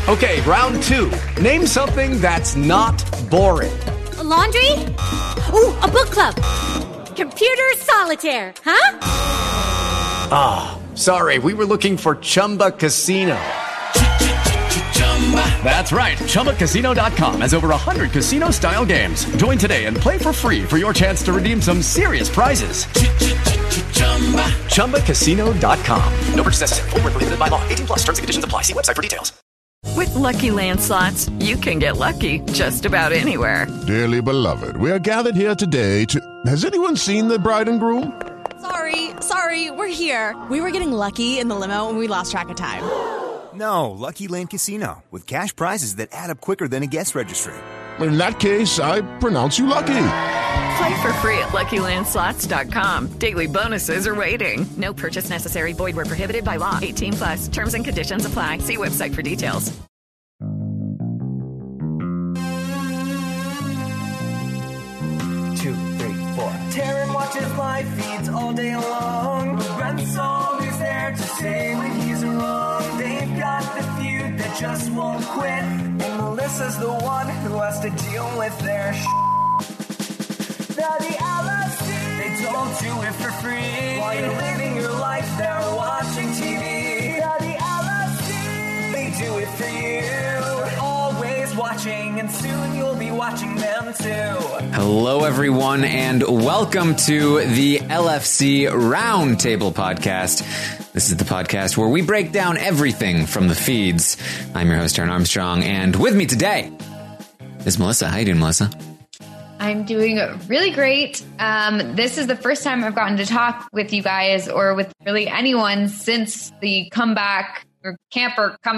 Okay, round two. Name something that's not boring. A laundry? Ooh, a book club. Computer solitaire, huh? Ah, sorry, we were looking for Chumba Casino. That's right, ChumbaCasino.com has over 100 casino-style games. Join today and play for free for your chance to redeem some serious prizes. ChumbaCasino.com. No purchase necessary. Void where prohibited by law. 18+. Terms and conditions apply. See website for details. With Lucky Land Slots, you can get lucky just about anywhere. Dearly beloved, we are gathered here today to... Has anyone seen the bride and groom? Sorry, we're here. We were getting lucky in the limo and we lost track of time. No, Lucky Land Casino, with cash prizes that add up quicker than a guest registry. In that case, I pronounce you lucky. Play for free at LuckyLandSlots.com. Daily bonuses are waiting. No purchase necessary. Void where prohibited by law. 18+. Terms and conditions apply. See website for details. 2, 3, 4. Taryn watches live feeds all day long. Rensol is there to say when he's wrong. They've got the feud that just won't quit. And Melissa's the one who has to deal with their Now the LFC, they don't do it for free. While you're living your life, they're watching TV. Now the LFC, they do it for you. Always watching, and soon you'll be watching them too. Hello, everyone, and welcome to the LFC Roundtable Podcast. This is the podcast where we break down everything from the feeds. I'm your host, Aaron Armstrong, and with me today is Melissa. How you doing, Melissa? I'm doing really great. This is the first time I've gotten to talk with you guys or with really anyone since the comeback or camp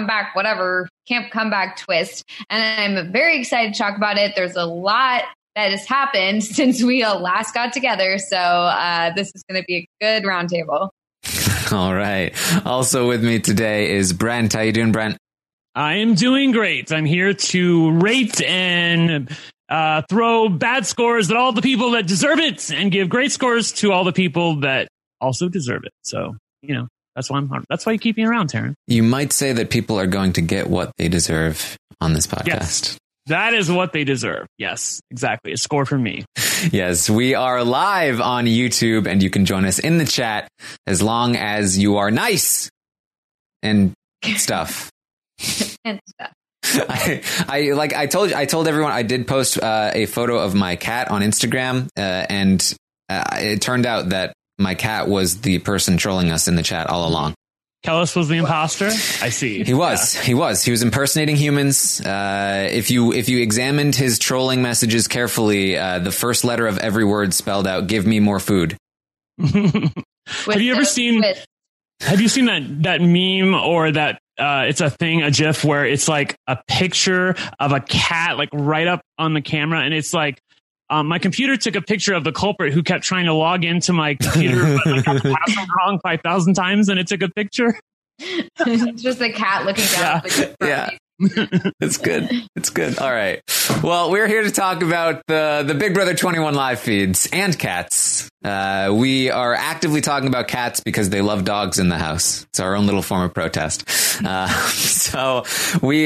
comeback twist. And I'm very excited to talk about it. There's a lot that has happened since we last got together. So this is going to be a good roundtable. All right. Also with me today is Brent. How you doing, Brent? I am doing great. I'm here to rate and throw bad scores at all the people that deserve it and give great scores to all the people that also deserve it. So, that's why you keep me around, Taryn. You might say that people are going to get what they deserve on this podcast. Yes, that is what they deserve. Yes, exactly. A score from me. Yes, we are live on YouTube and you can join us in the chat as long as you are nice and stuff. And stuff. I told everyone I did post a photo of my cat on Instagram, and it turned out that my cat was the person trolling us in the chat all along. Kellis was the imposter. I see. He was. Yeah. He was impersonating humans. If you examined his trolling messages carefully, the first letter of every word spelled out "Give me more food." Have you seen that meme or that? It's a GIF where it's like a picture of a cat like right up on the camera. And it's like, my computer took a picture of the culprit who kept trying to log into my computer, but I got the password wrong 5,000 times and it took a picture. It's just a cat looking down. Yeah. It's good. All right. Well, we're here to talk about the Big Brother 21 live feeds and cats. We are actively talking about cats because they love dogs in the house. It's our own little form of protest. So we've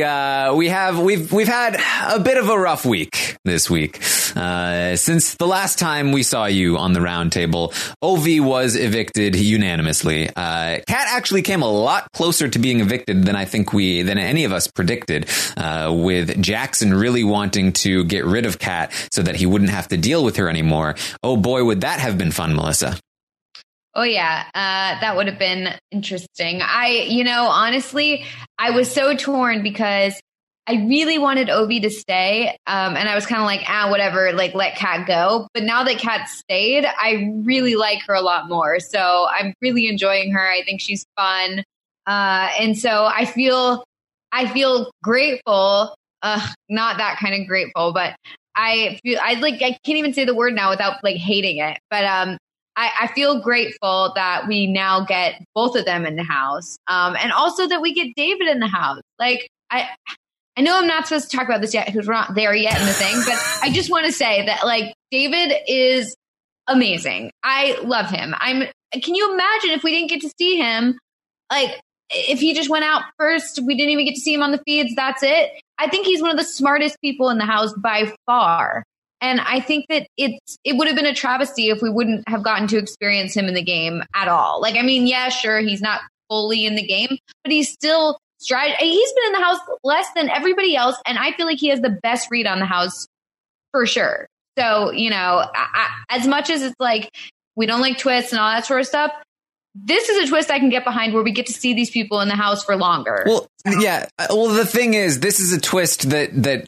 had a bit of a rough week this week. Since the last time we saw you on the round table, Ovi was evicted unanimously. Kat actually came a lot closer to being evicted than than any of us predicted, with Jackson really wanting to get rid of Kat so that he wouldn't have to deal with her anymore. Oh boy, would that have been fun, Melissa. Oh, yeah. That would have been interesting. Honestly, I was so torn because I really wanted Ovi to stay. And I was kind of like, whatever, like let Kat go. But now that Kat stayed, I really like her a lot more. So I'm really enjoying her. I think she's fun. And so I feel grateful. Not that kind of grateful, but I can't even say the word now without hating it. But I feel grateful that we now get both of them in the house. And also that we get David in the house. I know I'm not supposed to talk about this yet, who's not there yet in the thing, but I just want to say that David is amazing. I love him. Can you imagine if we didn't get to see him? if he just went out first, we didn't even get to see him on the feeds. That's it. I think he's one of the smartest people in the house by far. And I think that it would have been a travesty if we wouldn't have gotten to experience him in the game at all. Like, I mean, yeah, sure, he's not fully in the game, but he's still he's been in the house less than everybody else. And I feel like he has the best read on the house for sure. So, you know, as much as it's like, we don't like twists and all that sort of stuff, this is a twist I can get behind where we get to see these people in the house for longer. Well, yeah. Well, the thing is, this is a twist that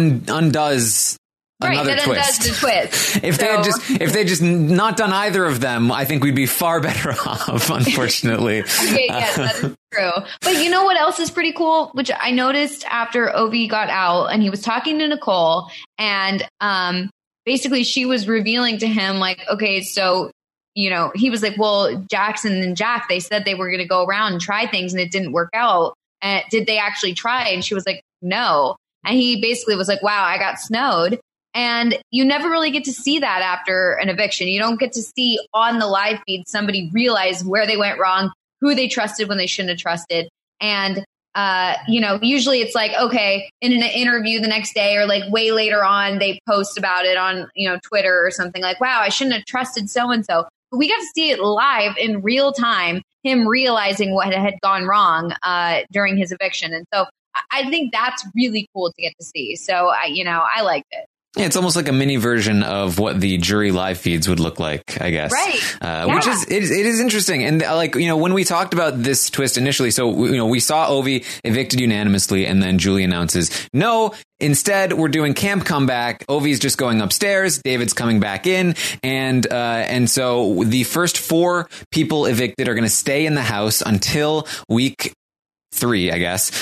undoes another twist. The twist. If they just not done either of them, I think we'd be far better off, unfortunately. Okay, yes, that is true. But you know what else is pretty cool, which I noticed after Ovi got out and he was talking to Nicole, and basically she was revealing to him, like, okay, so, you know, he was like, well, Jackson and Jack, they said they were going to go around and try things and it didn't work out. And did they actually try? And she was like, no. And he basically was like, wow, I got snowed. And you never really get to see that after an eviction. You don't get to see on the live feed somebody realize where they went wrong, who they trusted when they shouldn't have trusted. And, you know, usually it's like, okay, in an interview the next day or like way later on, they post about it on, you know, Twitter or something like, wow, I shouldn't have trusted so-and-so. But we got to see it live in real time, him realizing what had gone wrong during his eviction. And so I think that's really cool to get to see. So, I liked it. Yeah, it's almost like a mini version of what the jury live feeds would look like, I guess. Right. Which is, it is interesting. And like, you know, when we talked about this twist initially, so, you know, we saw Ovi evicted unanimously and then Julie announces, no, instead we're doing camp comeback. Ovi's just going upstairs. David's coming back in. And so the first 4 people evicted are going to stay in the house until week 3, I guess,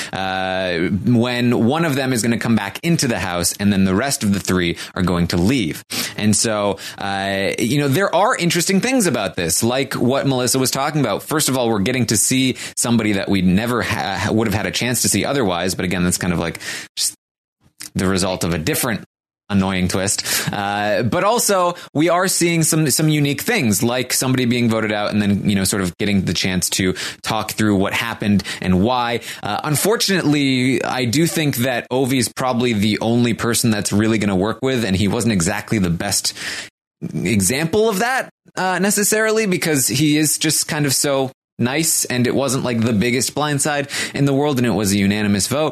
when one of them is going to come back into the house and then the rest of the 3 are going to leave. And so, you know, there are interesting things about this, like what Melissa was talking about. First of all, we're getting to see somebody that we never would have had a chance to see otherwise. But again, that's kind of like just the result of a different annoying twist. But also we are seeing some unique things, like somebody being voted out and then, you know, sort of getting the chance to talk through what happened and why. Unfortunately, I do think that Ovi is probably the only person that's really going to work with, and he wasn't exactly the best example of that, necessarily, because he is just kind of so nice, and it wasn't like the biggest blindside in the world, and it was a unanimous vote.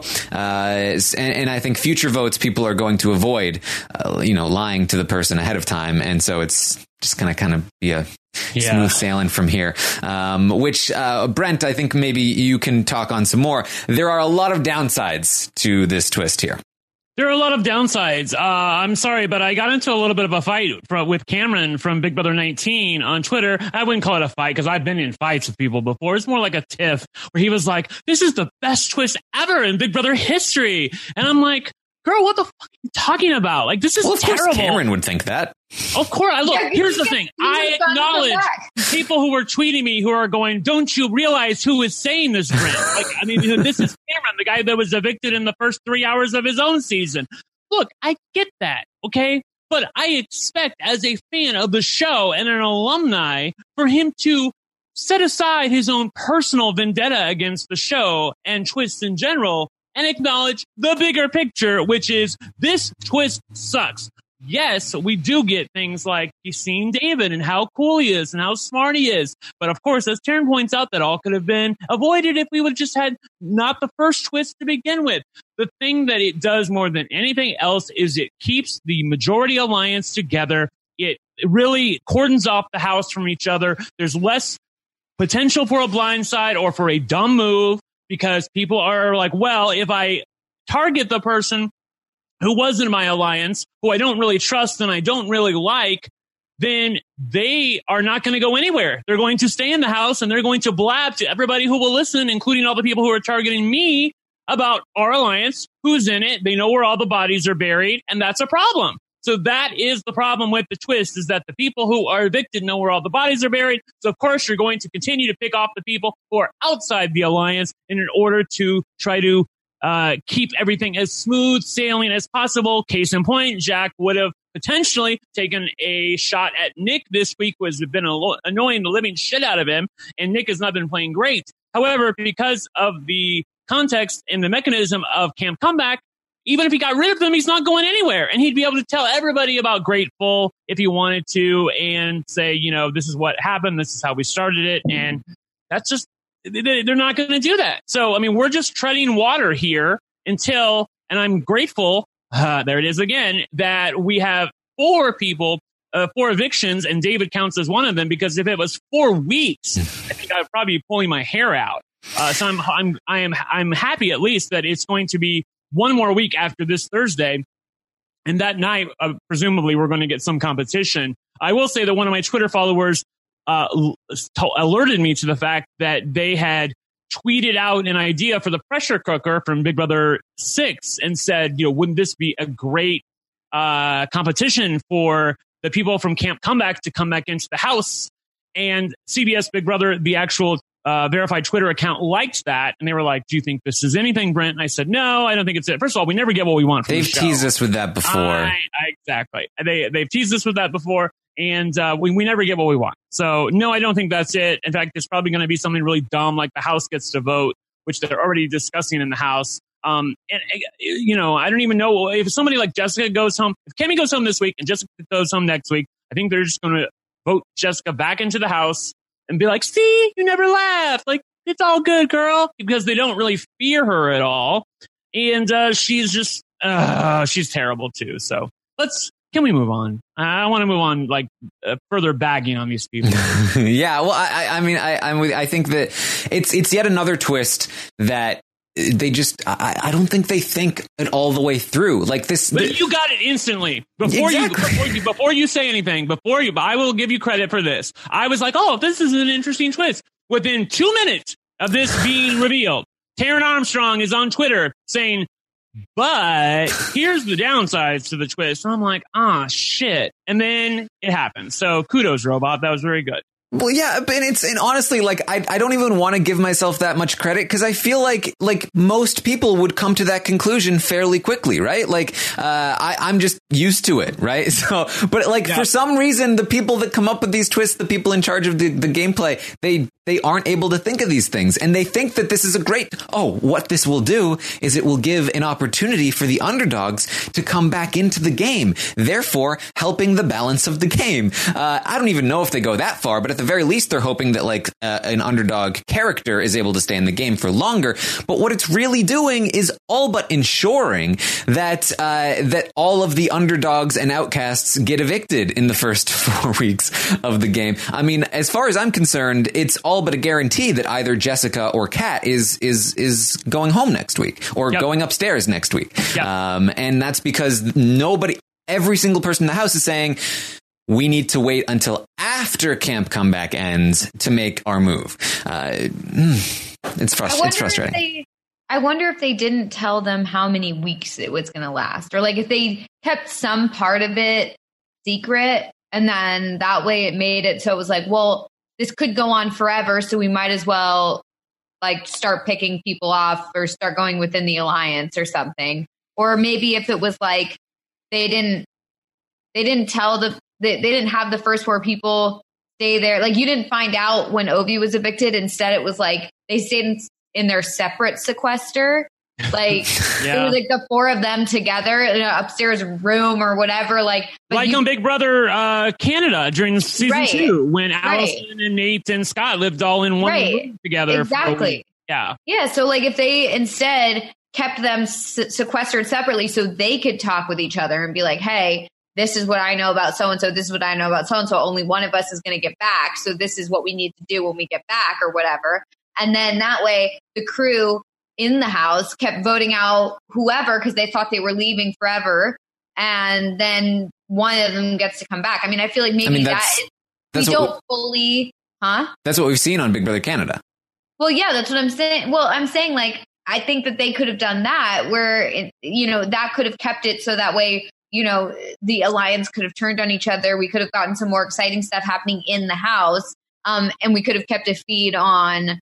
And I think future votes, people are going to avoid, you know, lying to the person ahead of time. And so it's just going to kind of be a smooth sailing from here. Which, Brent, I think maybe you can talk on some more. There are a lot of downsides to this twist here. There are a lot of downsides. I'm sorry, but I got into a little bit of a fight with Cameron from Big Brother 19 on Twitter. I wouldn't call it a fight because I've been in fights with people before. It's more like a tiff where he was like, this is the best twist ever in Big Brother history. And I'm like, girl, what the fuck are you talking about? Like, this is terrible. Of course Cameron would think that. Of course. Look, here's the thing. I acknowledge people who were tweeting me who are going, don't you realize who is saying this, Brent? Like, I mean, this is Cameron, the guy that was evicted in the first 3 hours of his own season. Look, I get that, okay? But I expect, as a fan of the show and an alumni, for him to set aside his own personal vendetta against the show and twists in general and acknowledge the bigger picture, which is this twist sucks. Yes, we do get things like he's seeing David and how cool he is and how smart he is. But of course, as Taryn points out, that all could have been avoided if we would have just had not the first twist to begin with. The thing that it does more than anything else is it keeps the majority alliance together. It really cordons off the house from each other. There's less potential for a blindside or for a dumb move because people are like, well, if I target the person who was in my alliance, who I don't really trust and I don't really like, then they are not going to go anywhere. They're going to stay in the house and they're going to blab to everybody who will listen, including all the people who are targeting me about our alliance, who's in it. They know where all the bodies are buried, and that's a problem. So that is the problem with the twist, is that the people who are evicted know where all the bodies are buried. So, of course, you're going to continue to pick off the people who are outside the alliance in order to try to keep everything as smooth sailing as possible. Case in point, Jack would have potentially taken a shot at Nick this week, was been annoying the living shit out of him, and Nick has not been playing great. However, because of the context and the mechanism of Camp Comeback, even if he got rid of them, he's not going anywhere. And he'd be able to tell everybody about Grateful if he wanted to and say, you know, this is what happened. This is how we started it. And that's just, they're not going to do that. So, I mean, we're just treading water here until, and I'm grateful, there it is again, that we have 4 people, 4 evictions, and David counts as one of them, because if it was 4 weeks, I think I would probably be pulling my hair out. So I'm happy at least that it's going to be one more week after this Thursday. And that night, presumably, we're going to get some competition. I will say that one of my Twitter followers alerted me to the fact that they had tweeted out an idea for the pressure cooker from Big Brother 6 and said, you know, wouldn't this be a great competition for the people from Camp Comeback to come back into the house? And CBS Big Brother, the actual verified Twitter account, liked that. And they were like, do you think this is anything, Brent? And I said, no, I don't think it's it. First of all, we never get what we want from the show. They've teased us with that before. Exactly. They've teased us with that before. And we never get what we want. So, no, I don't think that's it. In fact, it's probably going to be something really dumb, like the House gets to vote, which they're already discussing in the House. And, you know, I don't even know if somebody like Jessica goes home. If Kimmy goes home this week and Jessica goes home next week, I think they're just going to vote Jessica back into the House and be like, see, you never laughed. Like, it's all good, girl. Because they don't really fear her at all. And she's just, she's terrible, too. So can we move on? I want to move on, like further bagging on these people. Yeah, well, I think that it's yet another twist that they just, I don't think they think it all the way through. Like this, but you got it instantly before you say anything. I will give you credit for this. I was like, oh, this is an interesting twist. Within 2 minutes of this being revealed, Taryn Armstrong is on Twitter saying, but here's the downsides to the twist. And I'm like, shit. And then it happened. So kudos, Robot. That was very good. Well, yeah, and honestly, like, I don't even want to give myself that much credit, because I feel like most people would come to that conclusion fairly quickly, right? Like, I'm just used to it, right? So, but like, for some reason, the people that come up with these twists, the people in charge of the gameplay, they aren't able to think of these things. And they think that this is what this will do is it will give an opportunity for the underdogs to come back into the game, therefore helping the balance of the game. I don't even know if they go that far, but at the very least, they're hoping that like an underdog character is able to stay in the game for longer. But what it's really doing is all but ensuring that all of the underdogs and outcasts get evicted in the first 4 weeks of the game. I mean, as far as I'm concerned, it's all but a guarantee that either Jessica or Kat is going home next week or going upstairs next week. And that's because every single person in the house is saying, we need to wait until after Camp Comeback ends to make our move. It's frustrating. I wonder if they didn't tell them how many weeks it was going to last, or like if they kept some part of it secret, and then that way it made it so it was like, well, this could go on forever, so we might as well like start picking people off or start going within the alliance or something. Or maybe if it was like they didn't tell they didn't have the first 4 people stay there. Like, you didn't find out when Ovi was evicted. Instead, it was like they stayed in their separate sequester. Like, it was like the 4 of them together in an upstairs room or whatever. Like on Big Brother Canada during season 2, when Allison and Nate and Scott lived all in one room together. Exactly. Yeah. So like if they instead kept them sequestered separately so they could talk with each other and be like, hey, this is what I know about so-and-so. This is what I know about so-and-so. Only one of us is going to get back. So this is what we need to do when we get back or whatever. And then that way the crew in the house kept voting out whoever because they thought they were leaving forever. And then one of them gets to come back. I mean, I feel like maybe we don't fully, That's what we've seen on Big Brother Canada. Well, yeah, that's what I'm saying. Well, I'm saying like, I think that they could have done that where, that could have kept it so that way, the alliance could have turned on each other. We could have gotten some more exciting stuff happening in the house. And we could have kept a feed on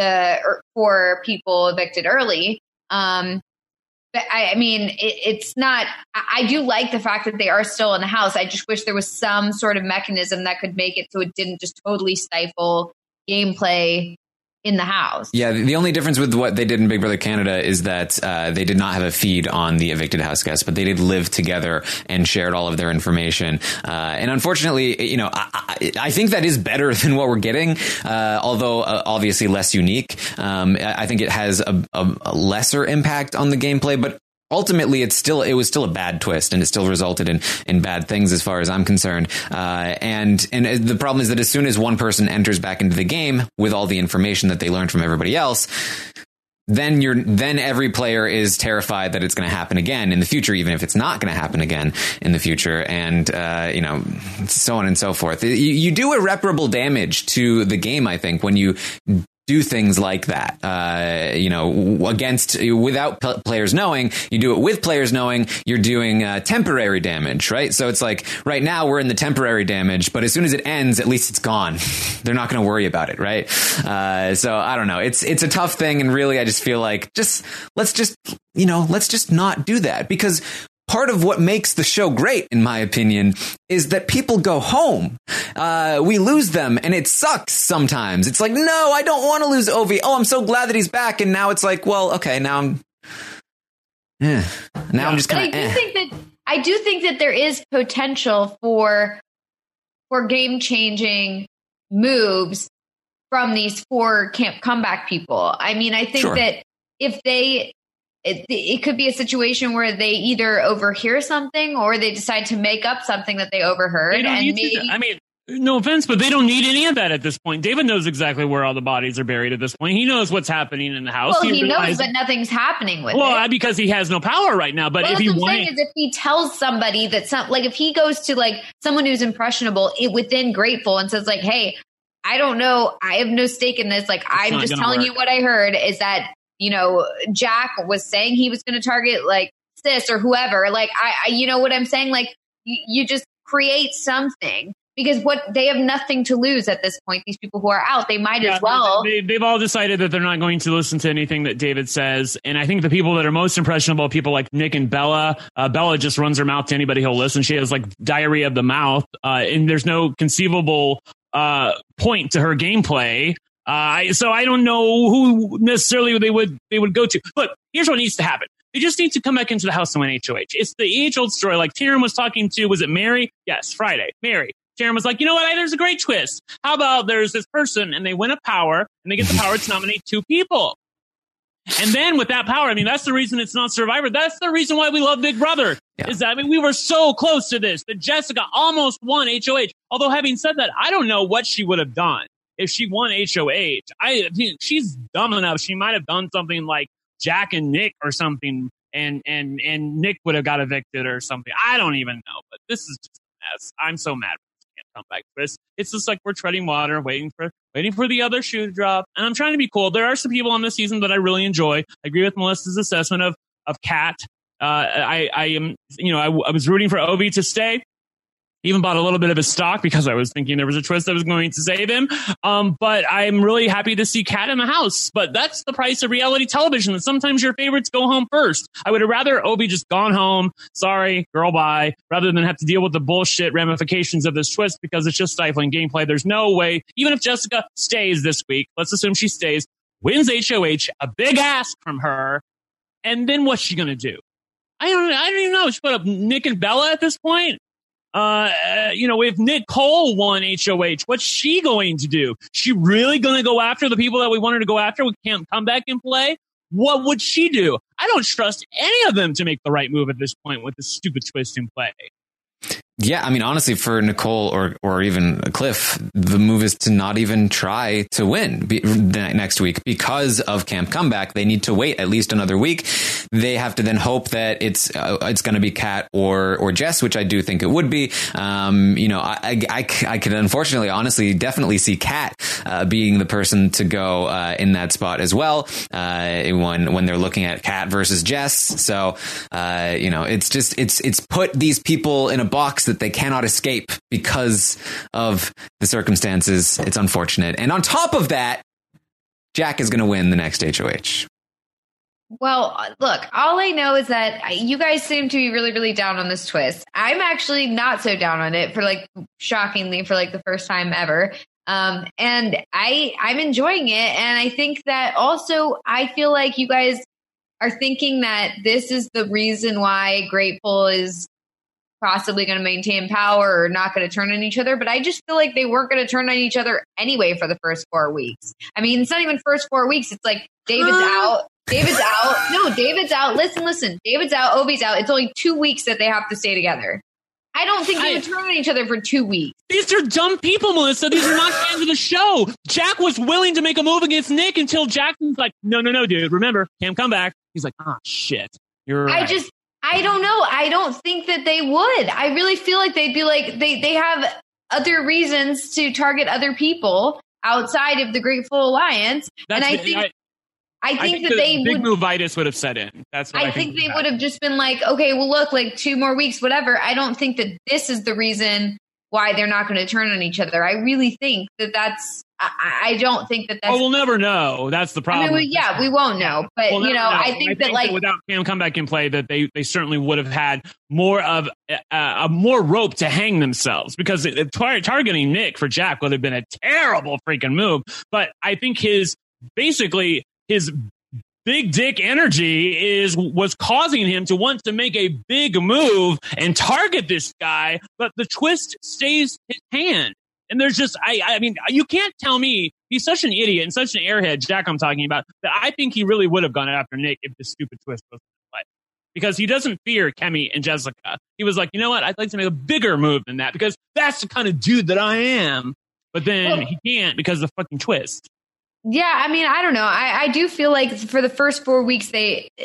for people evicted early. But I mean, it's not, I do like the fact that they are still in the house. I just wish there was some sort of mechanism that could make it so it didn't just totally stifle gameplay in the house. Yeah, the only difference with what they did in Big Brother Canada is that they did not have a feed on the evicted house guests, but they did live together and shared all of their information. And unfortunately, you know, I think that is better than what we're getting, although obviously less unique. I think it has a lesser impact on the gameplay, but ultimately, it was still a bad twist, and it still resulted in bad things as far as I'm concerned. And the problem is that as soon as one person enters back into the game with all the information that they learned from everybody else, then every player is terrified that it's going to happen again in the future, even if it's not going to happen again in the future, and you know, so on and so forth. You do irreparable damage to the game, I think, when you do things like that, you know, without players knowing. You do it with players knowing. You're doing temporary damage, right? So it's like right now we're in the temporary damage, but as soon as it ends, at least it's gone. They're not going to worry about it, right? So I don't know. It's a tough thing, and really, I just feel like let's just not do that, because part of what makes the show great, in my opinion, is that people go home. We lose them, and it sucks sometimes. It's like, no, I don't want to lose Ovi. Oh, I'm so glad that he's back. And now it's like, well, okay, now I'm just kind of. I do think that there is potential for game changing moves from these 4 camp comeback people. I mean, I think that if it could be a situation where they either overhear something or they decide to make up something that they overheard. I mean, no offense, but they don't need any of that at this point. David knows exactly where all the bodies are buried at this point. He knows what's happening in the house. Well, he knows that nothing's happening with it. Well, because he has no power right now. But if he wanted, if he tells somebody that if he goes to like someone who's impressionable within Grateful and says like, hey, I don't know, I have no stake in this. Like, I'm just telling you what I heard is that, you know, Jack was saying he was going to target like Sis or whoever. Like, I you know what I'm saying? Like, you just create something, because they have nothing to lose at this point. These people who are out, they might as well. They've all decided that they're not going to listen to anything that David says. And I think the people that are most impressionable, people like Nick and Bella. Bella just runs her mouth to anybody who'll listen. She has like diarrhea of the mouth, and there's no conceivable point to her gameplay. So I don't know who necessarily they would go to. But here's what needs to happen. They just need to come back into the house and win HOH. It's the age-old story. Like Taryn was talking to, was it Mary? Yes, Friday. Mary. Taryn was like, you know what? There's a great twist. How about there's this person and they win a power and they get the power to nominate 2 people. And then with that power, I mean, that's the reason it's not Survivor. That's the reason why we love Big Brother. Yeah. Is that, I mean, we were so close to this that Jessica almost won HOH. Although having said that, I don't know what she would have done if she won HOH. I think she's dumb enough. She might have done something like Jack and Nick or something, and Nick would have got evicted or something. I don't even know, but this is just a mess. I'm so mad we can't come back to this. It's just like we're treading water, waiting for the other shoe to drop. And I'm trying to be cool. There are some people on this season that I really enjoy. I agree with Melissa's assessment of Kat. I was rooting for Ovi to stay. Even bought a little bit of his stock because I was thinking there was a twist that was going to save him. But I'm really happy to see Kat in the house. But that's the price of reality television. That sometimes your favorites go home first. I would have rather Ovi just gone home. Sorry, girl, bye. Rather than have to deal with the bullshit ramifications of this twist, because it's just stifling gameplay. There's no way, even if Jessica stays this week, let's assume she stays, wins HOH, a big ask from her. And then what's she going to do? I don't even know. She put up Nick and Bella at this point. If Nicole won HOH, what's she going to do? She really going to go after the people that we want her to go after? We can't come back and play. What would she do? I don't trust any of them to make the right move at this point with this stupid twist in play. Yeah, I mean, honestly, for Nicole or even Cliff, the move is to not even try to win next week because of Camp Comeback. They need to wait at least another week. They have to then hope that it's going to be Kat or Jess, which I do think it would be. I could unfortunately, honestly, definitely see Kat being the person to go in that spot as well. When they're looking at Kat versus Jess, so it's put these people in a box that they cannot escape because of the circumstances. It's unfortunate. And on top of that, Jack is going to win the next HOH. Well, look, all I know is that you guys seem to be really, really down on this twist. I'm actually not so down on it shockingly, for the first time ever. And I'm enjoying it. And I think that also, I feel like you guys are thinking that this is the reason why Grateful is possibly going to maintain power or not going to turn on each other. But I just feel like they weren't going to turn on each other anyway for the first 4 weeks. I mean, it's not even first 4 weeks. It's like David's out. David's out. No, David's out. Listen. David's out. Ovi's out. It's only 2 weeks that they have to stay together. I don't think they would turn on each other for 2 weeks. These are dumb people, Melissa. These are not fans of the show. Jack was willing to make a move against Nick until Jackson's like, no, dude. Remember, Cam, come back. He's like, oh, shit. You're right. I don't know. I don't think that they would. I really feel like they'd be like, they have other reasons to target other people outside of the Grateful Alliance. And I think that they big would. movitis would have set in. That's what I think they would have just been like, okay, well, look, like 2 more weeks, whatever. I don't think that this is the reason why they're not going to turn on each other. I really think that that's. I don't think that that's. Oh, we'll never know. That's the problem. I mean, we won't know. But I think that like without Cam comeback in play, that they certainly would have had more of a more rope to hang themselves, because targeting Nick for Jack would have been a terrible freaking move. But I think his big dick energy was causing him to want to make a big move and target this guy, but the twist stays his hand. And there's just, I mean, you can't tell me he's such an idiot and such an airhead, Jack I'm talking about, that I think he really would have gone after Nick if this stupid twist was in play. Because he doesn't fear Kemi and Jessica. He was like, you know what? I'd like to make a bigger move than that, because that's the kind of dude that I am. But then he can't because of the fucking twist. Yeah, I mean, I don't know. I do feel like for the first 4 weeks, for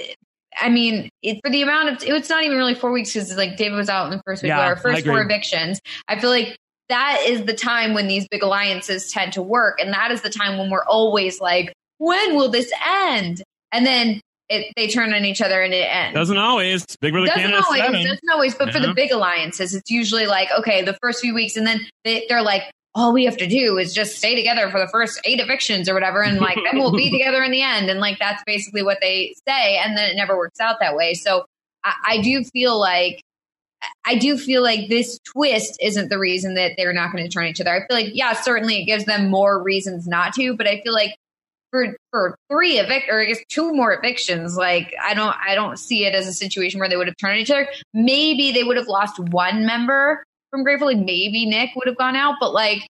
the amount of, it's not even really 4 weeks, because like David was out in the first week, or first 4 evictions. I feel like that is the time when these big alliances tend to work. And that is the time when we're always like, when will this end? And then they turn on each other and it ends. Doesn't always. Big Brother Canada 7. Doesn't always. But for the big alliances, it's usually like, okay, the first few weeks, and then they're like, all we have to do is just stay together for the first 8 evictions or whatever. And like, then we'll be together in the end. And like, that's basically what they say. And then it never works out that way. So I do feel like this twist isn't the reason that they're not going to turn each other. I feel like, yeah, certainly it gives them more reasons not to, but I feel like for 2 more evictions, like I don't see it as a situation where they would have turned on each other. Maybe they would have lost one member from Grateful. Like maybe Nick would have gone out, but like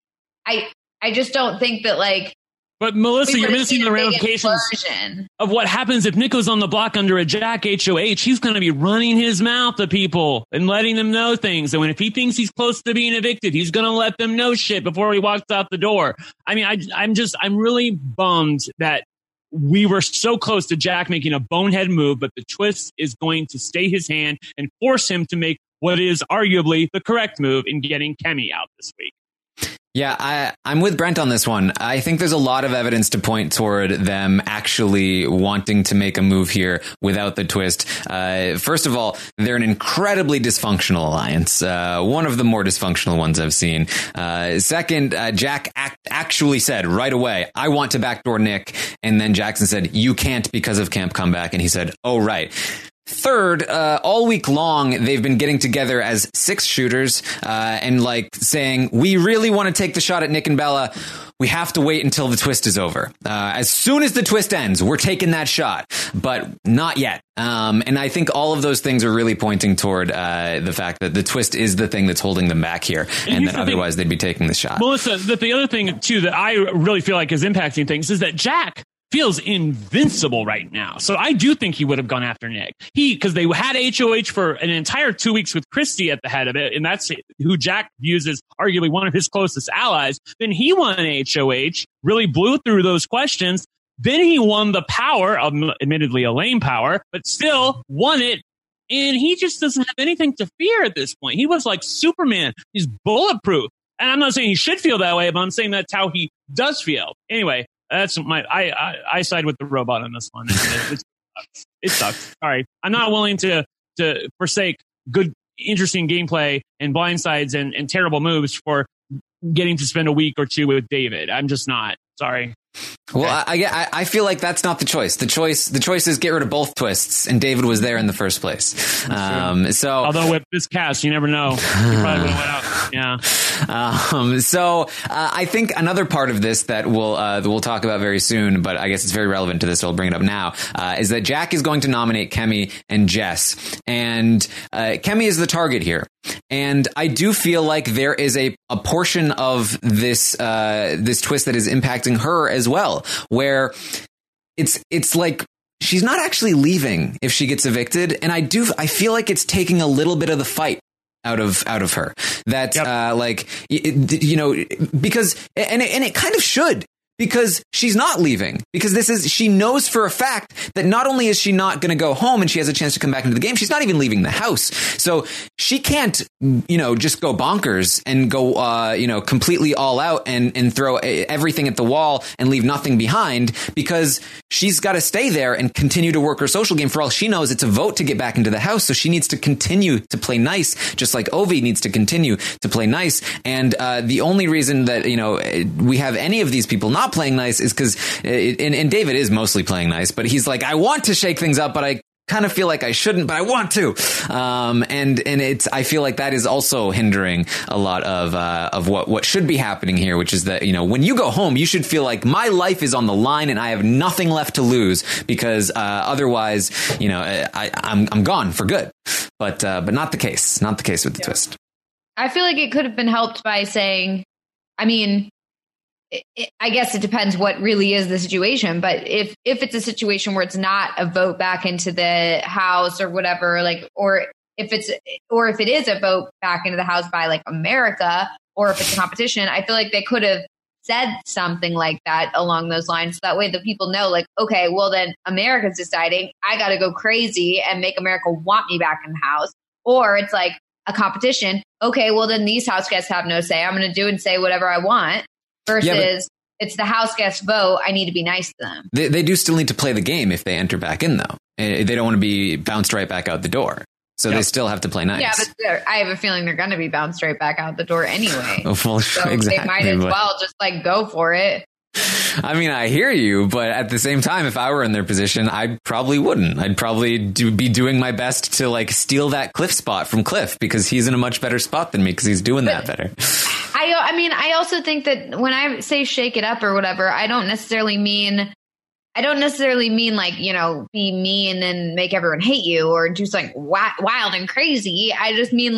I just don't think that like. But Melissa, you're missing the ramifications of what happens if Nick goes on the block under a Jack HOH. He's going to be running his mouth to people and letting them know things. And if he thinks he's close to being evicted, he's going to let them know shit before he walks out the door. I mean, I'm really bummed that we were so close to Jack making a bonehead move, but the twist is going to stay his hand and force him to make what is arguably the correct move in getting Kemi out this week. Yeah, I'm with Brent on this one. I think there's a lot of evidence to point toward them actually wanting to make a move here without the twist. First of all, they're an incredibly dysfunctional alliance. One of the more dysfunctional ones I've seen. Second, Jack actually said right away, I want to backdoor Nick. And then Jackson said, you can't because of Camp Comeback. And he said, oh, right. Third, all week long, they've been getting together as 6 shooters and like saying, we really want to take the shot at Nick and Bella. We have to wait until the twist is over. As soon as the twist ends, we're taking that shot, but not yet. And I think all of those things are really pointing toward the fact that the twist is the thing that's holding them back here, and that otherwise they'd be taking the shot. Melissa, the other thing, too, that I really feel like is impacting things is that Jack feels invincible right now. So I do think he would have gone after Nick. Because they had HOH for an entire 2 weeks with Christy at the head of it, and that's who Jack views as arguably one of his closest allies. Then he won an HOH, really blew through those questions. Then he won the power, admittedly a lame power, but still won it. And he just doesn't have anything to fear at this point. He was like Superman. He's bulletproof. And I'm not saying he should feel that way, but I'm saying that's how he does feel. Anyway, that's I side with the robot on this one. It sucks. Sorry. I'm not willing to forsake good, interesting gameplay and blindsides and terrible moves for getting to spend a week or 2 with David. I'm just not. Sorry. Well, I feel like that's not the choice. The choice is get rid of both twists, and David was there in the first place. So, although with this cast, you never know. He probably would have went out. Yeah. So I think another part of this that we'll talk about very soon, but I guess it's very relevant to this, so I'll bring it up now, is that Jack is going to nominate Kemi and Jess. And Kemi is the target here. And I do feel like there is a portion of this twist that is impacting her as well, where it's like she's not actually leaving if she gets evicted. And I feel like it's taking a little bit of the fight out of her, that because it kind of should, because she's not leaving, because she knows for a fact that not only is she not going to go home and she has a chance to come back into the game, she's not even leaving the house. So she can't, just go bonkers and go, completely all out and throw everything at the wall and leave nothing behind, because she's got to stay there and continue to work her social game. For all she knows, it's a vote to get back into the house. So she needs to continue to play nice, just like Ovi needs to continue to play nice. And the only reason that, we have any of these people not playing nice is because, and David is mostly playing nice, but he's like, I want to shake things up, but I kind of feel like I shouldn't, but I want to. And I feel like that is also hindering a lot of what should be happening here, which is that, when you go home, you should feel like my life is on the line and I have nothing left to lose, because otherwise, I'm gone for good. But not the case. Not the case with the twist. I feel like it could have been helped by saying, I guess it depends what really is the situation, but if it's a situation where it's not a vote back into the house or whatever, or if it is a vote back into the house by America, or if it's a competition, I feel like they could have said something like that along those lines. So that way the people know, okay, well then America's deciding I got to go crazy and make America want me back in the house. Or it's like a competition. Okay, well then these house guests have no say. I'm going to do and say whatever I want. Versus it's the house guest vote. I need to be nice to them. They do still need to play the game if they enter back in, though. They don't want to be bounced right back out the door. So they still have to play nice. Yeah, but I have a feeling they're going to be bounced right back out the door anyway. Well, so exactly. They might as well just go for it. I hear you, but at the same time, if I were in their position, I probably wouldn't. I'd probably be doing my best to steal that Cliff spot from Cliff, because he's in a much better spot than me, because he's doing that better. I also think that when I say shake it up or whatever, I don't necessarily mean be mean and make everyone hate you or do something wild and crazy. I just mean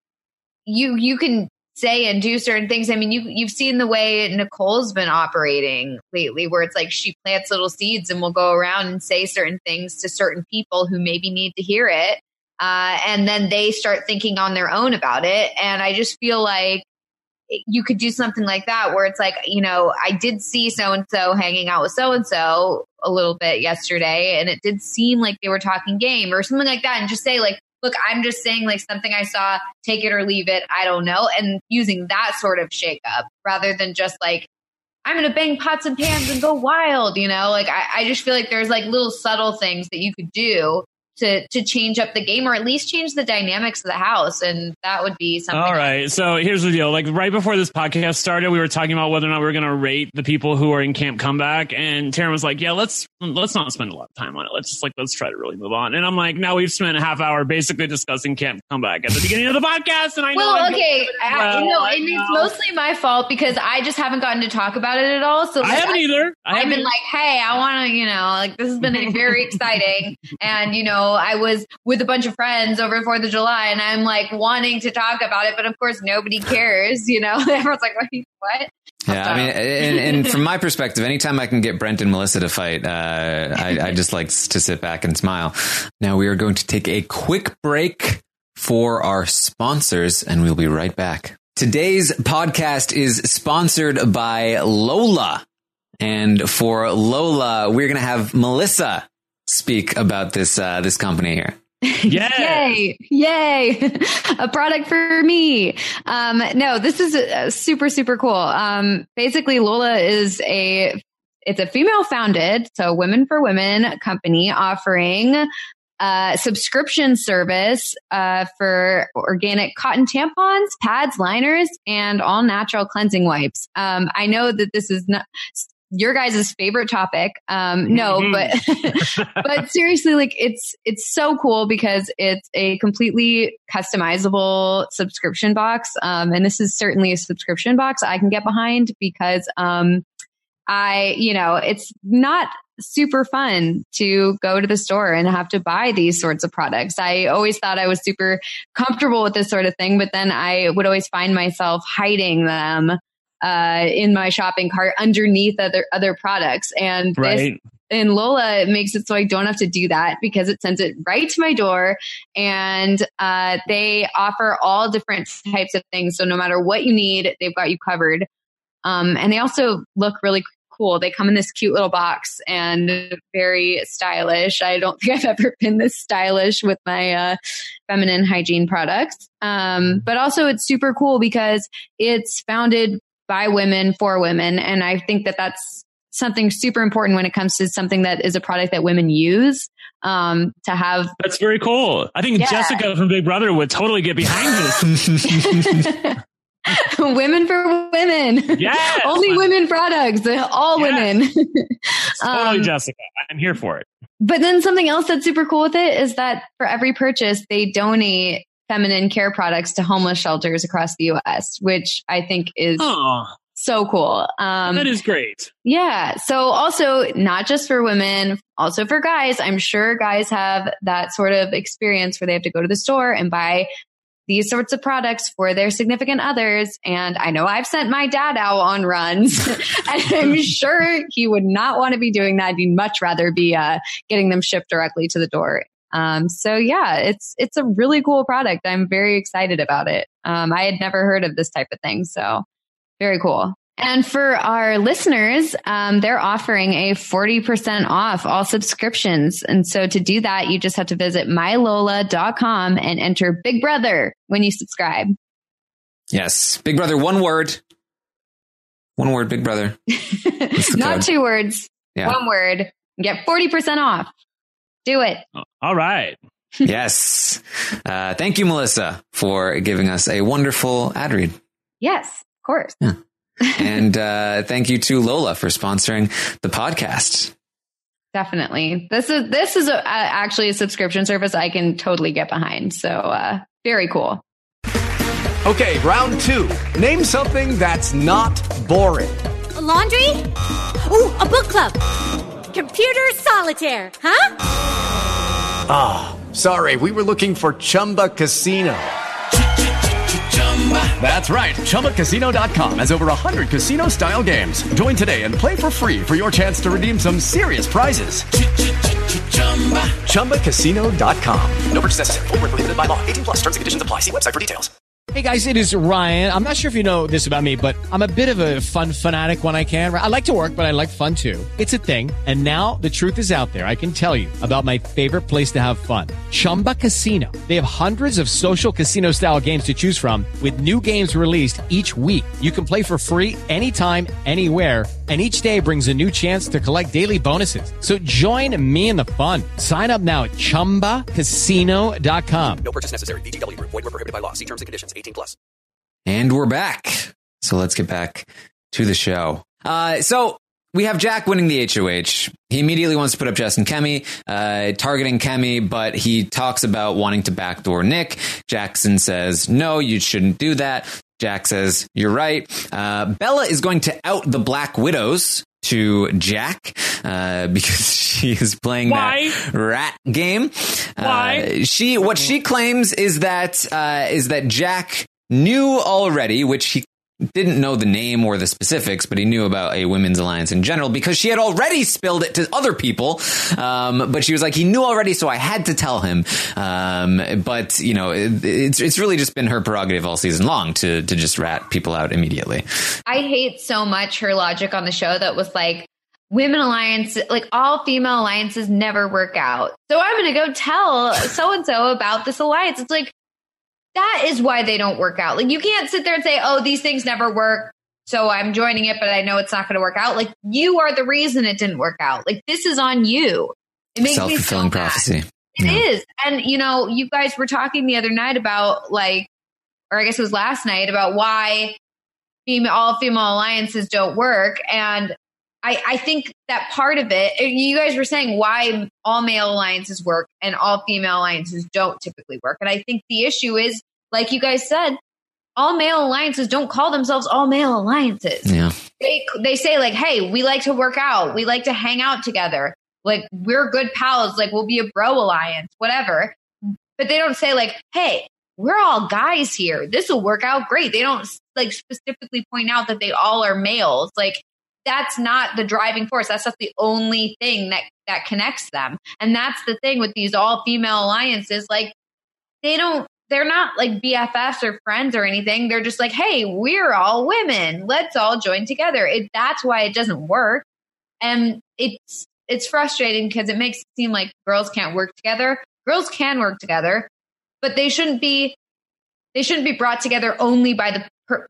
you can say and do certain things. You've seen the way Nicole's been operating lately, where it's she plants little seeds and will go around and say certain things to certain people who maybe need to hear it. And then they start thinking on their own about it. And I just feel like you could do something like that, where it's I did see so-and-so hanging out with so-and-so a little bit yesterday, and it did seem like they were talking game or something like that. And just say look, I'm just saying something I saw, take it or leave it. I don't know. And using that sort of shake up rather than just I'm going to bang pots and pans and go wild, I just feel like there's little subtle things that you could do to change up the game, or at least change the dynamics of the house. And that would be something. All right. So here's the deal. Right before this podcast started, we were talking about whether or not we were going to rate the people who are in Camp Comeback. And Taryn was like, yeah, let's not spend a lot of time on it. Let's try to really move on. And I'm like, now we've spent a half hour basically discussing Camp Comeback at the beginning of the podcast. And I know. And it's mostly my fault because I just haven't gotten to talk about it at all. So I haven't either. I've been hey, I want to, this has been very exciting. And, I was with a bunch of friends over 4th of July and I'm wanting to talk about it, but of course nobody cares, everyone's like, what? Yeah, and from my perspective, anytime I can get Brent and Melissa to fight, I just like to sit back and smile. Now we are going to take a quick break for our sponsors, and we'll be right back. Today's podcast is sponsored by Lola. And for Lola, we're going to have Melissa speak about this company here. Yeah. Yay. A product for me. No, this is super, super cool. Basically Lola is it's a female founded, so women for women company offering subscription service for organic cotton tampons, pads, liners, and all natural cleansing wipes. I know that this is not your guys' favorite topic. But seriously, like it's so cool because it's a completely customizable subscription box. And this is certainly a subscription box I can get behind because, it's not super fun to go to the store and have to buy these sorts of products. I always thought I was super comfortable with this sort of thing, but then I would always find myself hiding them in my shopping cart underneath other products. And this in Lola, it makes it so I don't have to do that because it sends it right to my door. And they offer all different types of things. So no matter what you need, they've got you covered. And they also look really cool. They come in this cute little box and very stylish. I don't think I've ever been this stylish with my feminine hygiene products. But also it's super cool because it's founded by women for women. And I think that that's something super important when it comes to something that is a product that women use to have. That's very cool. I think Jessica from Big Brother would totally get behind this. Women for women. Yes. Only women products. All women. Totally, Jessica. I'm here for it. But then something else that's super cool with it is that for every purchase, they donate feminine care products to homeless shelters across the U.S., which I think is so cool. That is great. Yeah. So also not just for women, also for guys. I'm sure guys have that sort of experience where they have to go to the store and buy these sorts of products for their significant others. And I know I've sent my dad out on runs and I'm sure he would not want to be doing that. He'd much rather be getting them shipped directly to the door. So yeah, it's a really cool product. I'm very excited about it. I had never heard of this type of thing. So very cool. And for our listeners, they're offering a 40% off all subscriptions. And so to do that, you just have to visit mylola.com and enter Big Brother when you subscribe. Yes. Big Brother, one word. One word, Big Brother. Not code. 2 words. Yeah. 1 word. Get 40% off. Do it. All right. Yes. Thank you, Melissa, for giving us a wonderful ad read. Yes, of course. Yeah. And thank you to Lola for sponsoring the podcast. Definitely. This is actually a subscription service I can totally get behind. So very cool. Okay, round 2. Name something that's not boring. A laundry? Ooh, a book club. Computer solitaire, huh? Sorry, we were looking for Chumba Casino. That's right. ChumbaCasino.com has over 100 casino-style games. Join today and play for free for your chance to redeem some serious prizes. ChumbaCasino.com. No purchase necessary. Void where prohibited by law. 18+. Terms and conditions apply. See website for details. Hey guys, it is Ryan. I'm not sure if you know this about me, but I'm a bit of a fun fanatic when I can. I like to work, but I like fun too. It's a thing. And now the truth is out there. I can tell you about my favorite place to have fun. Chumba Casino. They have hundreds of social casino style games to choose from with new games released each week. You can play for free anytime, anywhere. And each day brings a new chance to collect daily bonuses. So join me in the fun. Sign up now at ChumbaCasino.com. No purchase necessary. VGW. Void where prohibited by law. See terms and conditions. 18+. And we're back. So let's get back to the show. So we have Jack winning the HOH. He immediately wants to put up Jess and Kemi, targeting Kemi, but he talks about wanting to backdoor Nick. Jackson says, no, you shouldn't do that. Jack says, you're right. Bella is going to out the Black Widows to Jack because she is playing that rat game. Why? What she claims is that Jack knew already, which he didn't know the name or the specifics, but he knew about a women's alliance in general because she had already spilled it to other people. But she was like, he knew already, so I had to tell him. But you know, it's really just been her prerogative all season long to just rat people out immediately. I hate so much her logic on the show that was like, women alliance, like all female alliances never work out. So I'm going to go tell so-and-so about this alliance. It's like, that is why they don't work out. Like, you can't sit there and say, oh, these things never work, so I'm joining it, but I know it's not going to work out. Like, you are the reason it didn't work out. Like, this is on you. It makes me so mad. Prophecy. It is. And, you know, you guys were talking the other night about, like, or I guess it was last night, about why all female alliances don't work. And I think that part of it, you guys were saying why all male alliances work and all female alliances don't typically work. And I think the issue is, like you guys said, all male alliances don't call themselves all male alliances. Yeah. They say like, hey, we like to work out. We like to hang out together. Like, we're good pals. Like, we'll be a bro alliance, whatever. But they don't say like, hey, we're all guys here. This will work out great. They don't like specifically point out that they all are males. Like, that's not the driving force. That's not the only thing that connects them. And that's the thing with these all female alliances. Like, they're not like BFFs or friends or anything. They're just like, hey, we're all women. Let's all join together. That's why it doesn't work. And it's frustrating because it makes it seem like girls can't work together. Girls can work together, but they shouldn't be brought together only by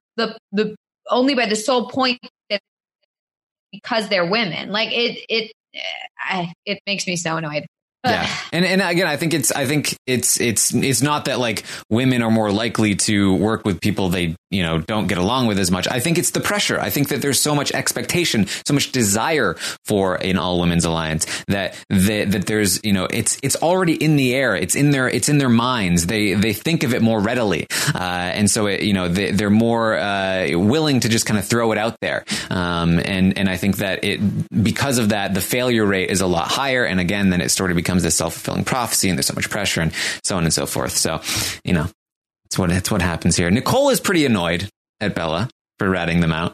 only by the sole point that because they're women. Like it makes me so annoyed. Yeah. And again, I think it's not that like women are more likely to work with people they, don't get along with as much. I think it's the pressure. I think that there's so much expectation, so much desire for an all women's alliance that there's, it's already in the air. It's in their minds. They think of it more readily. And so they're more willing to just kind of throw it out there. And I think that because of that, the failure rate is a lot higher. And again, then it sort of becomes this self-fulfilling prophecy and there's so much pressure and so on and so forth. So, it's what happens here. Nicole is pretty annoyed at Bella for ratting them out.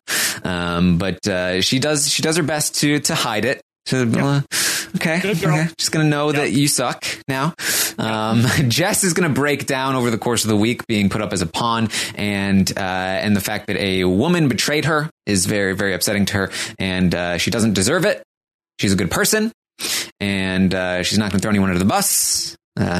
But she does her best to hide it. Okay. Good girl. Okay. Just going to know that you suck now. Jess is going to break down over the course of the week being put up as a pawn and the fact that a woman betrayed her is very, very upsetting to her and she doesn't deserve it. She's a good person. And she's not going to throw anyone under the bus.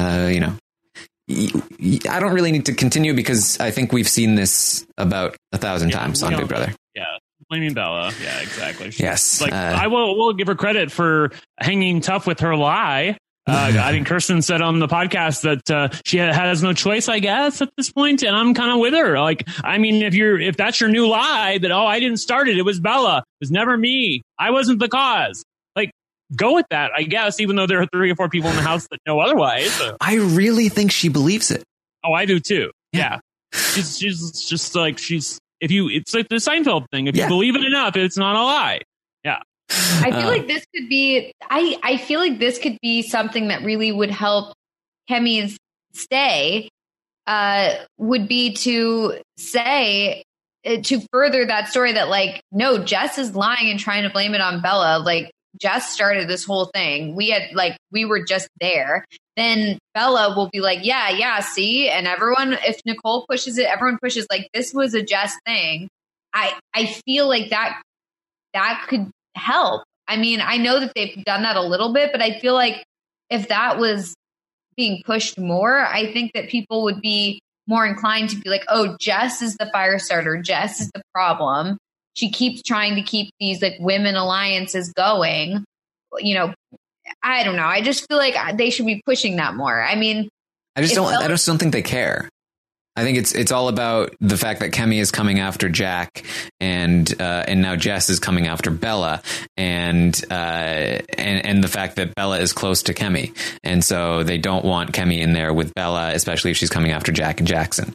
I don't really need to continue because I think we've seen this about 1,000 times on Big Brother. Yeah, blaming Bella. Yeah, exactly. Yes. I will give her credit for hanging tough with her lie. I think Kirsten said on the podcast that she has no choice, I guess, at this point, and I'm kind of with her. Like, I mean, if that's your new lie that I didn't start it, it was Bella, it was never me, I wasn't the cause. Go with that, I guess, even though there are 3 or 4 people in the house that know otherwise. I really think she believes it. Oh, I do too. Yeah. She's just like, it's like the Seinfeld thing. If you believe it enough, it's not a lie. Yeah. I feel like this could be, I feel like this could be something that really would help Kemi's stay, would be to say, to further that story that like, no, Jess is lying and trying to blame it on Bella. Like, Jess started this whole thing. We were just there. Then Bella will be like, yeah, see? And everyone, if Nicole pushes it, everyone pushes like, this was a Jess thing. I feel like that could help. I mean, I know that they've done that a little bit, but I feel like if that was being pushed more, I think that people would be more inclined to be like, oh, Jess is the fire starter. Jess is the problem. She keeps trying to keep these like women alliances going. I don't know. I just feel like they should be pushing that more. I mean, I just don't think they care. I think it's all about the fact that Kemi is coming after Jack and now Jess is coming after Bella and the fact that Bella is close to Kemi. And so they don't want Kemi in there with Bella, especially if she's coming after Jack and Jackson.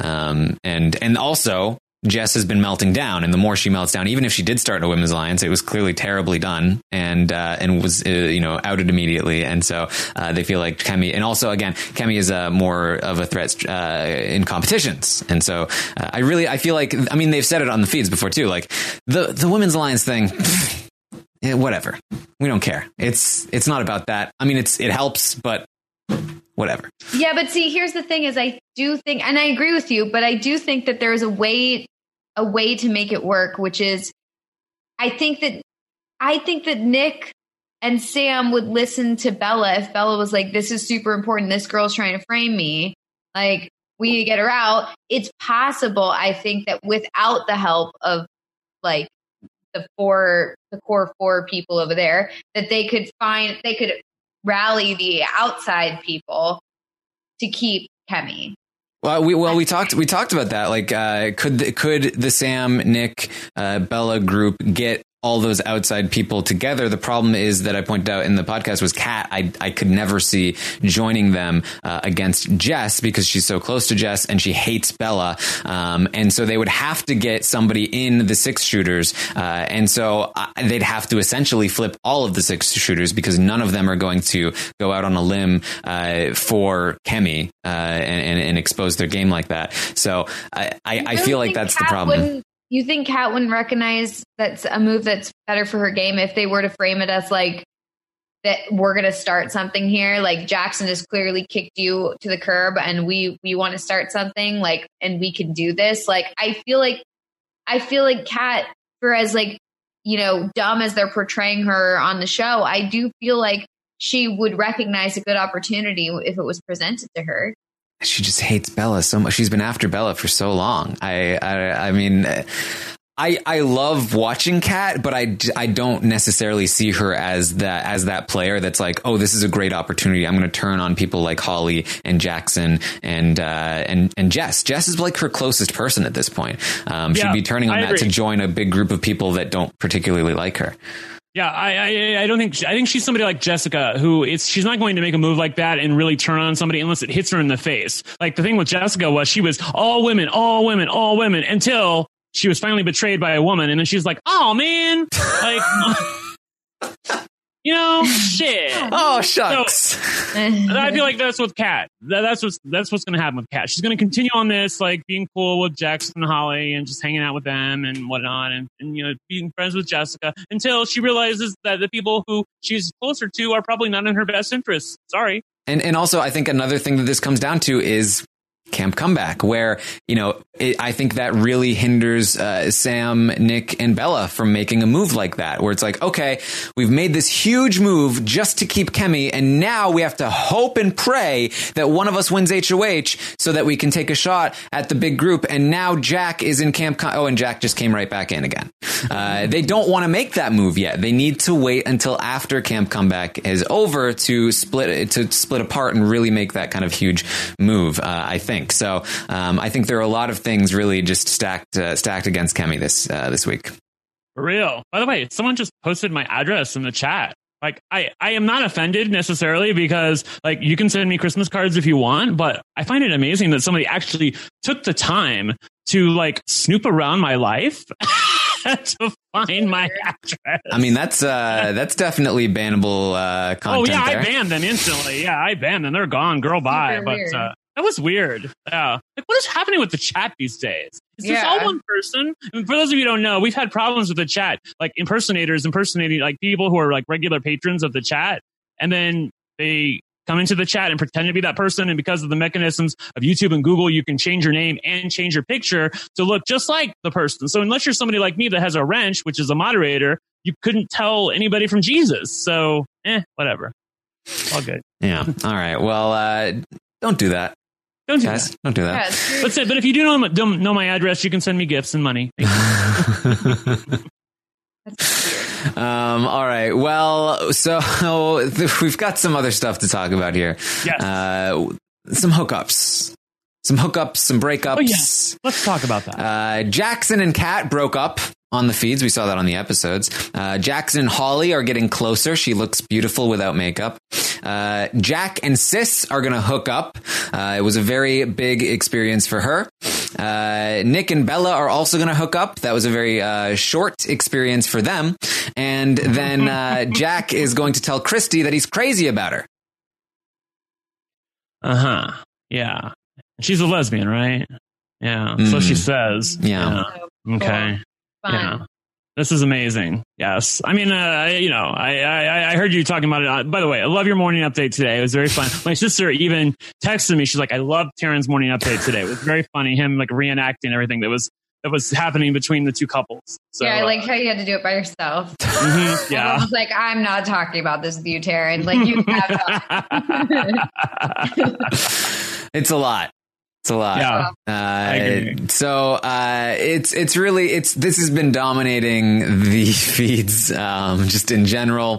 And also, Jess has been melting down, and the more she melts down, even if she did start a women's alliance, it was clearly terribly done and was outed immediately. And so they feel like Kemi, and also again, Kemi is more of a threat in competitions. And so I feel like, I mean, they've said it on the feeds before too, like the women's alliance thing. Whatever, we don't care. It's not about that. I mean, it helps, but whatever. Yeah, but see, here's the thing: is I do think, and I agree with you, but I do think that there's a way to make it work, which is, I think that Nick and Sam would listen to Bella if Bella was like, this is super important. This girl's trying to frame me. Like, we need to get her out. It's possible, I think, that without the help of like the core 4 people over there, that they could rally the outside people to keep Kemi. Well, we talked about that. Like, could the Sam, Nick, Bella group get all those outside people together. The problem is that I pointed out in the podcast was Kat. I could never see joining them against Jess because she's so close to Jess and she hates Bella. And so they would have to get somebody in the 6 shooters. And so they'd have to essentially flip all of the 6 shooters because none of them are going to go out on a limb for Kemi and expose their game like that. So I feel like that's the problem. You think Kat wouldn't recognize that's a move that's better for her game if they were to frame it as like that we're going to start something here? Like Jackson has clearly kicked you to the curb and we want to start something like, and we can do this. Like, I feel like Kat, for as like, you know, dumb as they're portraying her on the show, I do feel like she would recognize a good opportunity if it was presented to her. She just hates Bella so much. She's been after Bella for so long. I mean, I love watching Kat, but I don't necessarily see her as that player that's like, oh, this is a great opportunity. I'm going to turn on people like Holly and Jackson and Jess. Jess is like her closest person at this point. She'd be turning on that to join a big group of people that don't particularly like her. Yeah, I think she's somebody like Jessica who she's not going to make a move like that and really turn on somebody unless it hits her in the face. Like the thing with Jessica was she was all women until she was finally betrayed by a woman. And then she's like, oh man, like, you know, shit. Oh, shucks. So, I feel like that's with Kat. That's what's going to happen with Kat. She's going to continue on this, like being cool with Jackson and Holly and just hanging out with them and whatnot. And you know, being friends with Jessica until she realizes that the people who she's closer to are probably not in her best interests. Sorry. And also, I think another thing that this comes down to is Camp Comeback, where, you know, I think that really hinders Sam, Nick, and Bella from making a move like that, where it's like, okay, we've made this huge move just to keep Kemi, and now we have to hope and pray that one of us wins HOH so that we can take a shot at the big group. And now Jack is in and Jack just came right back in again. They don't want to make that move yet. They need to wait until after Camp Comeback is over to split apart and really make that kind of huge move, I think. So I think there are a lot of things really just stacked against Kemi this week. For real. By the way, someone just posted my address in the chat. Like, I am not offended necessarily because, like, you can send me Christmas cards if you want, but I find it amazing that somebody actually took the time to, like, snoop around my life to find my address. I mean, that's definitely bannable content. Oh, yeah, there. I banned them instantly. Yeah, I banned them. They're gone. Girl, bye. But that was weird. Yeah. Like, what is happening with the chat these days? Is this all one person? I mean, for those of you who don't know, we've had problems with the chat, like impersonators impersonating like people who are like regular patrons of the chat. And then they come into the chat and pretend to be that person. And because of the mechanisms of YouTube and Google, you can change your name and change your picture to look just like the person. So unless you're somebody like me that has a wrench, which is a moderator, you couldn't tell anybody from Jesus. So, whatever. All good. Yeah. All right. Well, don't do that. Don't do Guys, that. Don't do that. Yeah, that's it. But if you don't know my address, you can send me gifts and money. All right. Well, so we've got some other stuff to talk about here. Yes. Some hookups, some breakups. Oh, yeah. Let's talk about that. Jackson and Kat broke up on the feeds. We saw that on the episodes. Jackson and Holly are getting closer. She looks beautiful without makeup. Jack and Sis are going to hook up. It was a very big experience for her. Nick and Bella are also going to hook up. That was a very short experience for them. And then Jack is going to tell Christy that he's crazy about her. Uh-huh. Yeah. She's a lesbian, right? Yeah. So she says. Yeah. Okay. Fun. Yeah. This is amazing. Yes. I mean, I heard you talking about it. By the way, I love your morning update today. It was very fun. My sister even texted me. She's like, I love Taryn's morning update today. It was very funny. Him like reenacting everything that was happening between the two couples. So, yeah, I like how you had to do it by yourself. Mm-hmm, yeah. I was like, I'm not talking about this with you, Taryn. Like, you have to. It's a lot. It's a lot. Yeah, I agree. So this has been dominating the feeds, just in general.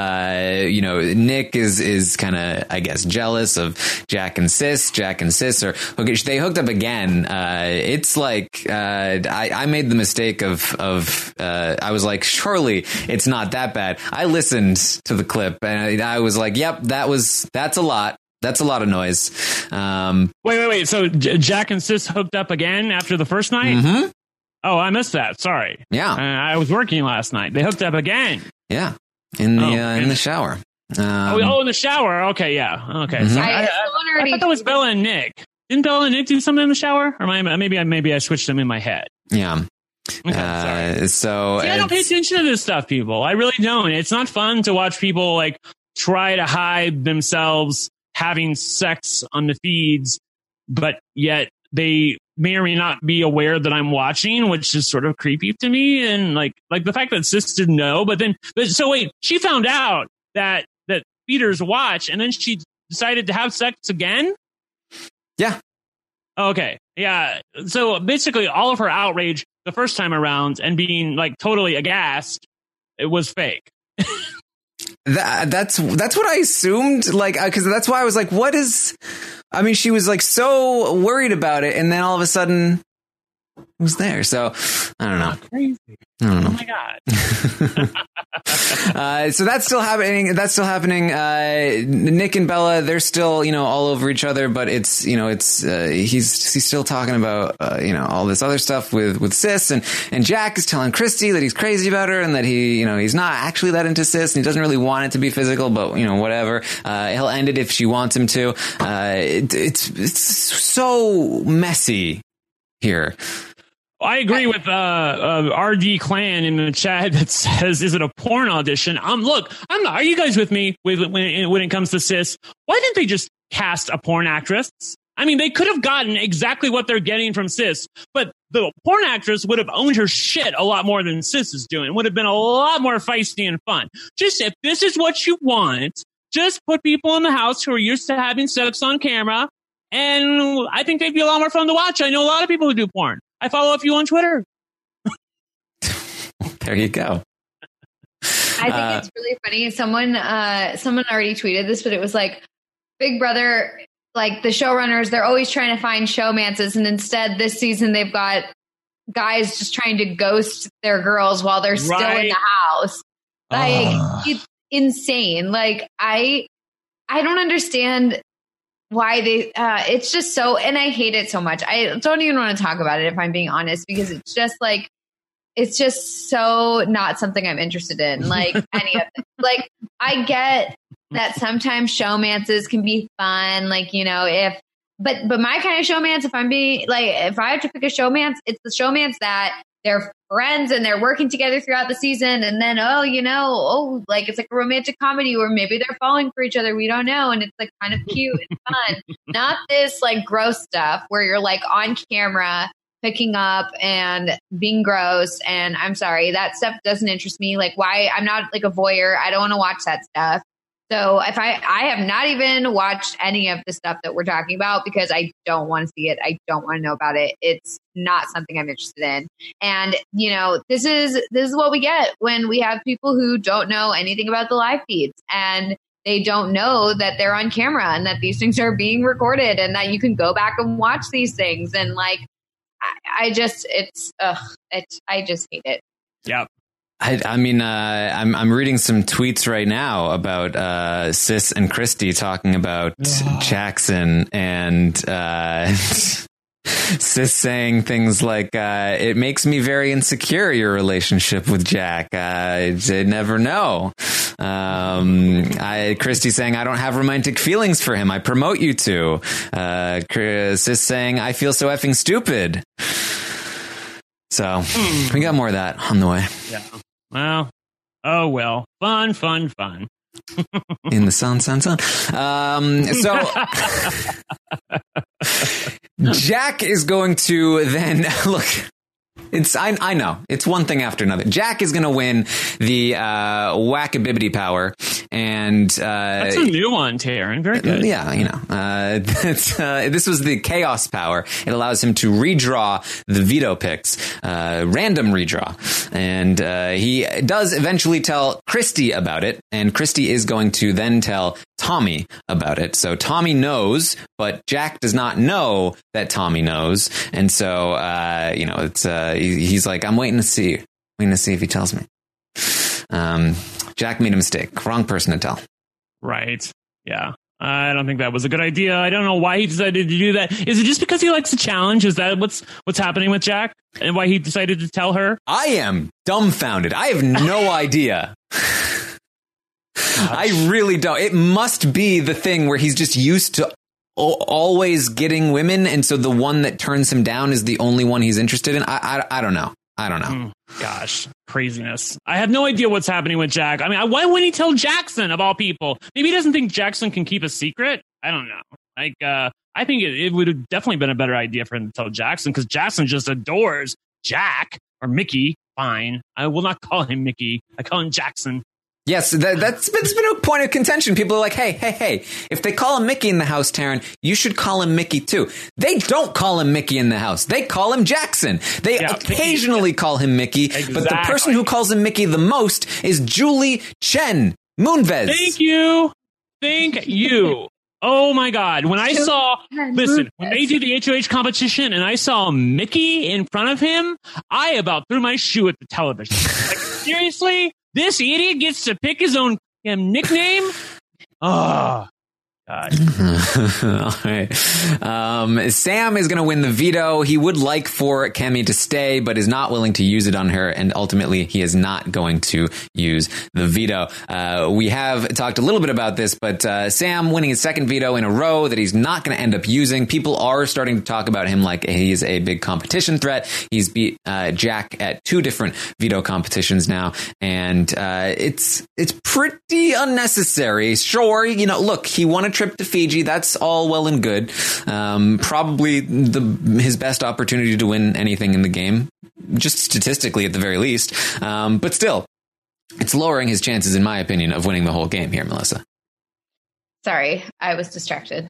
Nick is kind of, I guess, jealous of Jack and Sis. Jack and Sis they hooked up again. It's like I made the mistake of I was like, surely it's not that bad. I listened to the clip and I was like, yep, that's a lot. That's a lot of noise. Wait. So Jack and Sis hooked up again after the first night? Mm-hmm. Oh, I missed that. Sorry. Yeah. I was working last night. They hooked up again. Yeah. In the shower. In the shower. Okay. Yeah. Okay. Mm-hmm. So I thought that was Bella and Nick. Didn't Bella and Nick do something in the shower? Or maybe I switched them in my head. Yeah. Okay, so I don't pay attention to this stuff, people. I really don't. It's not fun to watch people like try to hide themselves having sex on the feeds, but yet they may or may not be aware that I'm watching, which is sort of creepy to me. And like the fact that Sis didn't know, but wait, she found out that feeders watch, and then she decided to have sex again. Yeah. Okay. Yeah. So basically, all of her outrage the first time around and being like totally aghast, it was fake. That's what I assumed, like, because that's why I was like, what is, I mean, she was like so worried about it, and then all of a sudden it was there. So I don't know. Crazy. I don't know. Oh my God. So that's still happening. Nick and Bella, they're still, all over each other, but it's, he's still talking about, all this other stuff with Sis, and Jack is telling Christy that he's crazy about her and that he's not actually that into Sis and he doesn't really want it to be physical, but whatever. He'll end it if she wants him to. It's so messy here. I agree with RD Clan in the chat that says, "Is it a porn audition?" Look, I'm not. Are you guys with me when it comes to Sis? Why didn't they just cast a porn actress? I mean, they could have gotten exactly what they're getting from Sis, but the porn actress would have owned her shit a lot more than Sis is doing. Would have been a lot more feisty and fun. Just if this is what you want, just put people in the house who are used to having sex on camera, and I think they'd be a lot more fun to watch. I know a lot of people who do porn. I follow a few on Twitter. There you go. I think it's really funny. Someone already tweeted this, but it was like Big Brother, like the showrunners, they're always trying to find showmances. And instead this season, they've got guys just trying to ghost their girls while they're still in the house. Like, it's insane. Like, I don't understand why they it's just so, and I hate it so much. I don't even want to talk about it, if I'm being honest, because it's just so not something I'm interested in, like any of it. Like, I get that sometimes showmances can be fun, like, but my kind of showmance, if I'm being like, if I have to pick a showmance, it's the showmance that they're friends and they're working together throughout the season, and then like it's like a romantic comedy where maybe they're falling for each other, we don't know, and it's like kind of cute and fun. Not this like gross stuff where you're like on camera picking up and being gross. And I'm sorry, that stuff doesn't interest me. Like, why? I'm not like a voyeur. I don't want to watch that stuff. So if I have not even watched any of the stuff that we're talking about because I don't want to see it. I don't want to know about it. It's not something I'm interested in. And, this is what we get when we have people who don't know anything about the live feeds, and they don't know that they're on camera and that these things are being recorded and that you can go back and watch these things. And like, I just hate it. Yep. I mean, I'm reading some tweets right now about Sis and Christy talking about Jackson, and Sis saying things like, "It makes me very insecure, your relationship with Jack. I never know." Christy saying, "I don't have romantic feelings for him. I promote you to." Sis saying, "I feel so effing stupid." So we got more of that on the way. Yeah. Well, oh well. Fun. In the sun. So Jack is going to then look. I know. It's one thing after another. Jack is going to win the whack-a-bibbity power. And that's a new one, Taryn. Very good. Yeah, this was the chaos power. It allows him to redraw the veto picks, random redraw. And he does eventually tell Christy about it. And Christy is going to then tell Tommy about it. So Tommy knows, but Jack does not know that Tommy knows. And so, he's like, I'm waiting to see if he tells me. Jack made a mistake. Wrong person to tell. Right. Yeah. I don't think that was a good idea. I don't know why he decided to do that. Is it just because he likes a challenge? Is that what's happening with Jack? And why he decided to tell her? I am dumbfounded. I have no idea. I really don't. It must be the thing where he's just used to always getting women. And so the one that turns him down is the only one he's interested in. I don't know. I don't know. Gosh, craziness. I have no idea what's happening with Jack. I mean, why wouldn't he tell Jackson, of all people? Maybe he doesn't think Jackson can keep a secret. I don't know. Like, I think it would have definitely been a better idea for him to tell Jackson, because Jackson just adores Jack or Mickey. Fine. I will not call him Mickey. I call him Jackson. Yes, that's been a point of contention. People are like, hey, if they call him Mickey in the house, Taryn, you should call him Mickey too. They don't call him Mickey in the house. They call him Jackson. They occasionally call him Mickey, exactly. But the person who calls him Mickey the most is Julie Chen Moonves. Thank you. Oh my God. When I saw, when they did the HOH competition and I saw Mickey in front of him, I about threw my shoe at the television. Like, seriously? This idiot gets to pick his own nickname? Oh, God. All right. Sam is going to win the veto. He would like for Kemi to stay, but is not willing to use it on her. And ultimately, he is not going to use the veto. We have talked a little bit about this, but Sam winning his second veto in a row that he's not going to end up using. People are starting to talk about him like he's a big competition threat. He's beat Jack at 2 different veto competitions now. And it's pretty unnecessary. Sure, look, he won a trip to Fiji. That's all well and good. Probably his best opportunity to win anything in the game, just statistically at the very least. But still, it's lowering his chances, in my opinion, of winning the whole game here, Melissa. Sorry, I was distracted.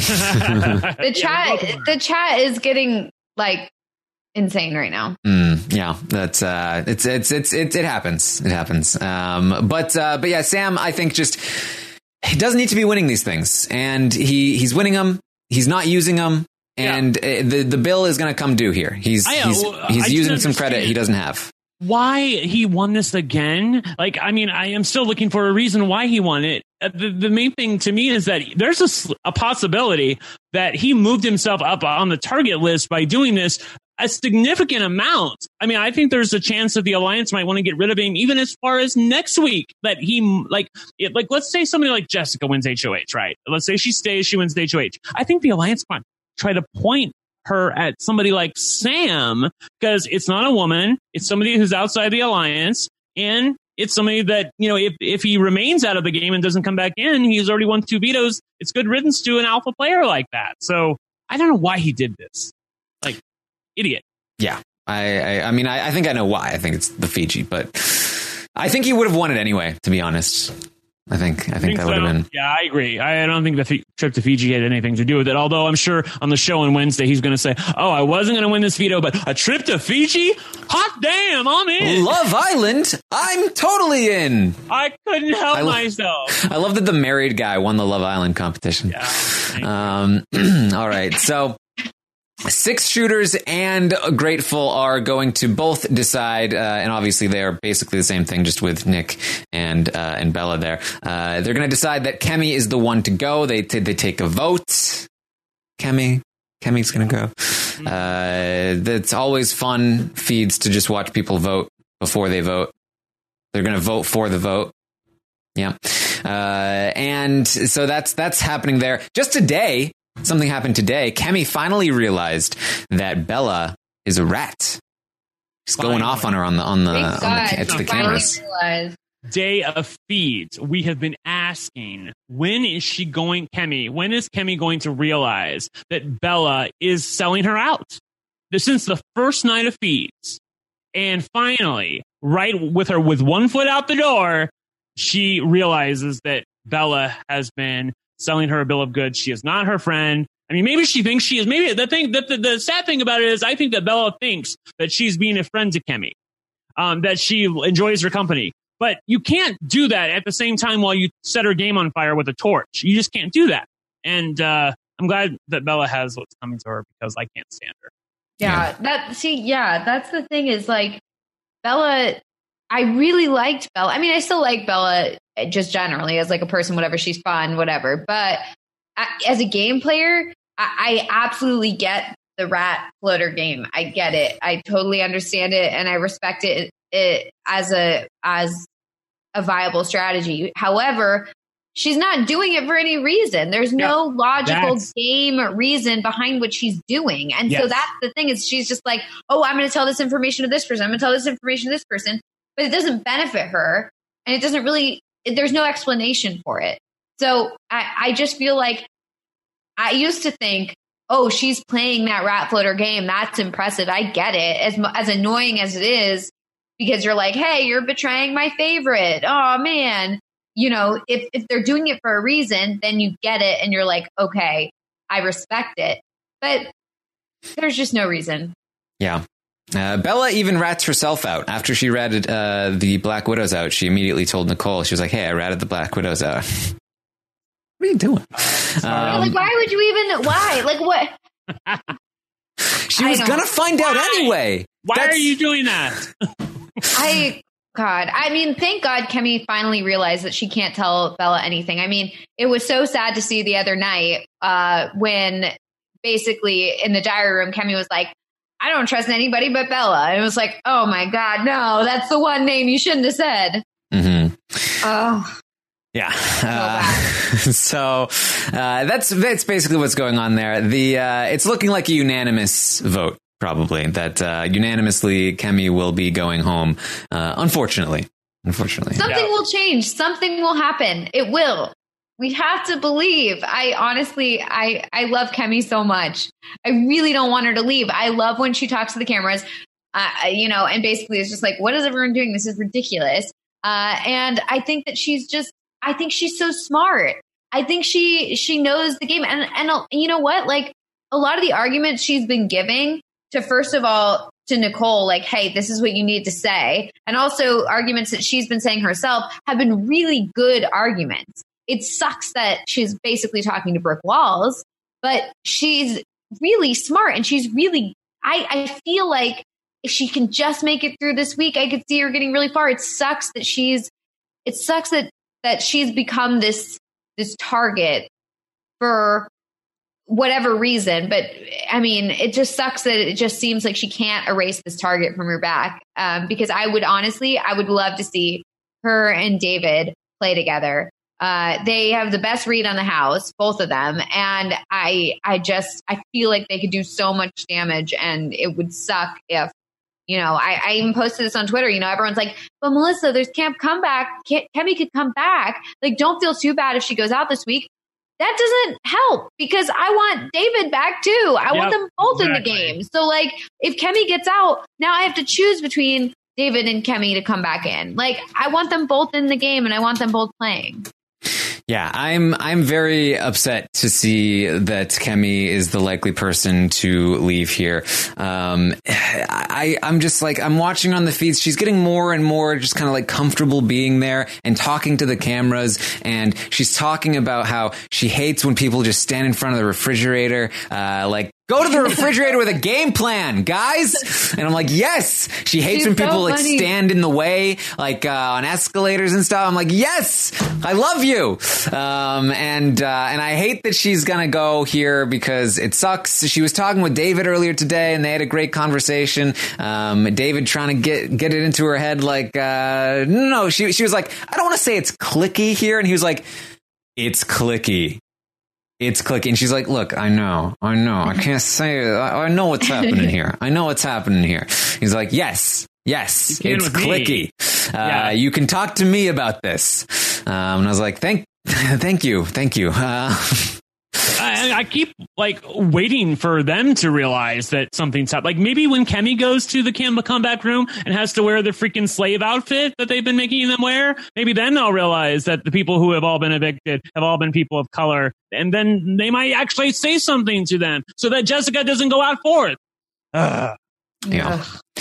The chat is getting like insane right now. Yeah, that's it happens. It happens. But yeah, Sam, I think he doesn't need to be winning these things, and he's winning them. He's not using them, and the bill is going to come due here. He's using some credit he doesn't have. Why he won this again? Like, I mean, I am still looking for a reason why he won it. The main thing to me is that there's a possibility that he moved himself up on the target list by doing this a significant amount. I mean, I think there's a chance that the Alliance might want to get rid of him even as far as next week. That he let's say somebody like Jessica wins HOH, right? Let's say she stays, she wins the HOH. I think the Alliance might try to point her at somebody like Sam, because it's not a woman, it's somebody who's outside the Alliance, and it's somebody that, if he remains out of the game and doesn't come back in, he's already won 2 vetoes. It's good riddance to an alpha player like that. So I don't know why he did this. Like, idiot. Yeah. I mean, I think I know why. I think it's the Fiji, but I think he would have won it anyway, to be honest. I think that would have been. Yeah, I agree. I don't think the trip to Fiji had anything to do with it. Although I'm sure on the show on Wednesday, he's going to say, oh, I wasn't going to win this veto, but a trip to Fiji? Hot damn, I'm in. Love Island? I'm totally in. I couldn't help myself. I love that the married guy won the Love Island competition. Yeah. All right. So 6 shooters and Grateful are going to both decide, and obviously they are basically the same thing, just with Nick and Bella there. They're going to decide that Kemi is the one to go. They take a vote. Kemi's going to go. It's always fun feeds to just watch people vote before they vote. They're going to vote for the vote. Yeah. And so that's happening there. Just today, something happened today. Kemi finally realized that Bella is a rat. She's going off on her on the cameras. Day of feeds. We have been asking, when is Kemi going to realize that Bella is selling her out? Since the first night of feeds, And finally, right with one foot out the door, she realizes that Bella has been selling her a bill of goods. She is not her friend. I mean, maybe she thinks she is. Maybe the sad thing about it is I think that Bella thinks that she's being a friend to Kemi, that she enjoys her company. But you can't do that at the same time while you set her game on fire with a torch. You just can't do that. And I'm glad that Bella has what's coming to her because I can't stand her. Yeah, that's the thing is like Bella, I really liked Bella. I mean, I still like Bella just generally as like a person, whatever, she's fun, whatever. But as a game player, I absolutely get the rat floater game. I get it. I totally understand it. And I respect it as a viable strategy. However, she's not doing it for any reason. There's no logical game reason behind what she's doing. And so that's the thing is she's just like, oh, I'm going to tell this information to this person. I'm going to tell this information to this person. But it doesn't benefit her. And it doesn't really, there's no explanation for it. So I just feel like I used to think, oh, she's playing that rat floater game. That's impressive. I get it. As annoying as it is, because you're like, hey, you're betraying my favorite. Oh, man. You know, if they're doing it for a reason, then you get it and you're like, okay, I respect it. But there's just no reason. Yeah. Bella even rats herself out. After she ratted the Black Widows out, she immediately told Nicole, she was like, hey, I ratted the Black Widows out. What are you doing? Like, why would you even, why? Like, what? She was going to find out anyway. Why are you doing that? God, I mean, thank God Kemi finally realized that she can't tell Bella anything. I mean, it was so sad to see the other night when basically in the diary room, Kemi was like, I don't trust anybody but Bella. And it was like, oh my God, no, that's the one name you shouldn't have said. Mm-hmm. Oh. Yeah. So that's basically what's going on there. It's looking like a unanimous vote. Probably that unanimously Kemi will be going home. Unfortunately, something will change. Something will happen. It will. We have to believe. I honestly love Kemi so much. I really don't want her to leave. I love when she talks to the cameras, and basically it's just like, what is everyone doing? This is ridiculous. And I think that she's so smart. I think she knows the game. And you know what? Like a lot of the arguments she's been giving to, first of all, to Nicole, like, hey, this is what you need to say. And also arguments that she's been saying herself have been really good arguments. It sucks that she's basically talking to brick walls, but she's really smart and she's really, I feel like if she can just make it through this week, I could see her getting really far. It sucks that she's become this target for whatever reason. But I mean, it just sucks that it just seems like she can't erase this target from her back. Because I would love to see her and David play together. They have the best read on the house, both of them. And I feel like they could do so much damage, and it would suck if, I even posted this on Twitter, everyone's like, but Melissa, there's Camp Comeback. Kemi could come back. Like, don't feel too bad if she goes out this week. That doesn't help because I want David back too. I want them both in the game. So like if Kemi gets out, now I have to choose between David and Kemi to come back in. Like I want them both in the game and I want them both playing. Yeah, I'm very upset to see that Kemi is the likely person to leave here. I'm just like, I'm watching on the feeds. She's getting more and more just kind of like comfortable being there and talking to the cameras. And she's talking about how she hates when people just stand in front of the refrigerator, like, go to the refrigerator with a game plan, guys. And I'm like, yes. She hates when people like stand in the way, like on escalators and stuff. I'm like, yes, I love you. And I hate that she's gonna go here because it sucks. She was talking with David earlier today, and they had a great conversation. David trying to get it into her head, like, no. She was like, I don't want to say it's clicky here, and he was like, it's clicky. It's clicking. She's like, look, I know. I can't say it. I know what's happening here. He's like, yes, it's clicky. You can talk to me about this. And I was like, thank you. I keep like waiting for them to realize that something's up. Like maybe when Kemi goes to the comeback room and has to wear the freaking slave outfit that they've been making them wear, maybe then they'll realize that the people who have all been evicted have all been people of color. And then they might actually say something to them so that Jessica doesn't go out fourth. Yeah.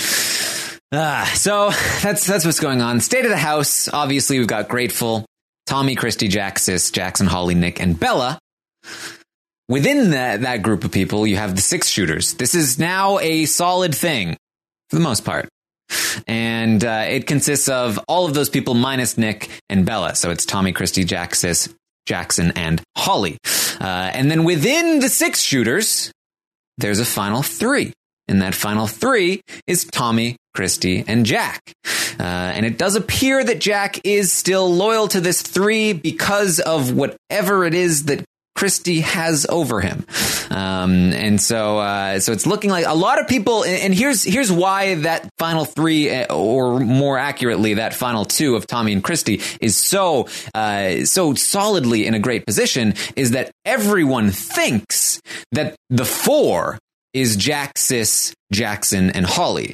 So that's what's going on. State of the house. Obviously, we've got Grateful, Tommy, Christy, Jaxis, Jackson, Holly, Nick, and Bella. Within that group of people, you have the 6 shooters. This is now a solid thing for the most part. And it consists of all of those people minus Nick and Bella. So it's Tommy, Christy, Jaxis, Jackson, and Holly. And then within the 6 shooters, there's a final 3. And that final 3 is Tommy, Christy, and Jack. And it does appear that Jack is still loyal to this 3 because of whatever it is that Christy has over him. And so it's looking like a lot of people, and here's why that final 3, or more accurately, that final 2 of Tommy and Christy is so solidly in a great position, is that everyone thinks that the 4 is Jaxis, Jackson, and Holly.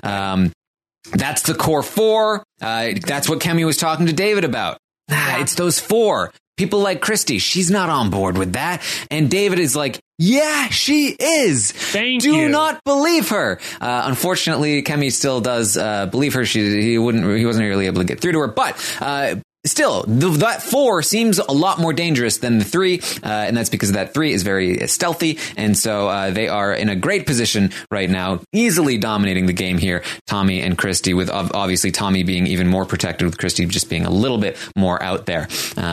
That's the core 4. That's what Kemi was talking to David about. It's those 4. People like Christy, she's not on board with that. And David is like, yeah, she is. Do not believe her. Unfortunately, Kemi still does believe her. He wasn't really able to get through to her. But still, that 4 seems a lot more dangerous than the 3, and that's because that 3 is very stealthy, and so they are in a great position right now, easily dominating the game here, Tommy and Christy, with obviously Tommy being even more protected, with Christy just being a little bit more out there.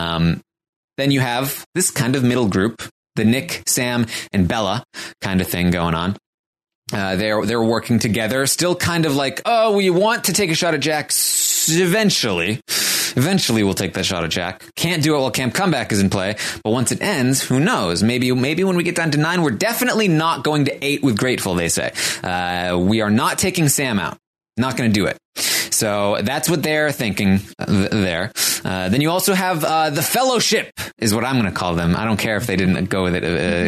Then you have this kind of middle group, the Nick, Sam, and Bella kind of thing going on. They're working together, still kind of like, oh, we want to take a shot at Jack eventually. Eventually we'll take that shot at Jack. Can't do it while Camp Comeback is in play. But once it ends, who knows? Maybe when we get down to 9, we're definitely not going to 8 with Grateful, they say. We are not taking Sam out. Not going to do it. So that's what they're thinking there. Then you also have the Fellowship, is what I'm going to call them. I don't care if they didn't go with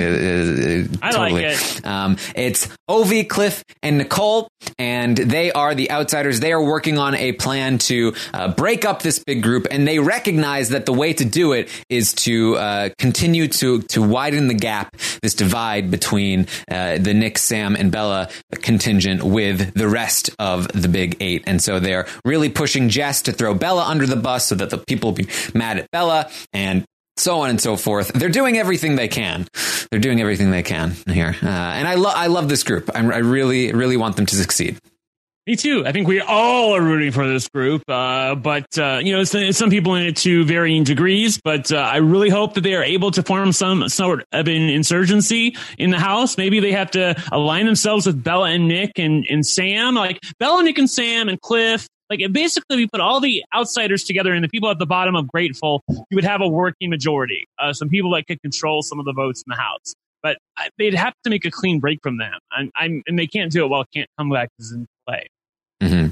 it. I totally. like it. It's Ovi, Cliff, and Nicole, and they are the outsiders. They are working on a plan to break up this big group, and they recognize that the way to do it is to continue to widen the gap, this divide between the Nick, Sam, and Bella contingent with the rest of the Big 8. And so they're really pushing Jess to throw Bella under the bus so that the people will be mad at Bella, and so on and so forth. They're doing everything they can. They're doing everything they can here. And I love this group. I really, really want them to succeed. Me too. I think we all are rooting for this group, but some people in it to varying degrees. But I really hope that they are able to form some sort of an insurgency in the house. Maybe they have to align themselves with Bella and Nick and Sam, like Bella, Nick, and Sam, and Cliff. Like basically, we put all the outsiders together and the people at the bottom of Grateful. You would have a working majority, some people that could control some of the votes in the house. But they'd have to make a clean break from them, and they can't do it while Can't Comeback is in play. Mm-hmm.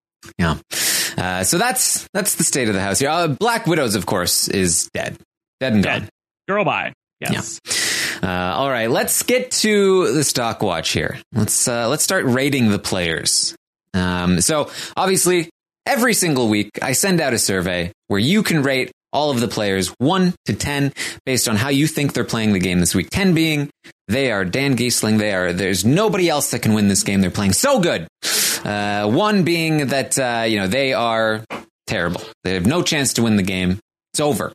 Yeah. So that's the state of the house here. Black Widows, of course, is dead and gone. Girl, bye. Yes. Yeah. All right. Let's get to the stock watch here. Let's start rating the players. So obviously, every single week I send out a survey where you can rate all of the players 1 to 10 based on how you think they're playing the game this week. 10 being they are Dan Giesling. There's nobody else that can win this game. They're playing so good. 1 being that, they are terrible. They have no chance to win the game. It's over.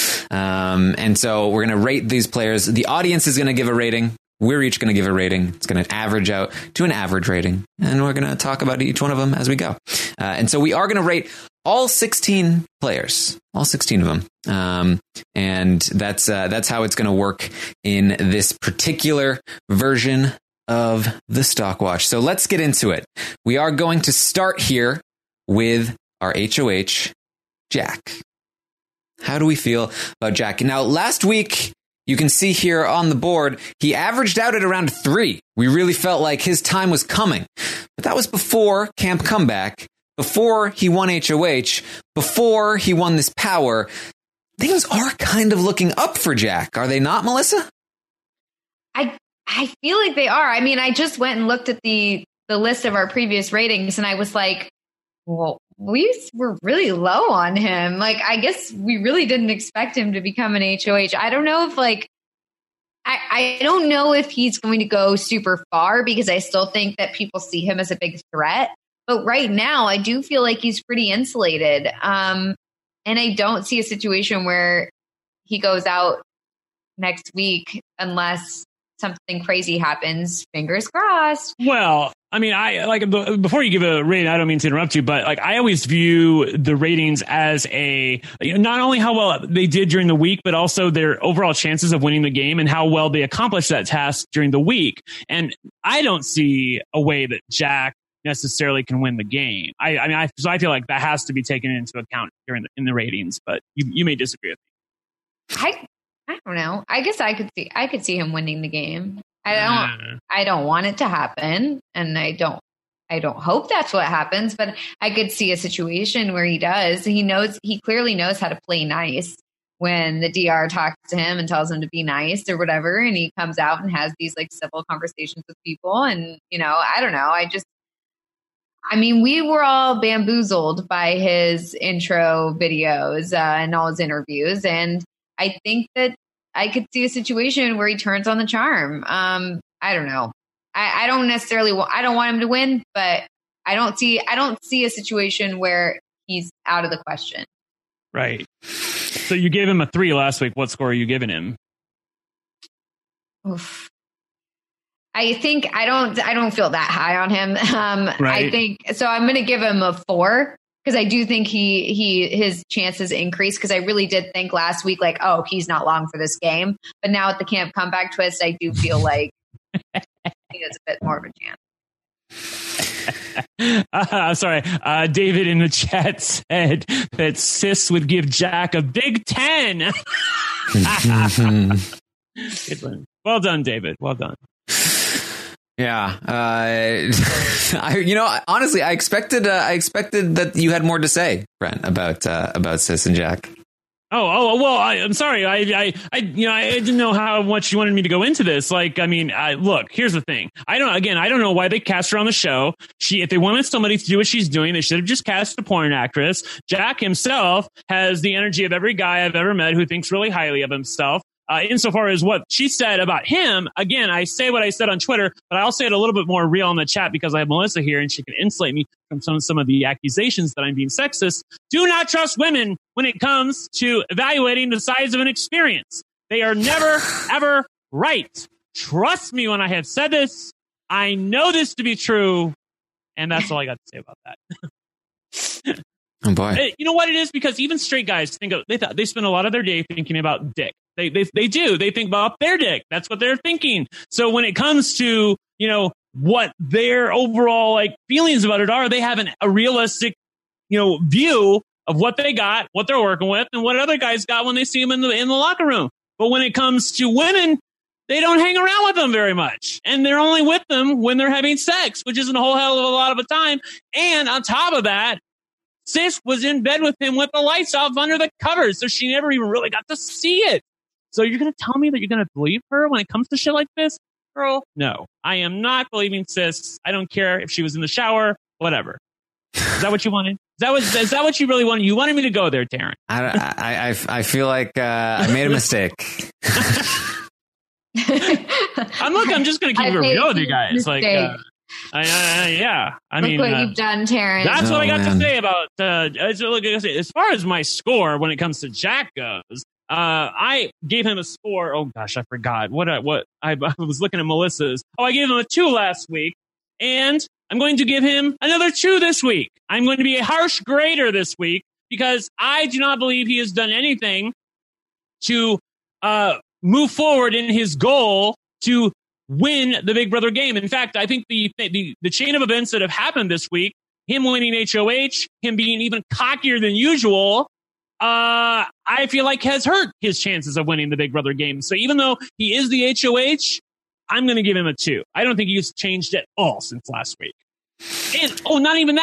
And so we're going to rate these players. The audience is going to give a rating. We're each going to give a rating. It's going to average out to an average rating. And we're going to talk about each one of them as we go. And so we are going to rate all 16 players, all 16 of them. And that's how it's going to work in this particular version of the Stock Watch. So let's get into it. We are going to start here with our HOH, Jack. How do we feel about Jack? Now, last week, you can see here on the board, he averaged out at around 3. We really felt like his time was coming. But that was before Camp Comeback, before he won HOH, before he won this power. things are kind of looking up for Jack, are they not, Melissa? I feel like they are. I mean, I just went and looked at the list of our previous ratings, and I was like, well, we were really low on him. Like, I guess we really didn't expect him to become an HOH. I don't know if I don't know if he's going to go super far, because I still think that people see him as a big threat. But right now, I do feel like he's pretty insulated. And I don't see a situation where he goes out next week unless something crazy happens. Fingers crossed. Well, I mean, before you give a rating, I don't mean to interrupt you, but I always view the ratings as not only how well they did during the week, but also their overall chances of winning the game and how well they accomplished that task during the week. And I don't see a way that Jack necessarily can win the game. So I feel like that has to be taken into account in the ratings, but you may disagree with me. I don't know. I guess I could see him winning the game. I don't want it to happen, and I don't hope that's what happens, but I could see a situation where he does. He clearly knows how to play nice when the DR talks to him and tells him to be nice or whatever, and he comes out and has these like civil conversations with people. And I don't know. We were all bamboozled by his intro videos and all his interviews, and I think that I could see a situation where he turns on the charm. I don't know. I don't necessarily I don't want him to win, but I don't see a situation where he's out of the question. Right. So you gave him a 3 last week. What score are you giving him? Oof. I think I don't feel that high on him. Right. I think so. I'm going to give him a 4. Because I do think his chances increase, because I really did think last week, like, oh, he's not long for this game. But now at the camp comeback twist, I do feel like he has a bit more of a chance. I'm sorry. David in the chat said that Sis would give Jack a Big 10. Good one. Well done, David. Well done. Yeah. Honestly, I expected that you had more to say, Brent, about Sis and Jack. Well, I'm sorry. I didn't know how much you wanted me to go into this. Look, here's the thing. I don't know why they cast her on the show. If they wanted somebody to do what she's doing, they should have just cast a porn actress. Jack himself has the energy of every guy I've ever met who thinks really highly of himself. Insofar as what she said about him, again, I say what I said on Twitter, but I'll say it a little bit more real in the chat because I have Melissa here and she can insulate me from some of the accusations that I'm being sexist. Do not trust women when it comes to evaluating the size of an experience. They are never, ever right. Trust me when I have said this. I know this to be true. And that's all I got to say about that. Oh boy. You know what it is? Because even straight guys they spend a lot of their day thinking about dick. They do. They think about their dick. That's what they're thinking. So when it comes to, what their overall feelings about it are, they have a realistic, view of what they got, what they're working with, and what other guys got when they see them in the locker room. But when it comes to women, they don't hang around with them very much. And they're only with them when they're having sex, which isn't a whole hell of a lot of a time. And on top of that, Sis was in bed with him with the lights off under the covers, so she never even really got to see it. So you're going to tell me that you're going to believe her when it comes to shit like this? Girl, no. I am not believing Sis. I don't care if she was in the shower, whatever. Is that what you wanted? Is that what you really wanted? You wanted me to go there, Taryn. I feel like I made a mistake. I'm just going to keep it real with you guys. Yeah. Look what you've done, Taryn. That's what I got to say about. As far as my score when it comes to Jack goes, I gave him a score. Oh gosh, I forgot what I was looking at Melissa's. Oh, I gave him a 2 last week, and I'm going to give him another 2 this week. I'm going to be a harsh grader this week because I do not believe he has done anything to move forward in his goal to win the Big Brother game. In fact, I think the chain of events that have happened this week, him winning HOH, him being even cockier than usual, I feel like has hurt his chances of winning the Big Brother game. So even though he is the HOH, I'm going to give him a 2. I don't think he's changed at all since last week. And, not even that.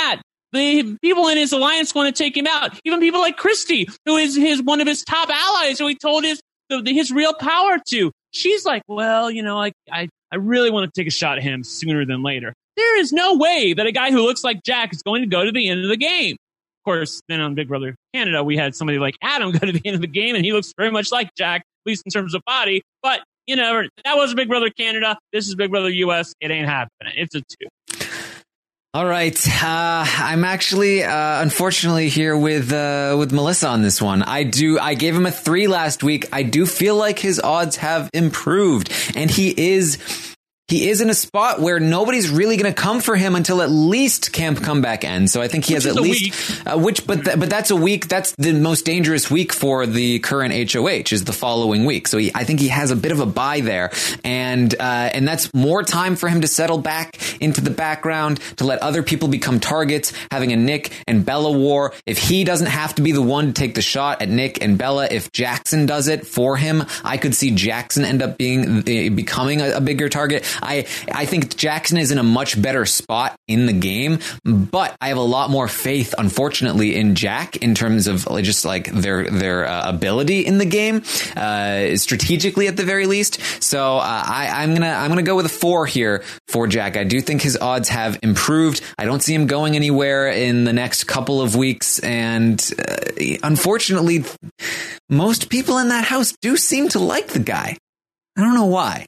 the people in his alliance want to take him out. Even people like Christie, who is one of his top allies, who he told his real power to. She's like, well, I really want to take a shot at him sooner than later. There is no way that a guy who looks like Jack is going to go to the end of the game. Of course, then on Big Brother Canada, we had somebody like Adam go to the end of the game, and he looks very much like Jack, at least in terms of body. But, that was Big Brother Canada. This is Big Brother US. It ain't happening. It's a 2. All right. I'm actually, unfortunately here with Melissa on this one. I gave him a 3 last week. I do feel like his odds have improved, and he is in a spot where nobody's really going to come for him until at least Camp Comeback ends. So I think he has at least, but that's a week. That's the most dangerous week for the current HOH is the following week. So I think he has a bit of a bye there, and that's more time for him to settle back into the background, to let other people become targets, having a Nick and Bella war. If he doesn't have to be the one to take the shot at Nick and Bella, if Jackson does it for him, I could see Jackson end up becoming a bigger target. I think Jackson is in a much better spot in the game, but I have a lot more faith, unfortunately, in Jack in terms of just like their ability in the game, strategically at the very least. So I'm gonna go with a 4 here for Jack. I do think his odds have improved. I don't see him going anywhere in the next couple of weeks, and unfortunately, most people in that house do seem to like the guy. I don't know why.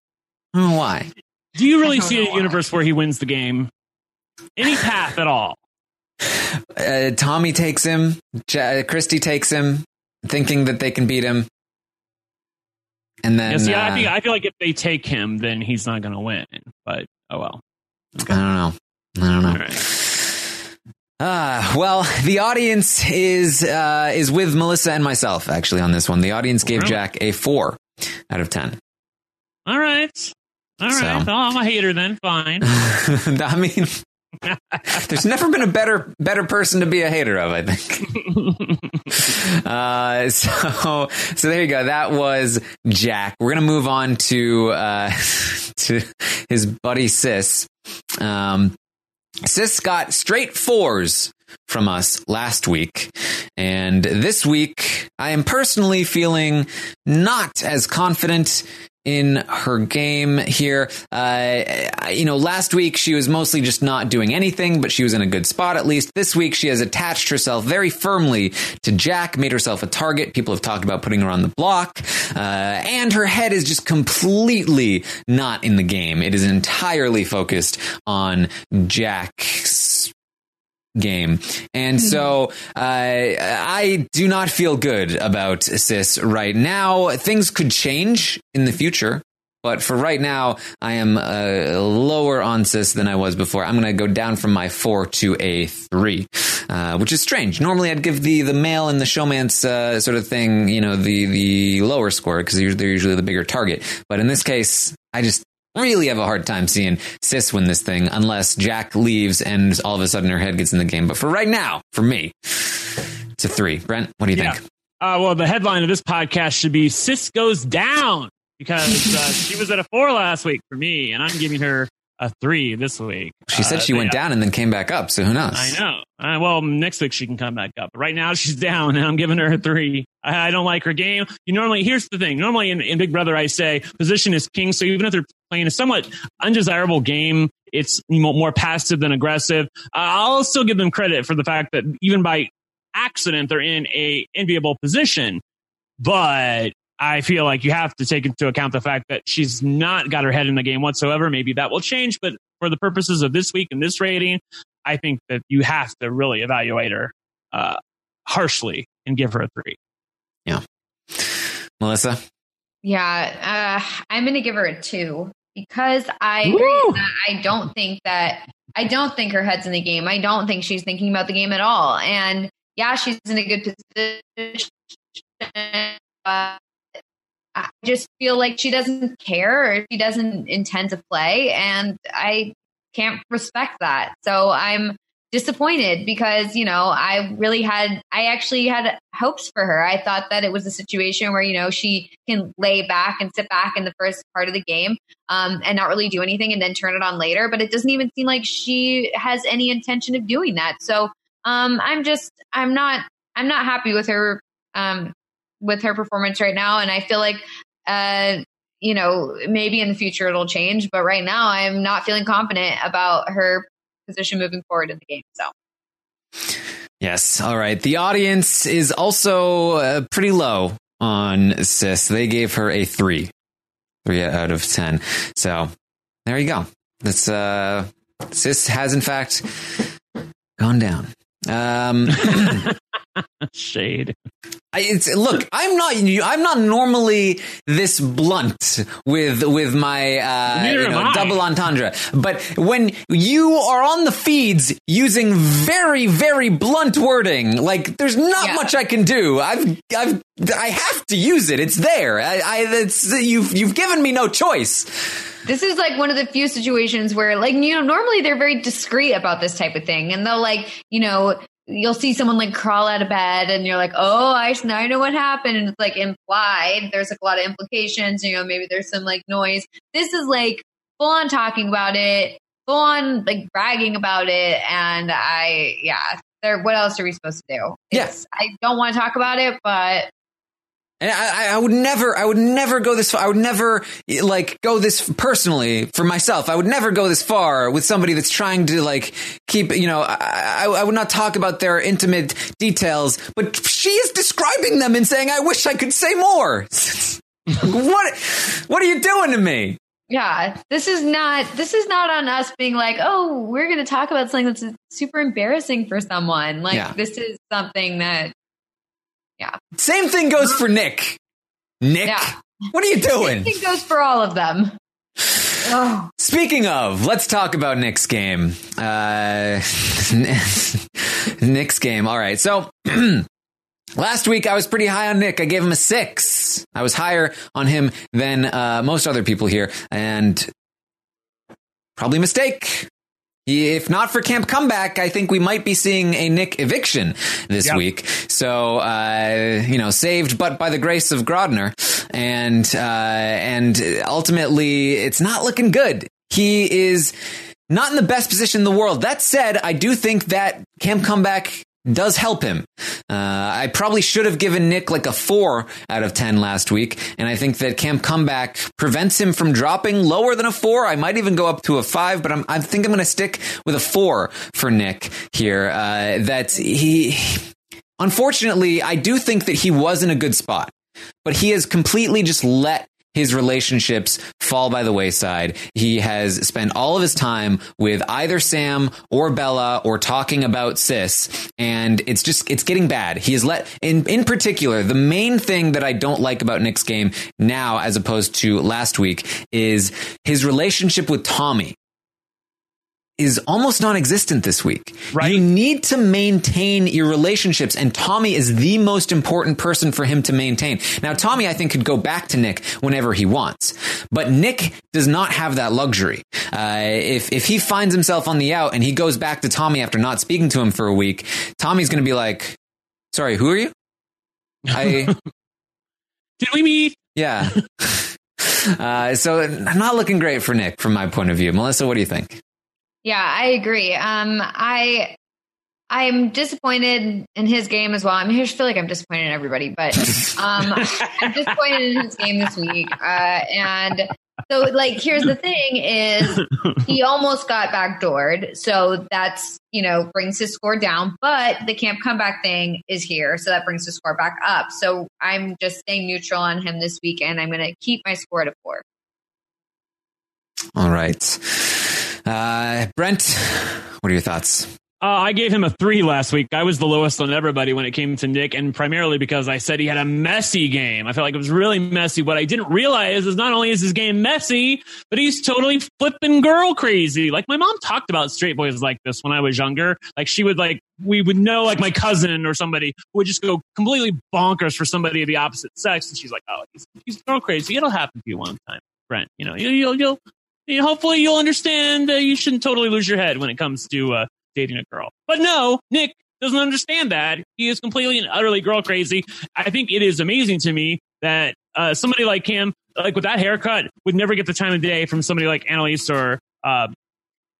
Do you really see a universe where he wins the game? Any path at all? Tommy takes him. Christie takes him, thinking that they can beat him. And then I feel like if they take him, then he's not going to win. But oh well. Okay. I don't know. All right. Well, the audience is with Melissa and myself actually on this one. The audience gave Jack a 4 out of 10. All right. Well, I'm a hater then. Fine. I mean, there's never been a better person to be a hater of, I think. So there you go. That was Jack. We're going to move on to his buddy Sis. Sis got straight 4s from us last week. And this week, I am personally feeling not as confident in her game here. Last week she was mostly just not doing anything, but she was in a good spot at least. This week she has attached herself very firmly to Jack, made herself a target. People have talked about putting her on the block, and her head is just completely not in the game. It is entirely focused on Jack's game. And so I do not feel good about Sis right now. Things could change in the future, but for right now, I am lower on Sis than I was before. I'm going to go down from my 4 to a 3, which is strange. Normally, I'd give the male and the showman's sort of thing, the lower score because they're usually the bigger target. But in this case, I just really have a hard time seeing Sis win this thing unless Jack leaves and all of a sudden her head gets in the game. But for right now, for me, it's a 3. Brent, what do you think? Well, the headline of this podcast should be Sis Goes Down, because she was at a 4 last week for me, and I'm giving her a 3 this week. She said she went down and then came back up, so who knows? I know. Well, next week she can come back up. But right now she's down, and I'm giving her a 3. I don't like her game. Here's the thing. Normally in Big Brother, I say position is king. So even if they're playing a somewhat undesirable game, it's more passive than aggressive. I'll still give them credit for the fact that even by accident, they're in a enviable position. But I feel like you have to take into account the fact that she's not got her head in the game whatsoever. Maybe that will change, but for the purposes of this week and this rating, I think that you have to really evaluate her harshly and give her a 3. Yeah. Melissa? Yeah, I'm going to give her a 2 because I agree that I don't think her head's in the game. I don't think she's thinking about the game at all. And yeah, she's in a good position. I just feel like she doesn't care or she doesn't intend to play, and I can't respect that. So I'm disappointed because, I actually had hopes for her. I thought that it was a situation where, she can lay back and sit back in the first part of the game and not really do anything and then turn it on later. But it doesn't even seem like she has any intention of doing that. So I'm not happy with her performance right now. And I feel like, maybe in the future it'll change, but right now I'm not feeling confident about her position moving forward in the game. So. Yes. All right. The audience is also pretty low on Sis. They gave her a 3 out of 10. So there you go. That's Sis has in fact gone down. Shade. Look, I'm not normally this blunt with my double entendre, but when you are on the feeds using very, very blunt wording, like there's not much I can do. I have to use it. It's there. You've given me no choice. This is like one of the few situations where, like, normally they're very discreet about this type of thing, and they'll you'll see someone like crawl out of bed and you're like, oh, I know what happened. And it's like implied. There's like a lot of implications, maybe there's some like noise. This is like full on talking about it, full on like bragging about it. And what else are we supposed to do? Yes. I don't want to talk about it, but. And I would never go this far. I would never go this personally for myself. I would never go this far with somebody that's trying to keep, I would not talk about their intimate details, but she is describing them and saying, I wish I could say more. What are you doing to me? Yeah, this is not on us being like, oh, we're going to talk about something that's super embarrassing for someone. This is something that. Yeah. Same thing goes for Nick. Nick, what are you doing? Same thing goes for all of them. Oh. Speaking of, let's talk about Nick's game. Nick's game. All right. So last week I was pretty high on Nick. I gave him a 6. I was higher on him than most other people here, and probably a mistake. If not for Camp Comeback, I think we might be seeing a Nick eviction this week. So, saved but by the grace of Grodner. And ultimately, it's not looking good. He is not in the best position in the world. That said, I do think that Camp Comeback does help him. I probably should have given Nick a 4 out of 10 last week. And I think that Camp Comeback prevents him from dropping lower than a 4. I might even go up to a 5, but I think I'm going to stick with a 4 for Nick here. Unfortunately, I do think that he was in a good spot, but he has completely just let his relationships fall by the wayside. He has spent all of his time with either Sam or Bella or talking about Sis, and it's getting bad. He has in particular, the main thing that I don't like about Nick's game now as opposed to last week is his relationship with Tommy is almost non-existent this week. Right. You need to maintain your relationships, and Tommy is the most important person for him to maintain. Now, Tommy, I think, could go back to Nick whenever he wants, but Nick does not have that luxury. If he finds himself on the out and he goes back to Tommy after not speaking to him for a week, Tommy's going to be like, sorry, who are you? Did we meet? Yeah. So not looking great for Nick from my point of view. Melissa, what do you think? Yeah, I agree. I'm disappointed in his game as well. I just feel like I'm disappointed in everybody, but I'm disappointed in his game this week. And so, here's the thing: is he almost got backdoored, so that's brings his score down. But the Camp Comeback thing is here, so that brings the score back up. So I'm just staying neutral on him this week, and I'm going to keep my score at a 4. All right. Brent, what are your thoughts? I gave him a 3 last week. I was the lowest on everybody when it came to Nick, and primarily because I said he had a messy game. I felt like it was really messy. What I didn't realize is not only is his game messy, but he's totally flipping girl crazy. My mom talked about straight boys like this when I was younger. She would we would know my cousin or somebody who would just go completely bonkers for somebody of the opposite sex, and she's like, oh, he's girl crazy. It'll happen to you one time, Brent. You'll hopefully you'll understand you shouldn't totally lose your head when it comes to dating a girl. But no, Nick doesn't understand that. He is completely and utterly girl crazy. I think it is amazing to me that somebody like him, with that haircut, would never get the time of day from somebody like Annalise or Bella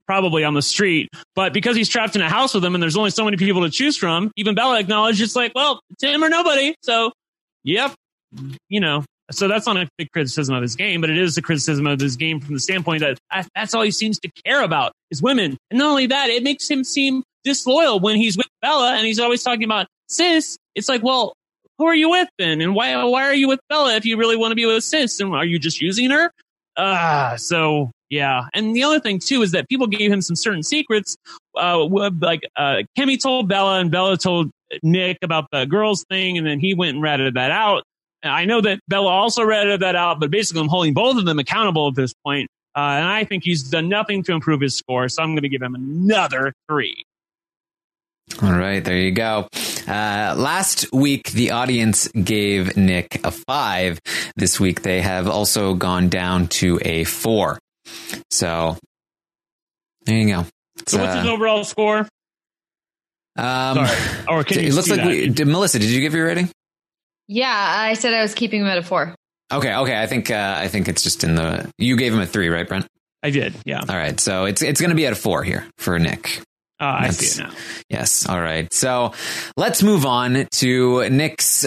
probably on the street. But because he's trapped in a house with them and there's only so many people to choose from, even Bella acknowledged it's like, well, it's him or nobody. So, yep, So that's not a big criticism of his game, but it is a criticism of his game from the standpoint that that's all he seems to care about is women. And not only that, it makes him seem disloyal when he's with Bella and he's always talking about sis. It's like, well, who are you with then? And why are you with Bella if you really want to be with sis? And are you just using her? So yeah. And the other thing too is that people gave him some certain secrets. Kemi told Bella and Bella told Nick about the girls thing. And then he went and ratted that out. I know that Bella also ratted that out, but basically I'm holding both of them accountable at this point. And I think he's done nothing to improve his score. So I'm going to give him another 3. All right, there you go. Last week, the audience gave Nick a 5. This week, they have also gone down to a 4. So, there you go. So what's his overall score? Sorry. Or can you it looks like Melissa, did you give your rating? Yeah, I said I was keeping him at a 4. Okay. I think it's just in you gave him a 3, right, Brent? I did, yeah. All right, so it's going to be at a 4 here for Nick. I see it now. Yes. All right. So let's move on to Nick's,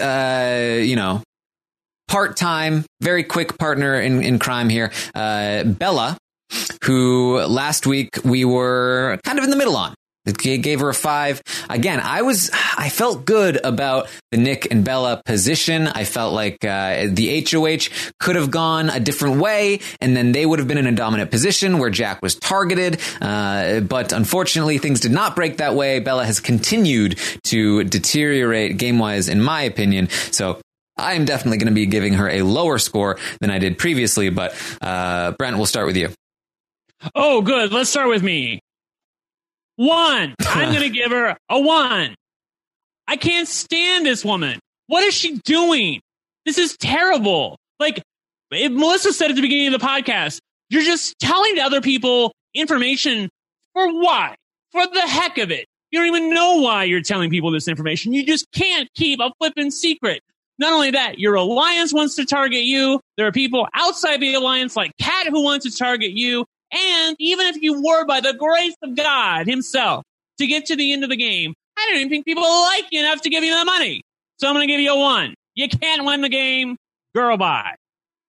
part-time, very quick partner in crime here, Bella, who last week we were kind of in the middle on. It gave her a 5. Again, I felt good about the Nick and Bella position. I felt like the HOH could have gone a different way, and then they would have been in a dominant position where Jack was targeted. But unfortunately, things did not break that way. Bella has continued to deteriorate game-wise, in my opinion. So I am definitely going to be giving her a lower score than I did previously. But Brent, we'll start with you. Oh, good. Let's start with me. 1. I'm going to give her a 1. I can't stand this woman. What is she doing? This is terrible. Like Melissa said at the beginning of the podcast, you're just telling other people information for why? For the heck of it. You don't even know why you're telling people this information. You just can't keep a flipping secret. Not only that, your alliance wants to target you. There are people outside the alliance like Kat who want to target you. And even if you were, by the grace of God himself, to get to the end of the game, I don't even think people like you enough to give you the money. So I'm going to give you a 1. You can't win the game. Girl, bye.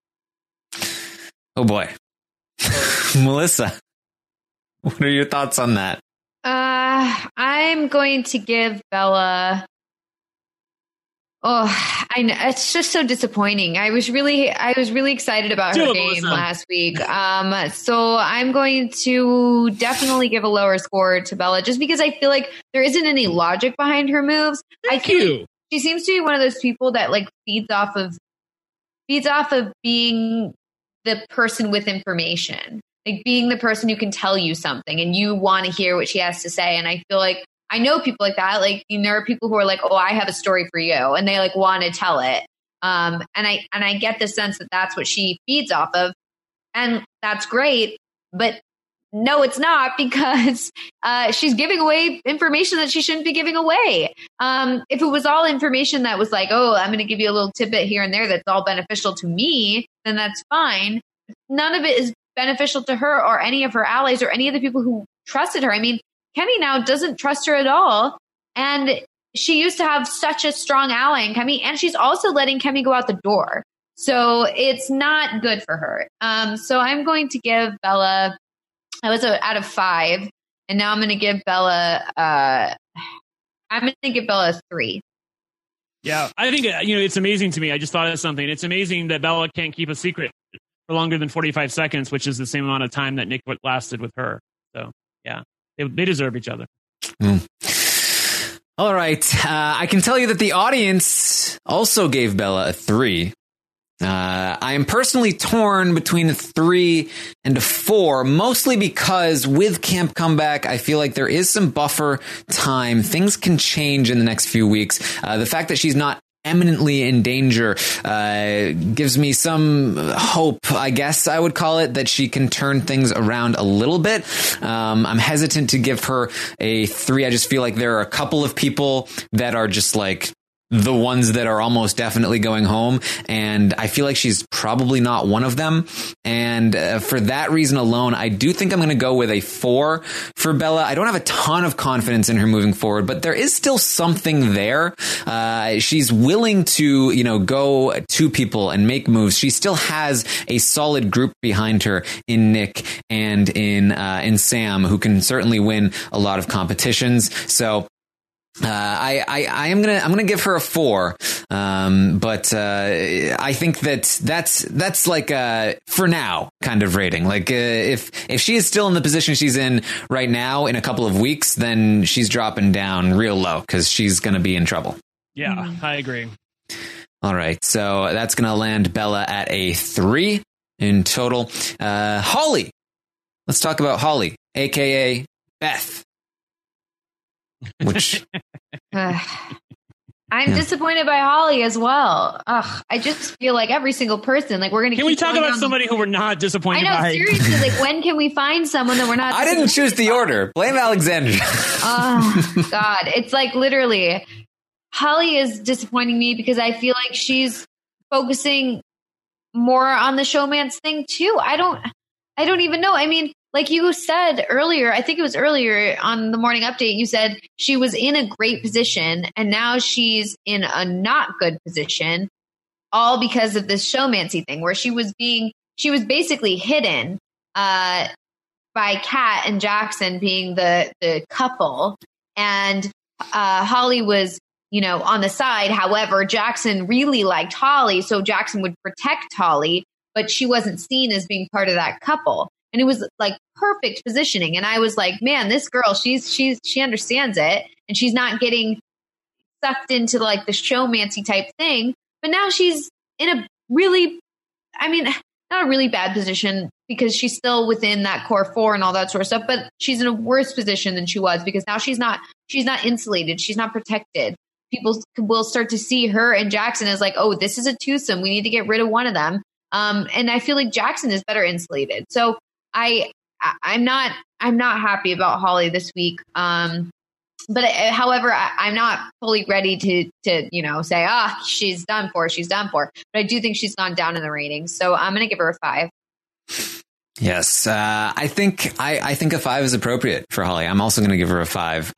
Oh, boy. Melissa, what are your thoughts on that? I'm going to give Bella... Oh, I know. It's just so disappointing. I was really excited about her game last week. So I'm going to definitely give a lower score to Bella just because I feel like there isn't any logic behind her moves. Thank you. She seems to be one of those people that like feeds off of being the person with information, like being the person who can tell you something and you want to hear what she has to say. And I feel like I know people like that. Like, there are people who are like, oh, I have a story for you. And they like want to tell it. And I get the sense that that's what she feeds off of. And that's great. But no, it's not, because she's giving away information that she shouldn't be giving away. If it was all information that was like, oh, I'm going to give you a little tidbit here and there that's all beneficial to me, then that's fine. None of it is beneficial to her or any of her allies or any of the people who trusted her. I mean, Kemi now doesn't trust her at all. And she used to have such a strong ally in Kemi. And she's also letting Kemi go out the door. So it's not good for her. So I'm going to give Bella, I was out of 5. And now I'm going to give Bella, a 3. Yeah, I think, it's amazing to me. I just thought of something. It's amazing that Bella can't keep a secret for longer than 45 seconds, which is the same amount of time that Nick lasted with her. So, yeah. They deserve each other. All right. I can tell you that the audience also gave Bella a 3. I am personally torn between a 3 and a 4, mostly because with Camp Comeback, I feel like there is some buffer time. Things can change in the next few weeks. The fact that she's not eminently in danger gives me some hope, I guess I would call it, that she can turn things around a little bit. I'm hesitant to give her a 3. I just feel like there are a couple of people that are just like the ones that are almost definitely going home. And I feel like she's probably not one of them. And for that reason alone, I do think I'm going to go with a 4 for Bella. I don't have a ton of confidence in her moving forward, but there is still something there. She's willing to, go to people and make moves. She still has a solid group behind her in Nick and in Sam, who can certainly win a lot of competitions. So I'm gonna give her a 4, but I think that's like a for now kind of rating. Like if she is still in the position she's in right now, in a couple of weeks, then she's dropping down real low because she's gonna be in trouble. Yeah, I agree. All right, so that's gonna land Bella at a 3 in total. Holly, let's talk about Holly, aka Beth. Which I'm disappointed by Holly as well. Ugh, I just feel like every single person, like we're going to. Can we talk about somebody who we're not disappointed by? I know, seriously. Like, when can we find someone that we're not? I didn't choose the order. Blame Alexandra. Oh God, it's like literally, Holly is disappointing me because I feel like she's focusing more on the showmance thing too. I don't even know. I mean, like you said earlier, I think it was earlier on the morning update, you said she was in a great position and now she's in a not good position, all because of this showmancy thing where she was basically hidden by Kat and Jackson being the couple, and Holly was, on the side. However, Jackson really liked Holly, so Jackson would protect Holly, but she wasn't seen as being part of that couple. And it was like perfect positioning. And I was like, man, this girl, she understands it. And she's not getting sucked into like the showmancy type thing. But now she's in a really, not a really bad position because she's still within that core 4 and all that sort of stuff. But she's in a worse position than she was because now she's not insulated. She's not protected. People will start to see her and Jackson as like, oh, this is a twosome. We need to get rid of one of them. And I feel like Jackson is better insulated. So I'm not happy about Holly this week. But however, I'm not fully ready to say, she's done for. But I do think she's gone down in the ratings. So I'm going to give her a 5. Yes. I think a 5 is appropriate for Holly. I'm also going to give her a 5.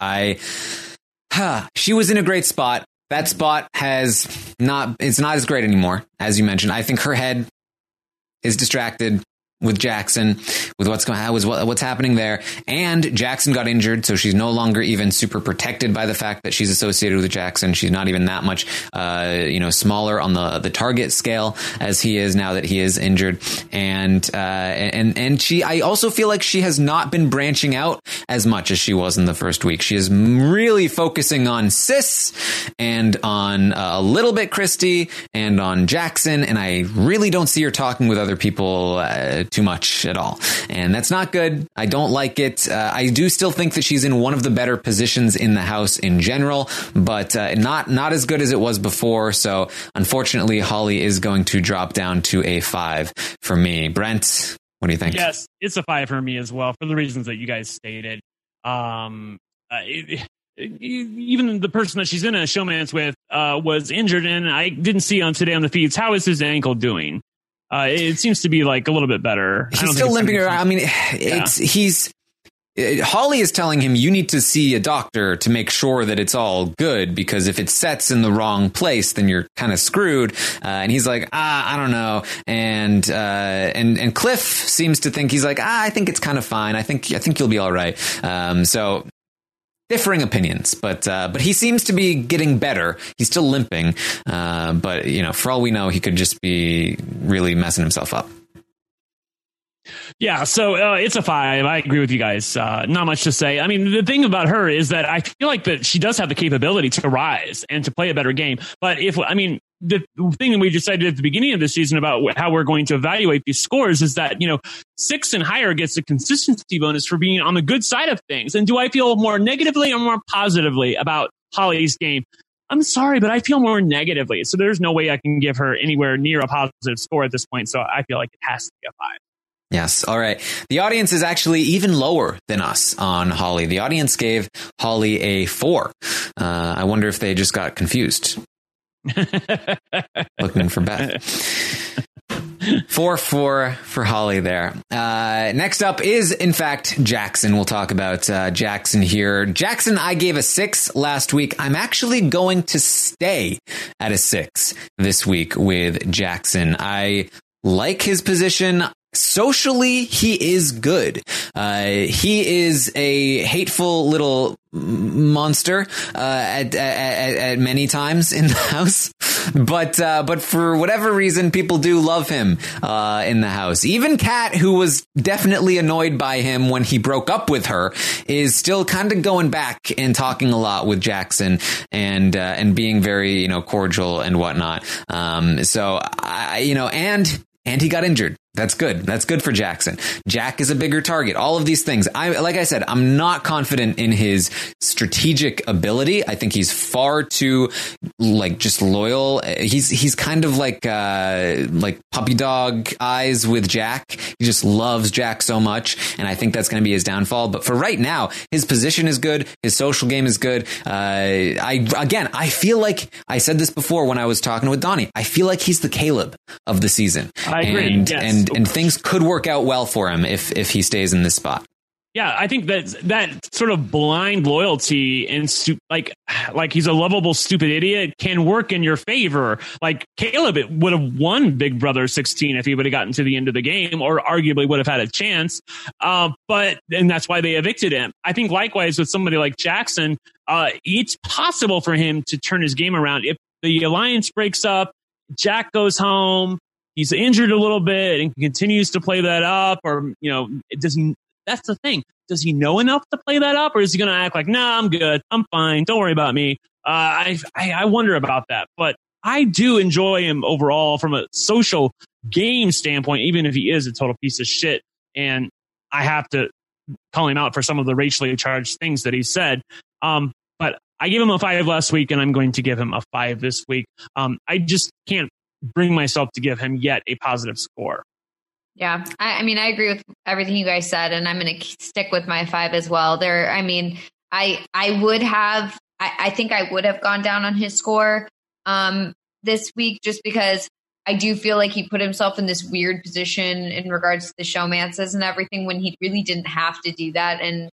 She was in a great spot. That spot it's not as great anymore, as you mentioned. I think her head is distracted with Jackson, with what's happening there. And Jackson got injured, so she's no longer even super protected by the fact that she's associated with Jackson. She's not even that much, smaller on the target scale as he is now that he is injured. And I also feel like she has not been branching out as much as she was in the first week. She is really focusing on Sis and on a little bit Christy and on Jackson. And I really don't see her talking with other people too much at all. And that's not good. I don't like it. I do still think that she's in one of the better positions in the house in general, but not as good as it was before. So unfortunately, Holly is going to drop down to a 5 for me. Brent, what do you think? Yes, it's a 5 for me as well, for the reasons that you guys stated. Even the person that she's in a showmance with was injured, and I didn't see today on the feeds. How is his ankle doing? It seems to be like a little bit better. He's still limping around. I mean, Holly is telling him, you need to see a doctor to make sure that it's all good, because if it sets in the wrong place, then you're kind of screwed. And he's like, I don't know. And Cliff seems to think, he's like, I think it's kind of fine. I think you'll be all right. So differing opinions, but he seems to be getting better. He's still limping. But for all we know, he could just be really messing himself up. Yeah, so it's a 5. I agree with you guys. Not much to say. I mean, the thing about her is that I feel like that she does have the capability to rise and to play a better game. But the thing that we decided at the beginning of the season about how we're going to evaluate these scores is that, 6 and higher gets a consistency bonus for being on the good side of things. And do I feel more negatively or more positively about Holly's game? I'm sorry, but I feel more negatively. So there's no way I can give her anywhere near a positive score at this point. So I feel like it has to be a 5. Yes. All right. The audience is actually even lower than us on Holly. The audience gave Holly a 4. I wonder if they just got confused. Looking for Beth. 4-4 for Holly there. Next up is, in fact, Jackson. We'll talk about Jackson here. Jackson, I gave a 6 last week. I'm actually going to stay at a 6 this week with Jackson. I like his position. Socially, he is good. He is a hateful little monster at many times in the house, but for whatever reason, people do love him in the house. Even Kat, who was definitely annoyed by him when he broke up with her, is still kind of going back and talking a lot with Jackson and being very cordial and whatnot. And he got injured. That's good. That's good for Jackson. Jack is a bigger target. All of these things. Like I said, I'm not confident in his strategic ability. I think he's far too just loyal. He's kind of like puppy dog eyes with Jack. He just loves Jack so much, and I think that's going to be his downfall. But for right now, his position is good. His social game is good. I feel like I said this before when I was talking with Donnie. I feel like he's the Caleb of the season. I agree. And things could work out well for him if he stays in this spot. Yeah, I think that sort of blind loyalty and like he's a lovable stupid idiot can work in your favor. Like Caleb would have won Big Brother 16 if he would have gotten to the end of the game, or arguably would have had a chance. And that's why they evicted him. I think likewise with somebody like Jackson, it's possible for him to turn his game around. If the alliance breaks up, Jack goes home, he's injured a little bit and continues to play that up, or that's the thing. Does he know enough to play that up, or is he going to act like, nah, I'm good, I'm fine, don't worry about me? I wonder about that, but I do enjoy him overall from a social game standpoint, even if he is a total piece of shit. And I have to call him out for some of the racially charged things that he said. But I gave him a 5 last week, and I'm going to give him a 5 this week. I just can't bring myself to give him yet a positive score. Yeah, I mean, I agree with everything you guys said, and I'm going to stick with my 5 as well. I think I would have gone down on his score this week, just because I do feel like he put himself in this weird position in regards to the showmances and everything when he really didn't have to do that. And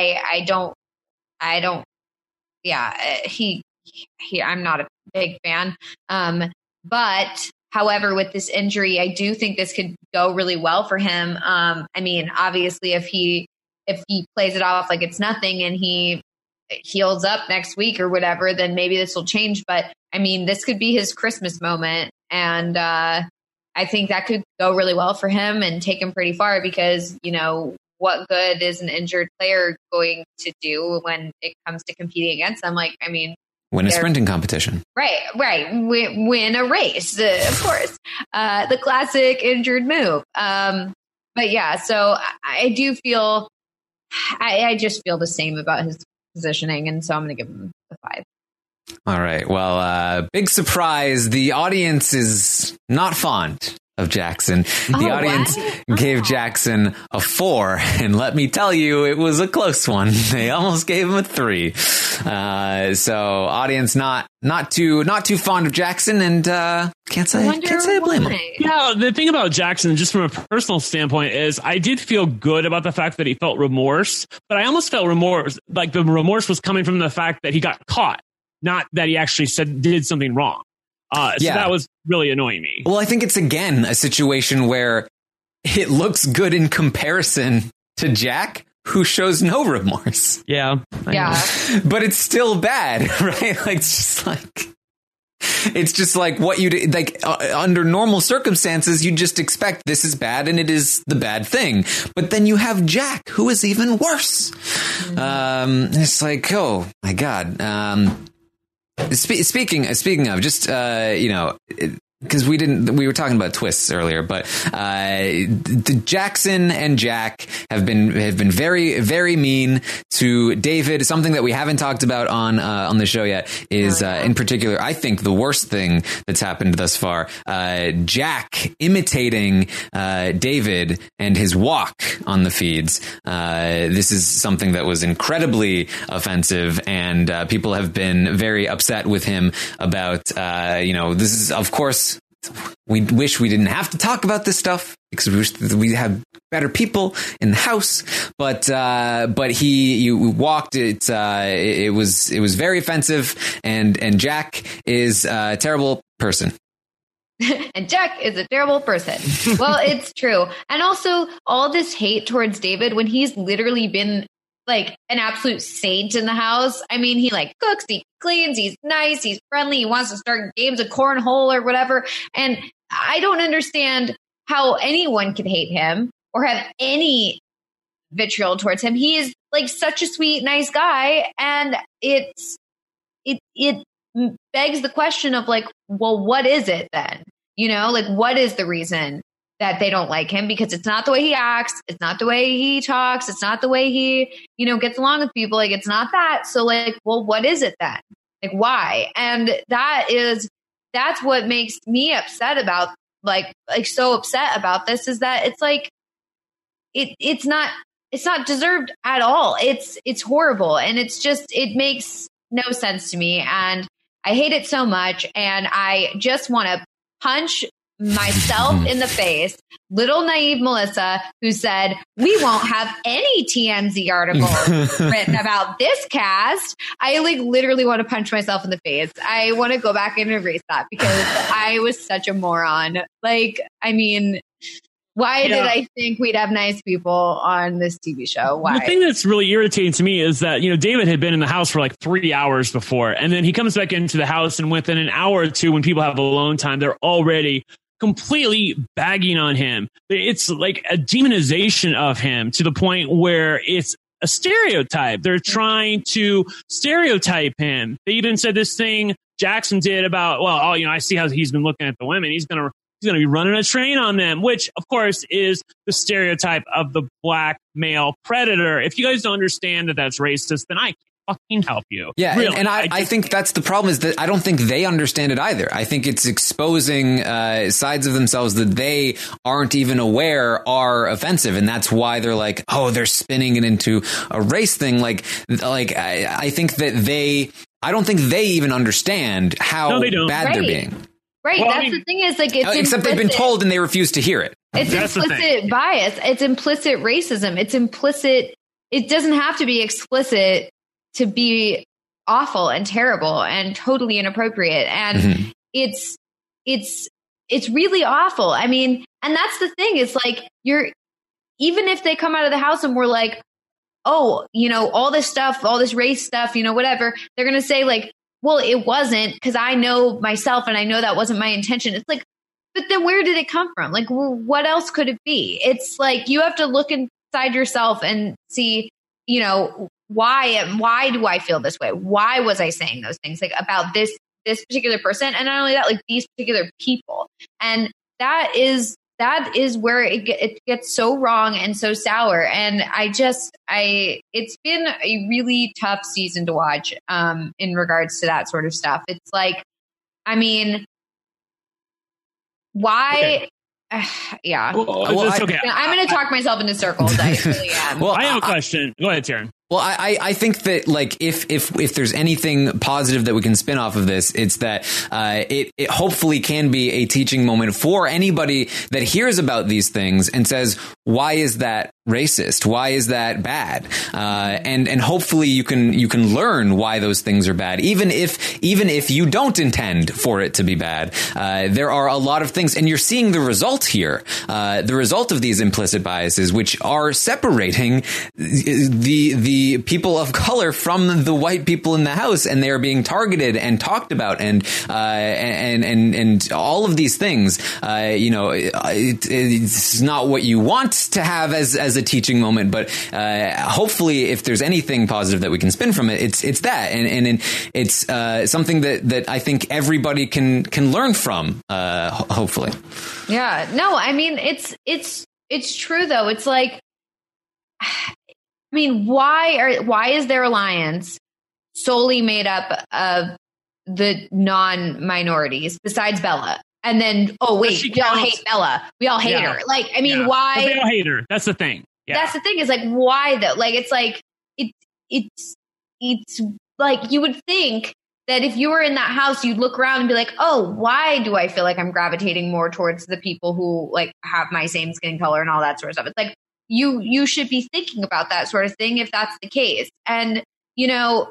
I'm not a big fan. But however, with this injury, I do think this could go really well for him. Obviously, if he plays it off like it's nothing and he heals up next week or whatever, then maybe this will change. But this could be his Christmas moment. And I think that could go really well for him and take him pretty far, because, what good is an injured player going to do when it comes to competing against them? Win a sprinting competition. Right. Win a race, of course. The classic injured move. But yeah, so I do feel, I just feel the same about his positioning. And so I'm going to give him a 5. All right. Well, big surprise. The audience is not fond of Jackson. The audience gave Jackson a 4, and let me tell you, it was a close one. They almost gave him a 3. So audience not too fond of Jackson, and can't say I blame him. Yeah, the thing about Jackson, just from a personal standpoint, is I did feel good about the fact that he felt remorse, but I almost felt remorse, like the remorse was coming from the fact that he got caught, not that he actually did something wrong. So that was really annoying me. Well, I think it's, again, a situation where it looks good in comparison to Jack, who shows no remorse. Yeah. But it's still bad, right? It's just like what you'd under normal circumstances, you just expect this is bad and it is the bad thing. But then you have Jack, who is even worse. It's like, oh my God. Speaking of, just because we were talking about twists earlier, but Jackson and Jack have been very, very mean to David. Something that we haven't talked about on the show yet is in particular, I think the worst thing that's happened thus far, Jack imitating David and his walk on the feeds. This is something that was incredibly offensive, and people have been very upset with him about, this is, of course, we wish we didn't have to talk about this stuff because we wish that we had better people in the house. But you walked. It was very offensive, and Jack is a terrible person. And Jack is a terrible person. Well, it's true. And also all this hate towards David when he's literally been like an absolute saint in the house. I mean, he like cooks, he cleans, he's nice, he's friendly, he wants to start games of cornhole or whatever. And I don't understand how anyone could hate him or have any vitriol towards him. He is like such a sweet, nice guy. And it begs the question of like, well, what is it then? Like what is the reason that they don't like him? Because it's not the way he acts. It's not the way he talks. It's not the way he, gets along with people. Like, it's not that. So like, well, what is it then? Like, why? And that's what makes me upset about like so upset about this is that it's like, it's not deserved at all. It's horrible. And it makes no sense to me. And I hate it so much. And I just want to punch myself in the face, little naive Melissa, who said, we won't have any TMZ articles written about this cast. I like literally want to punch myself in the face. I want to go back and erase that because I was such a moron. Like, I mean, why did I think we'd have nice people on this TV show? Why? The thing that's really irritating to me is that, David had been in the house for like 3 hours before, and then he comes back into the house, and within an hour or two, when people have alone time, they're already completely bagging on him. It's like a demonization of him to the point where it's a stereotype. They're trying to stereotype him. They even said this thing Jackson did about, I see how he's been looking at the women. He's going to be running a train on them, which of course is the stereotype of the black male predator. If you guys don't understand that that's racist, then I can't fucking help you. Yeah. Really. And I think that's the problem is that I don't think they understand it either. I think it's exposing sides of themselves that they aren't even aware are offensive. And that's why they're like, they're spinning it into a race thing. I think that I don't think they even understand how bad they're being. Right. Well, that's the thing is like, it's except they've been told and they refuse to hear it. It's implicit bias. It's implicit racism. It's implicit. It doesn't have to be explicit to be awful and terrible and totally inappropriate. And it's really awful. I mean, and that's the thing. It's like even if they come out of the house and we're like, all this stuff, all this race stuff, whatever, they're going to say like, well, it wasn't because I know myself and I know that wasn't my intention. It's like, but then where did it come from? Like, what else could it be? It's like, you have to look inside yourself and see, why do I feel this way? Why was I saying those things like about this particular person? And not only that, like these particular people. And that is where it gets so wrong and so sour. And it's been a really tough season to watch in regards to that sort of stuff. It's like, I mean, why? Okay. Yeah. Okay. I'm going to talk myself into circles. I really am. Well, I have a question. Go ahead, Taryn. Well, I think that like if there's anything positive that we can spin off of this, it's that it hopefully can be a teaching moment for anybody that hears about these things and says, why is that racist? Why is that bad? And hopefully you can learn why those things are bad, even if you don't intend for it to be bad. There are a lot of things, and you're seeing the result here. The result of these implicit biases, which are separating the people of color from the white people in the house, and they are being targeted and talked about, and all of these things. It's not what you want to have as as a teaching moment, but hopefully if there's anything positive that we can spin from it, it's that. And it's something that I think everybody can learn from, hopefully. Yeah. No, I mean, it's true though. It's like, I mean, why is their alliance solely made up of the non-minorities besides Bella? And then, oh wait, we all hate Bella. We all hate her. Like, I mean, why? But they all hate her. That's the thing. Yeah. That's the thing is like, why though? Like, it's like, it's like, you would think that if you were in that house, you'd look around and be like, oh, why do I feel like I'm gravitating more towards the people who like have my same skin color and all that sort of stuff? It's like, you should be thinking about that sort of thing if that's the case. And, you know,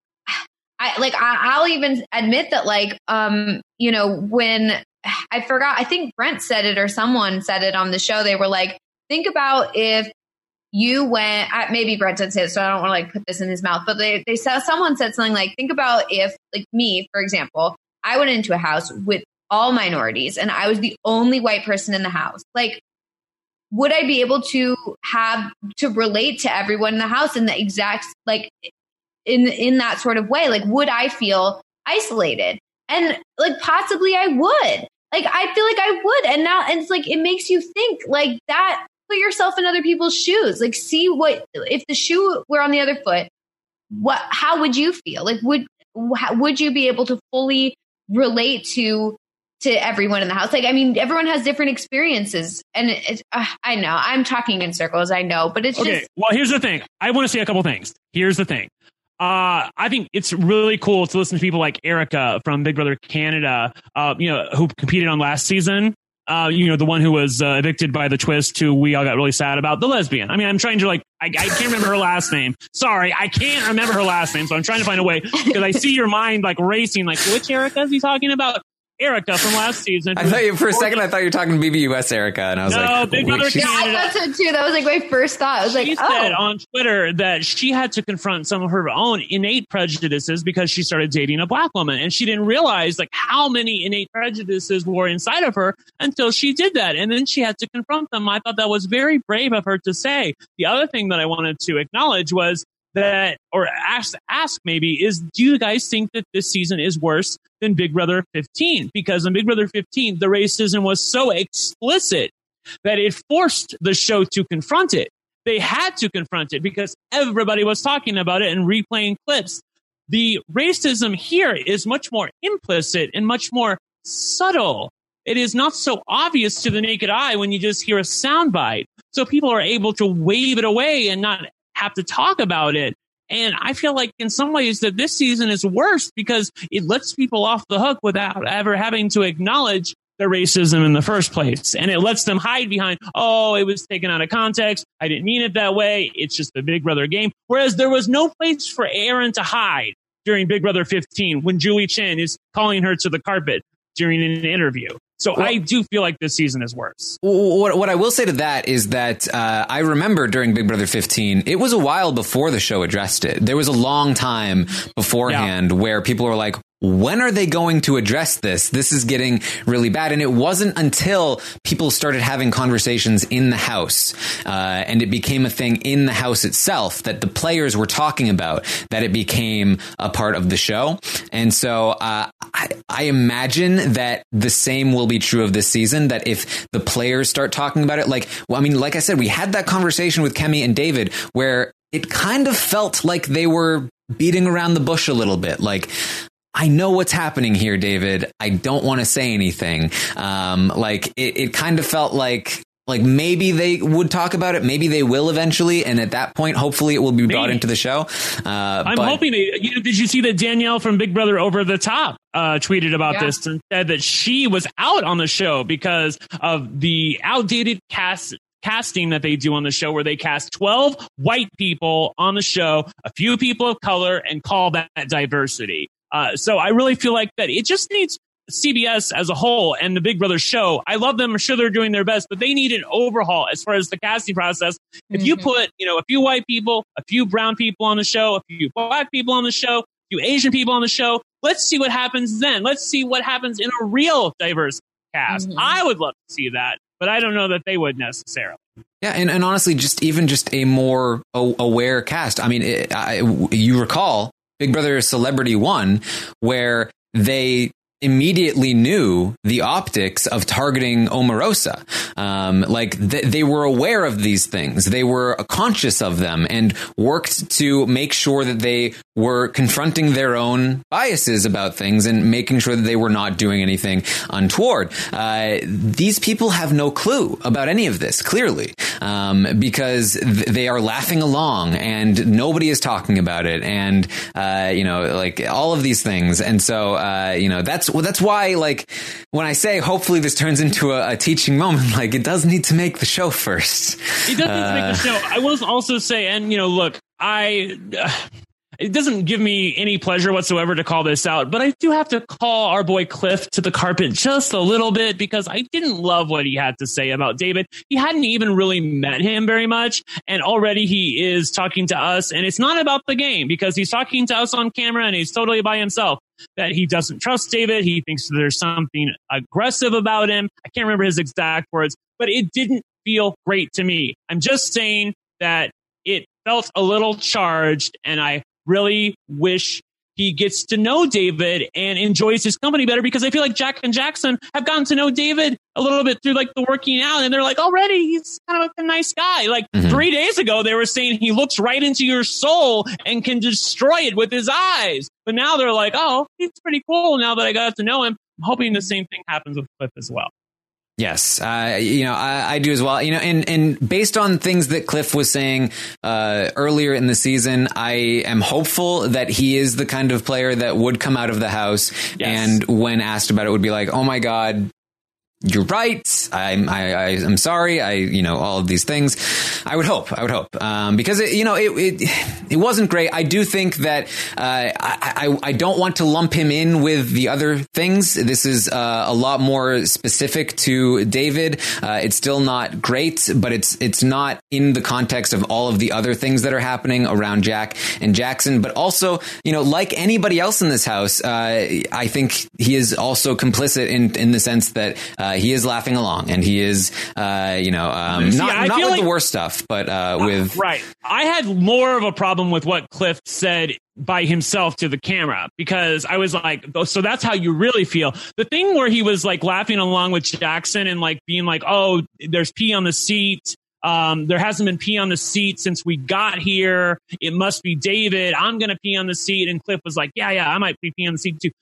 I'll even admit that, like, you know, when I forgot, I think Brent said it or someone said it on the show. They were like, think about if you went, maybe Brent didn't say it, so I don't want to like put this in his mouth, but they said, someone said something like, think about if like me, for example, I went into a house with all minorities and I was the only white person in the house. Like, would I be able to relate to everyone in the house in the exact, like in that sort of way? Like, would I feel isolated? And like, possibly I would. Like, I feel like I would. And now, and it's like, it makes you think like that, put yourself in other people's shoes. Like, see what, if the shoe were on the other foot, how would you feel? Like, would you be able to fully relate to everyone in the house? Like, I mean, everyone has different experiences, and it's, I know I'm talking in circles. I know, but it's okay. Just, well, here's the thing. I want to say a couple things. Here's the thing. I think it's really cool to listen to people like Erica from Big Brother Canada, you know, who competed on last season. You know, the one who was evicted by the twist, who we all got really sad about, the lesbian. I mean, I'm trying to like, I can't remember her last name. Sorry, I can't remember her last name. So I'm trying to find a way, because I see your mind like racing, like, which Erica is he talking about? Erica from last season. I thought for a second, I thought you were talking BBUS Erica, and I was like, Big Brother Canada. I thought so too. That was like my first thought. I was like, she said on Twitter that she had to confront some of her own innate prejudices because she started dating a black woman, and she didn't realize like how many innate prejudices were inside of her until she did that, and then she had to confront them. I thought that was very brave of her to say. The other thing that I wanted to acknowledge was that, or ask maybe, is, do you guys think that this season is worse than Big Brother 15? Because in Big Brother 15, the racism was so explicit that it forced the show to confront it. They had to confront it because everybody was talking about it and replaying clips. The racism here is much more implicit and much more subtle. It is not so obvious to the naked eye when you just hear a soundbite. So people are able to wave it away and not have to talk about it. And I feel like in some ways that this season is worse because it lets people off the hook without ever having to acknowledge the racism in the first place. And it lets them hide behind, oh, it was taken out of context. I didn't mean it that way. It's just the Big Brother game. Whereas there was no place for Aaron to hide during Big Brother 15 when Julie Chen is calling her to the carpet during an interview. So I do feel like this season is worse. What I will say to that is that I remember during Big Brother 15, it was a while before the show addressed it. There was a long time beforehand where people were like, when are they going to address this? This is getting really bad. And it wasn't until people started having conversations in the house and it became a thing in the house itself that the players were talking about that it became a part of the show. And so I imagine that the same will be true of this season, that if the players start talking about it, like I said, we had that conversation with Kemi and David where it kind of felt like they were beating around the bush a little bit. Like, I know what's happening here, David. I don't want to say anything. It kind of felt like maybe they would talk about it. Maybe they will eventually. And at that point, hopefully it will be brought into the show. I'm hoping did you see that Danielle from Big Brother Over the Top tweeted about this and said that she was out on the show because of the outdated casting that they do on the show, where they cast 12 white people on the show, a few people of color, and call that diversity. So I really feel like that it just needs CBS as a whole and the Big Brother show. I love them. I'm sure they're doing their best, but they need an overhaul as far as the casting process. If you put, a few white people, a few brown people on the show, a few black people on the show, a few Asian people on the show, let's see what happens then. Let's see what happens in a real diverse cast. I would love to see that, but I don't know that they would necessarily. Yeah, and honestly, just a more aware cast. I mean, you recall Big Brother Celebrity 1, where they immediately knew the optics of targeting Omarosa. They were aware of these things. They were conscious of them and worked to make sure that they were confronting their own biases about things and making sure that they were not doing anything untoward. These people have no clue about any of this, clearly, because they are laughing along and nobody is talking about it. And, all of these things. And so, that's why, when I say hopefully this turns into a teaching moment, it does need to make the show first. It does need to make the show. I will also say, and, look, it doesn't give me any pleasure whatsoever to call this out, but I do have to call our boy Cliff to the carpet just a little bit because I didn't love what he had to say about David. He hadn't even really met him very much, and already he is talking to us, and it's not about the game because he's talking to us on camera and he's totally by himself. That he doesn't trust David. He thinks there's something aggressive about him. I can't remember his exact words, but it didn't feel great to me. I'm just saying that it felt a little charged, and I really wish he gets to know David and enjoys his company better, because I feel like Jack and Jackson have gotten to know David a little bit through the working out, and they're already he's kind of a nice guy. 3 days ago they were saying he looks right into your soul and can destroy it with his eyes, but now they're oh, he's pretty cool now that I got to know him. I'm hoping the same thing happens with Cliff as well. Yes, I do as well. And based on things that Cliff was saying earlier in the season, I am hopeful that he is the kind of player that would come out of the house and when asked about it would be oh my God, you're right. I'm sorry. All of these things. I would hope, because it wasn't great. I do think that, I don't want to lump him in with the other things. This is a lot more specific to David. It's still not great, but it's not in the context of all of the other things that are happening around Jack and Jackson. But also, like anybody else in this house, I think he is also complicit in the sense that, he is laughing along, and he is, not with the worst stuff, but with right. I had more of a problem with what Cliff said by himself to the camera, because I was so that's how you really feel. The thing where he was laughing along with Jackson and being oh, there's pee on the seat. There hasn't been pee on the seat since we got here. It must be David. I'm going to pee on the seat. And Cliff was yeah, I might pee on the seat too.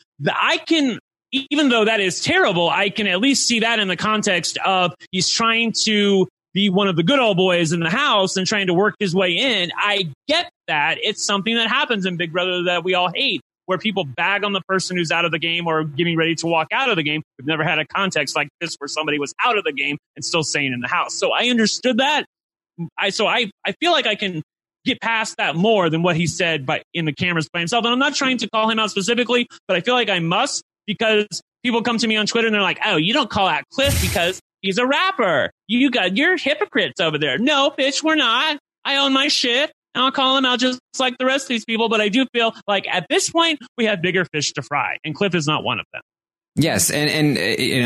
Even though that is terrible, I can at least see that in the context of he's trying to be one of the good old boys in the house and trying to work his way in. I get that. It's something that happens in Big Brother that we all hate, where people bag on the person who's out of the game or getting ready to walk out of the game. We've never had a context like this where somebody was out of the game and still staying in the house. So I understood that. I feel like I can get past that more than what he said in the cameras by himself. And I'm not trying to call him out specifically, but I feel like I must, because people come to me on Twitter and they're oh, you don't call out Cliff because he's a rapper. You're hypocrites over there. No, bitch, we're not. I own my shit, and I'll call him out just like the rest of these people. But I do feel at this point, we have bigger fish to fry, and Cliff is not one of them. Yes, and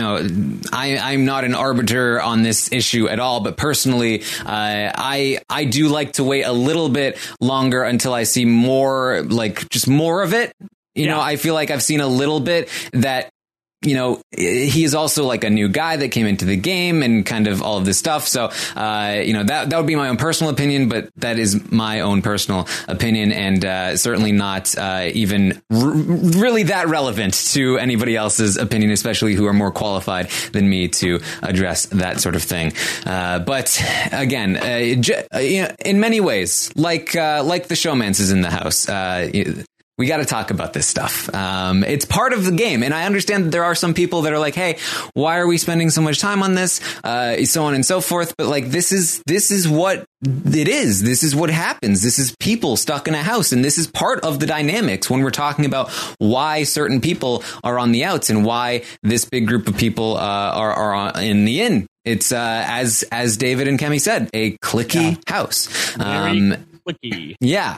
I'm not an arbiter on this issue at all, but personally, I do like to wait a little bit longer until I see more, just more of it. I feel like I've seen a little bit that, he is also a new guy that came into the game and kind of all of this stuff. So, that would be my own personal opinion, but that is my own personal opinion, and certainly not even really that relevant to anybody else's opinion, especially who are more qualified than me to address that sort of thing. But again, in many ways, like the showmances in the house, we got to talk about this stuff. It's part of the game. And I understand that there are some people that are hey, why are we spending so much time on this? So on and so forth. But this is what it is. This is what happens. This is people stuck in a house. And this is part of the dynamics when we're talking about why certain people are on the outs and why this big group of people are in the in. It's as David and Kemi said, a cliquey house. Very cliquey. Yeah.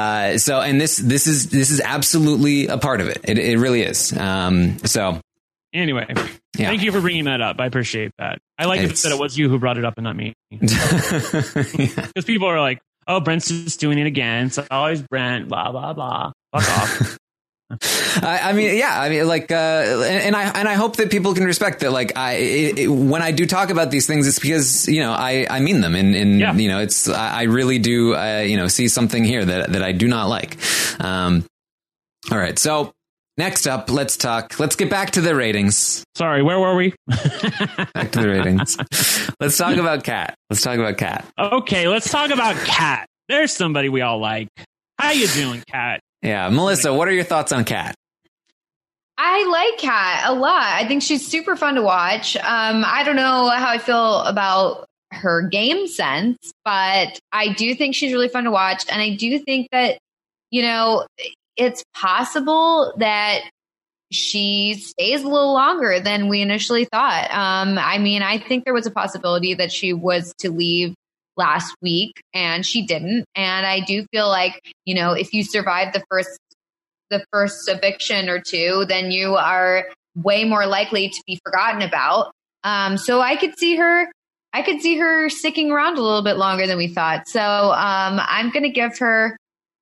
And this is absolutely a part of it. It really is. So Anyway, thank you for bringing that up. I appreciate that. I like that it was you who brought it up and not me. Because people are like, oh, Brent's just doing it again. It's always Brent, blah, blah, blah. Fuck off. I mean, like, and I hope that people can respect that. Like, when I do talk about these things, it's because, I mean them, and it's, I really do, see something here that I do not like. All right. So next up, let's get back to the ratings. Sorry, where were we? Back to the ratings. Let's talk about Kat. Okay, let's talk about Kat. There's somebody we all like. How you doing, Kat? Yeah, Melissa, what are your thoughts on Kat? I like Kat a lot. I think she's super fun to watch. I don't know how I feel about her game sense, but I do think she's really fun to watch. And I do think that, it's possible that she stays a little longer than we initially thought. I think there was a possibility that she was to leave last week and she didn't. And I do feel like, if you survive the first eviction or two, then you are way more likely to be forgotten about. So I could see her sticking around a little bit longer than we thought. So I'm going to give her.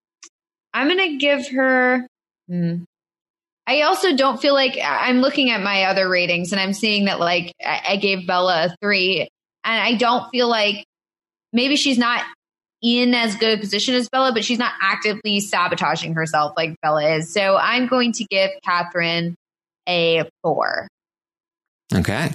I also don't feel like I'm looking at my other ratings and I'm seeing that like I gave Bella a 3, and I don't feel like maybe she's not in as good a position as Bella, but she's not actively sabotaging herself like Bella is. So I'm going to give Catherine a 4. Okay.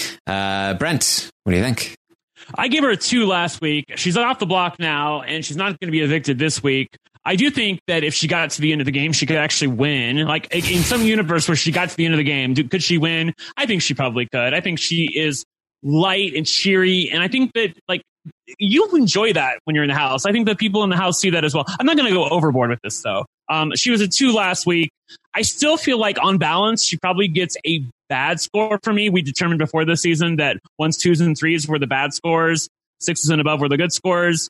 Brent, what do you think? I gave her a 2 last week. She's off the block now, and she's not going to be evicted this week. I do think that if she got to the end of the game, she could actually win. Like in some universe where she got to the end of the game, could she win? I think she probably could. I think she is light and cheery, and I think that like you enjoy that when you're in the house. I think that people in the house see that as well. I'm not going to go overboard with this though. She was a 2 last week. I still feel like on balance, she probably gets a bad score for me. We determined before this season that 1s, 2s, and 3s were the bad scores. 6s and above were the good scores.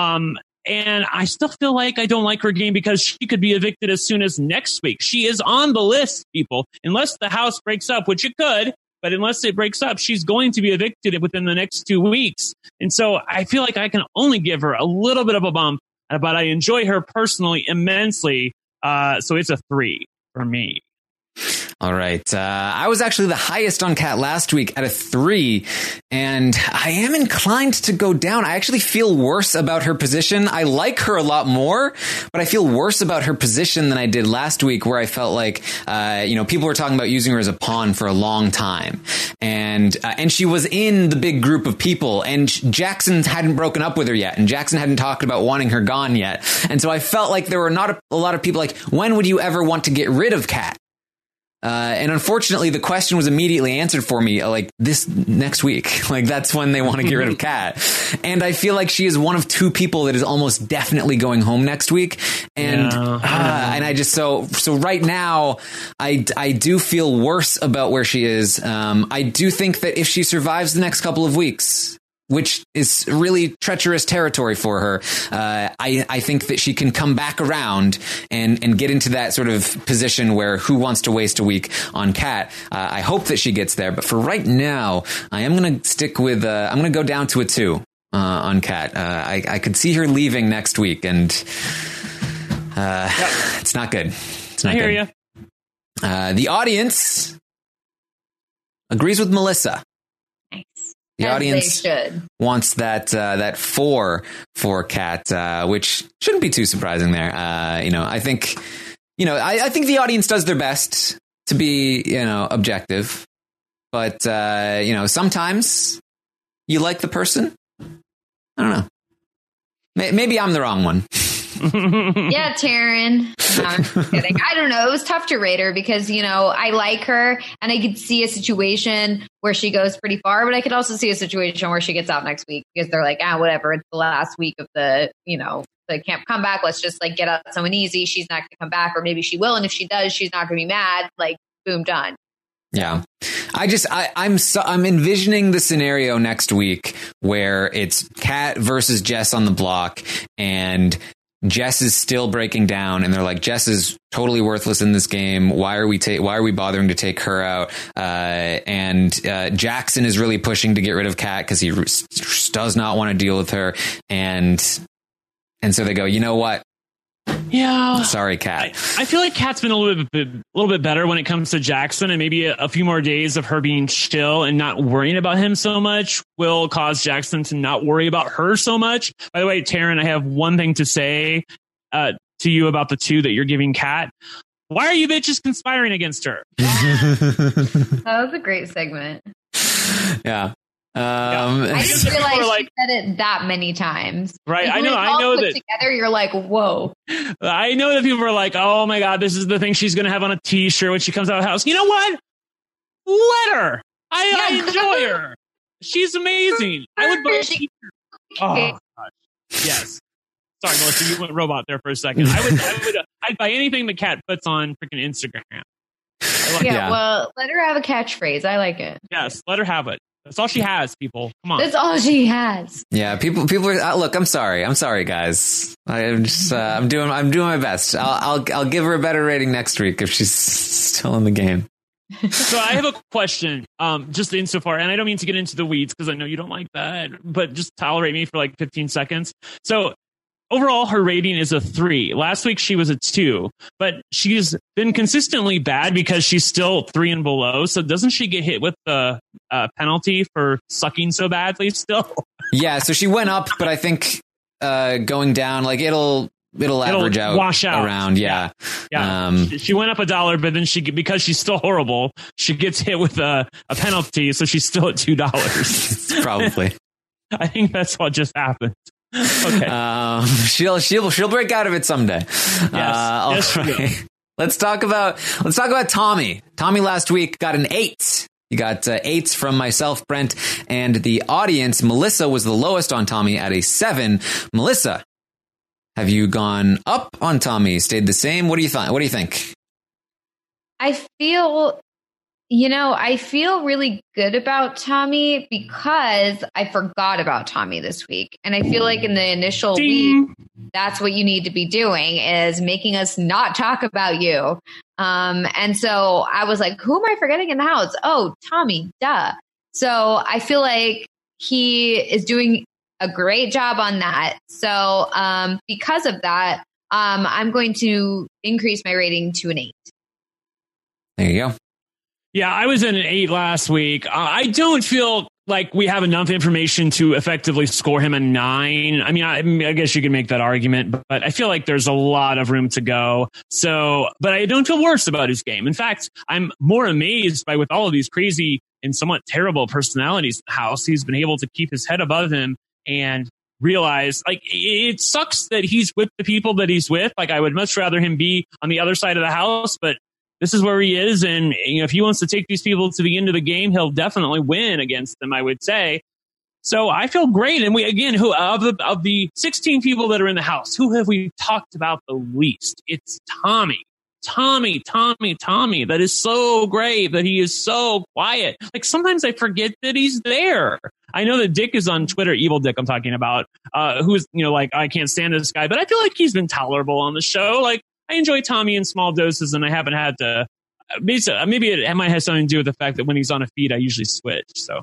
And I still feel like I don't like her game because she could be evicted as soon as next week. She is on the list, people. Unless the house breaks up, which it could, but unless it breaks up, she's going to be evicted within the next 2 weeks. And so I feel like I can only give her a little bit of a bump, but I enjoy her personally immensely. So it's a 3 for me. All right. I was actually the highest on Kat last week at a 3, and I am inclined to go down. I actually feel worse about her position. I like her a lot more, but I feel worse about her position than I did last week, where I felt like, people were talking about using her as a pawn for a long time. And she was in the big group of people, and Jackson hadn't broken up with her yet, and Jackson hadn't talked about wanting her gone yet. And so I felt like there were not a lot of people like, when would you ever want to get rid of Kat? And unfortunately, the question was immediately answered for me, like this next week. Like that's when they want to get rid of Kat. And I feel like she is one of 2 people that is almost definitely going home next week. And and I just so right now, I do feel worse about where she is. I do think that if she survives the next couple of weeks, which is really treacherous territory for her, I think that she can come back around and get into that sort of position where who wants to waste a week on Kat. I hope that she gets there, but for right now, I am going to stick with, I'm going to go down to a 2 on Kat. I could see her leaving next week, and it's not good. It's not I hear good. You. The audience agrees with Melissa. The audience wants that 4 for Kat, which shouldn't be too surprising there. I think the audience does their best to be, objective, but sometimes you like the person. I don't know. Maybe I'm the wrong one. Yeah, Taryn. No, I'm just kidding. I don't know. It was tough to rate her because, I like her and I could see a situation where she goes pretty far, but I could also see a situation where she gets out next week because they're like, whatever. It's the last week of the camp comeback. Let's just like get out someone easy. She's not going to come back, or maybe she will. And if she does, she's not going to be mad. Like, boom, done. Yeah. I'm envisioning the scenario next week where it's Kat versus Jess on the block, and Jess is still breaking down, and they're like, Jess is totally worthless in this game. Why are we bothering to take her out? And Jackson is really pushing to get rid of Kat because he does not want to deal with her. And so they go, you know what? Yeah. Sorry, Kat. I feel like Kat's been a little bit better when it comes to Jackson, and maybe a few more days of her being chill and not worrying about him so much will cause Jackson to not worry about her so much. By the way, Taryn, I have one thing to say to you about the 2 that you're giving Kat. Why are you bitches conspiring against her? That was a great segment. Yeah. I just realized you said it that many times. Right. Like, I know that together you're like, whoa. I know that people are like, oh my God, this is the thing she's going to have on a t-shirt when she comes out of the house. You know what? Let her. I enjoy her. She's amazing. I would buy a t-shirt. Oh, gosh. Yes. Sorry, Melissa, you went robot there for a second. I'd buy anything that Kat puts on freaking Instagram. Well, let her have a catchphrase. I like it. Yes, let her have it. That's all she has, people. Come on. That's all she has. Yeah, people are. Look, I'm sorry, guys. I'm just. I'm doing my best. I'll give her a better rating next week if she's still in the game. So I have a question, just insofar, and I don't mean to get into the weeds because I know you don't like that, but just tolerate me for like 15 seconds. So overall, her rating is a 3. Last week, she was a 2, but she's been consistently bad because she's still 3 and below. So doesn't she get hit with the penalty for sucking so badly still? Yeah, so she went up, but I think going down, like it'll average out, wash out around. Yeah. She went up $1, but then because she's still horrible, she gets hit with a penalty, so she's still at $2. Probably. I think that's what just happened. Okay. She'll break out of it someday. Yes. Right. Let's talk about Tommy. Tommy last week got an 8. You got 8s from myself, Brent, and the audience. Melissa was the lowest on Tommy at a 7. Melissa, have you gone up on Tommy? Stayed the same? What do you think? I feel really good about Tommy because I forgot about Tommy this week. And I feel like in the initial week, that's what you need to be doing, is making us not talk about you. And so I was like, who am I forgetting in the house? Oh, Tommy, duh. So I feel like he is doing a great job on that. So because of that, I'm going to increase my rating to an 8. There you go. Yeah, I was in an 8 last week. I don't feel like we have enough information to effectively score him a 9. I mean, I guess you can make that argument, but I feel like there's a lot of room to go. So, but I don't feel worse about his game. In fact, I'm more amazed by, with all of these crazy and somewhat terrible personalities in the house, he's been able to keep his head above him and realize, like, it sucks that he's with the people that he's with. Like, I would much rather him be on the other side of the house, but this is where he is, and if he wants to take these people to the end of the game, he'll definitely win against them, I would say. So I feel great. And who of the 16 people that are in the house, who have we talked about the least? It's Tommy. Tommy. That is so great that he is so quiet. Like, sometimes I forget that he's there. I know that Dick is on Twitter, Evil Dick I'm talking about, who's, like, I can't stand this guy, but I feel like he's been tolerable on the show. Like, I enjoy Tommy in small doses, and I haven't had to. Maybe it might have something to do with the fact that when he's on a feed, I usually switch. So,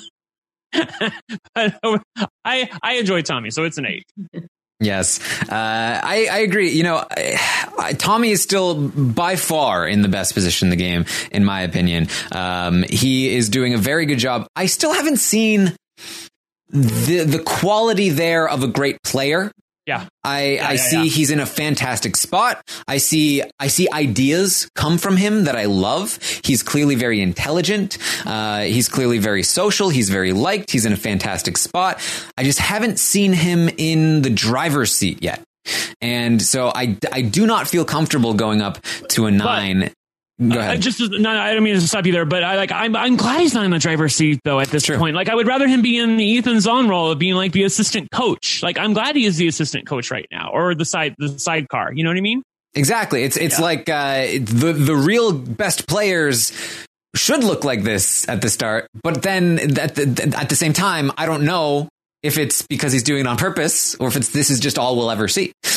I enjoy Tommy, so it's an 8. Yes, I agree. Tommy is still by far in the best position in the game, in my opinion. He is doing a very good job. I still haven't seen the quality there of a great player. Yeah. I see he's in a fantastic spot. I see ideas come from him that I love. He's clearly very intelligent. He's clearly very social. He's very liked. He's in a fantastic spot. I just haven't seen him in the driver's seat yet. And so I do not feel comfortable going up to a 9. Go ahead. I don't mean to stop you there, but I'm glad he's not in the driver's seat though at this point. Like, I would rather him be in the Ethan Zahn role of being like the assistant coach. Like, I'm glad he is the assistant coach right now, or the sidecar. You know what I mean? Exactly. It's like the real best players should look like this at the start, but then at the same time, I don't know if it's because he's doing it on purpose or if this is just all we'll ever see.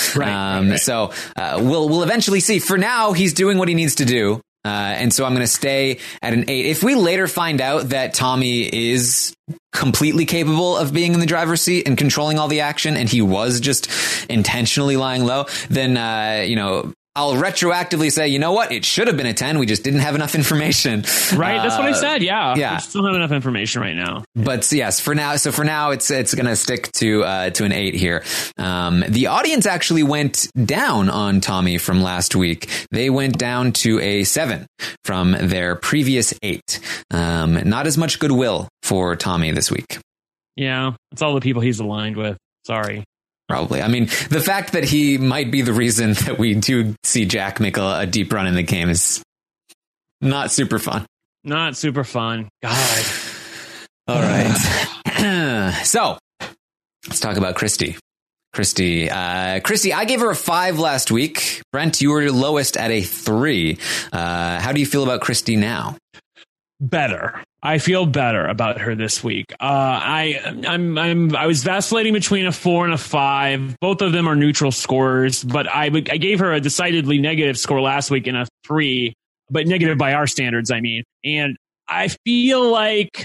Right. So we'll eventually see. For now, he's doing what he needs to do. And so I'm going to stay at an 8. If we later find out that Tommy is completely capable of being in the driver's seat and controlling all the action, and he was just intentionally lying low, then, I'll retroactively say, you know what? It should have been a 10. We just didn't have enough information. Right. That's what I said. Yeah. Yeah. We still have enough information right now. But yes, for now, it's going to stick to an 8 here. The audience actually went down on Tommy from last week. They went down to a 7 from their previous 8. Not as much goodwill for Tommy this week. Yeah. It's all the people he's aligned with. Sorry. Probably. I mean, the fact that he might be the reason that we do see Jack make a deep run in the game is not super fun. Not super fun. God. All right. So let's talk about Christy. Christy, I gave her a 5 last week. Brent, you were lowest at a 3. How do you feel about Christy now? Better. I feel better about her this week. I was vacillating between a 4 and a 5. Both of them are neutral scores, but I gave her a decidedly negative score last week in a 3, but negative by our standards, I mean. And I feel like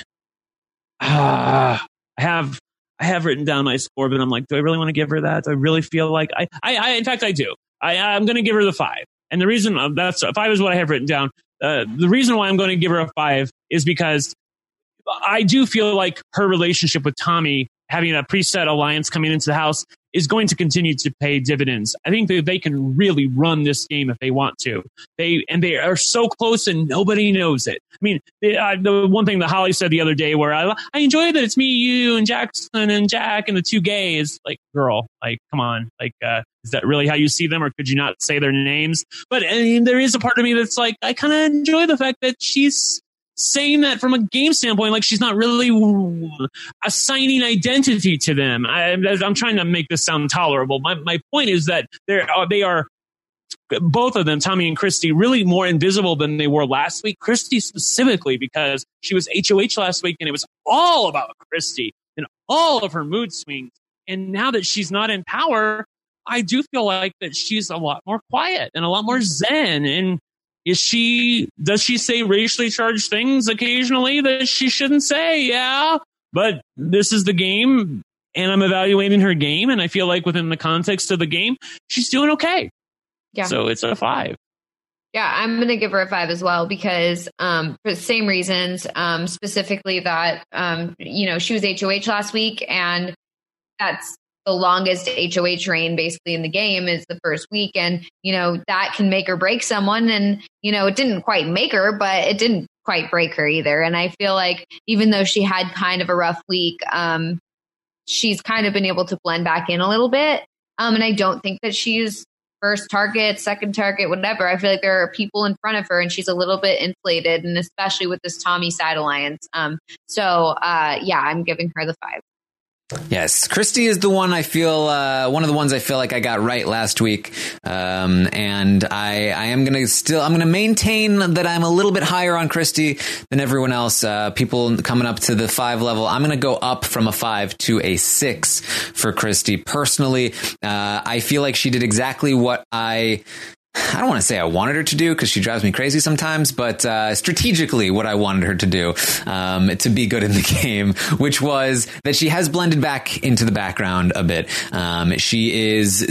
I have written down my score, but I'm like, do I really want to give her that? Do I really feel like in fact, I do. I'm going to give her the 5. And the reason that's 5 is what I have written down. The reason why I'm going to give her a 5 is because I do feel like her relationship with Tommy, having a preset alliance coming into the house, is going to continue to pay dividends. I think that they can really run this game if they want to. They are so close and nobody knows it. I mean, the one thing that Holly said the other day where I enjoy that it's me, you, and Jackson and Jack and the 2 gays. Like, girl, like, come on. Like, is that really how you see them, or could you not say their names? But I mean, there is a part of me that's like, I kind of enjoy the fact that she's saying that from a game standpoint, like she's not really assigning identity to them. I'm trying to make this sound tolerable. My point is that they are both of them, Tommy and Christy, really more invisible than they were last week. Christy specifically, because she was HOH last week and it was all about Christy and all of her mood swings. And now that she's not in power, I do feel like that she's a lot more quiet and a lot more zen. And does she say racially charged things occasionally that she shouldn't say? Yeah, but this is the game and I'm evaluating her game. And I feel like within the context of the game, she's doing okay. Yeah. So it's a 5. Yeah, I'm going to give her a 5 as well because for the same reasons, specifically that, she was HOH last week and that's the longest HOH reign basically in the game is the first week. And, that can make or break someone. And, it didn't quite make her, but it didn't quite break her either. And I feel like even though she had kind of a rough week, she's kind of been able to blend back in a little bit. And I don't think that she's first target, second target, whatever. I feel like there are people in front of her and she's a little bit inflated, and especially with this Tommy side alliance. I'm giving her the 5. Yes, Christy is the one I feel, one of the ones I feel like I got right last week. And I am going to maintain that I'm a little bit higher on Christy than everyone else. People coming up to the 5 level. I'm going to go up from a 5 to a 6 for Christy. Personally, I feel like she did exactly what I don't want to say I wanted her to do because she drives me crazy sometimes, but strategically what I wanted her to do to be good in the game, which was that she has blended back into the background a bit. She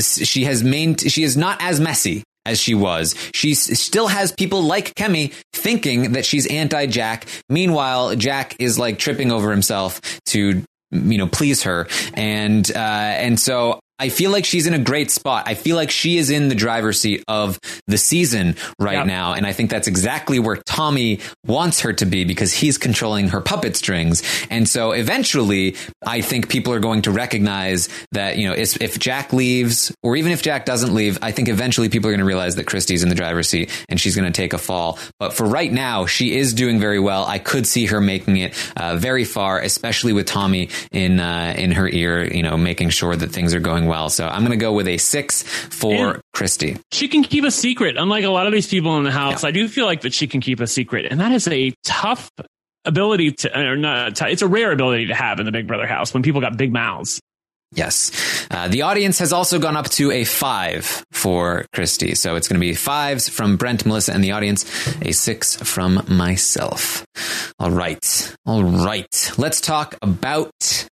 is not as messy as she was. She still has people like Kemi thinking that she's anti-Jack. Meanwhile, Jack is like tripping over himself to please her, and so I feel like she's in a great spot. I feel like she is in the driver's seat of the season right now. And I think that's exactly where Tommy wants her to be because he's controlling her puppet strings. And so eventually, I think people are going to recognize that, if Jack leaves or even if Jack doesn't leave, I think eventually people are going to realize that Christy's in the driver's seat and she's going to take a fall. But for right now, she is doing very well. I could see her making it very far, especially with Tommy in her ear, making sure that things are going well. So I'm going to go with a 6 for Christy. She can keep a secret. Unlike a lot of these people in the house, I do feel like that she can keep a secret. And that is a tough ability it's a rare ability to have in the Big Brother house when people got big mouths. Yes. The audience has also gone up to a 5 for Christy. So it's going to be 5s from Brent, Melissa, and the audience, a 6 from myself. All right. Let's talk about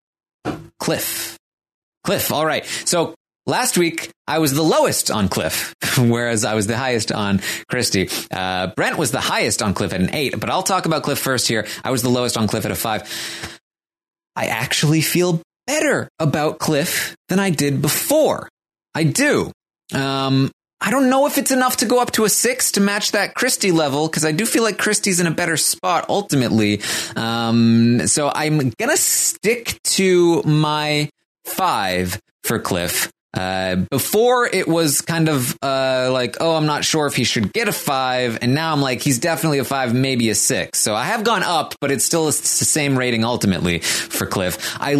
Cliff. All right. So last week, I was the lowest on Cliff, whereas I was the highest on Christy. Brent was the highest on Cliff at an 8, but I'll talk about Cliff first here. I was the lowest on Cliff at a 5. I actually feel better about Cliff than I did before. I do. I don't know if it's enough to go up to a 6 to match that Christy level, because I do feel like Christy's in a better spot ultimately. So I'm going to stick to my 5 for Cliff. Before it was kind of like, oh, I'm not sure if he should get a 5. And now I'm like, he's definitely a 5, maybe a 6. So I have gone up, but it's still the same rating ultimately for Cliff. I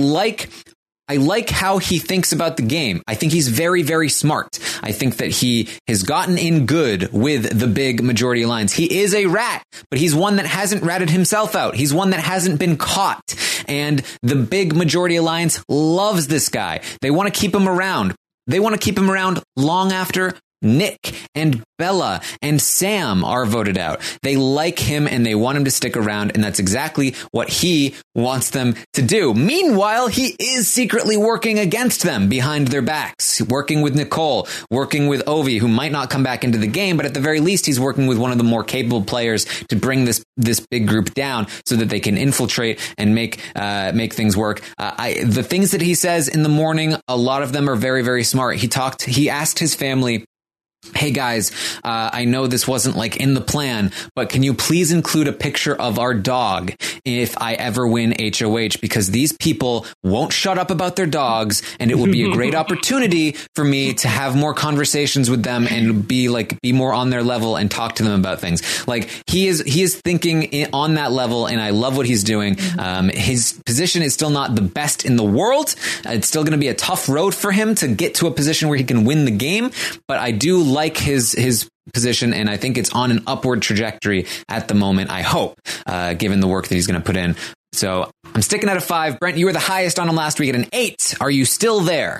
like how he thinks about the game. I think he's very, very smart. I think that he has gotten in good with the big majority alliance. He is a rat, but he's one that hasn't ratted himself out. He's one that hasn't been caught. And the big majority alliance loves this guy. They want to keep him around. They want to keep him around long after Nick and Bella and Sam are voted out. They like him and they want him to stick around, and that's exactly what he wants them to do. Meanwhile, he is secretly working against them behind their backs, working with Nicole, working with Ovi, who might not come back into the game, but at the very least, he's working with one of the more capable players to bring this big group down so that they can infiltrate and make things work. The things that he says in the morning, a lot of them are very, very smart. He asked his family, hey guys, I know this wasn't like in the plan, but can you please include a picture of our dog if I ever win HOH? Because these people won't shut up about their dogs, and it would be a great opportunity for me to have more conversations with them and be more on their level and talk to them about things. Like he is thinking on that level, and I love what he's doing. His position is still not the best in the world. It's still going to be a tough road for him to get to a position where he can win the game, but I do like his position, and I think it's on an upward trajectory at the moment, I hope, given the work that he's going to put in. So I'm sticking at a 5. Brent, you were the highest on him last week at an 8. Are you still there?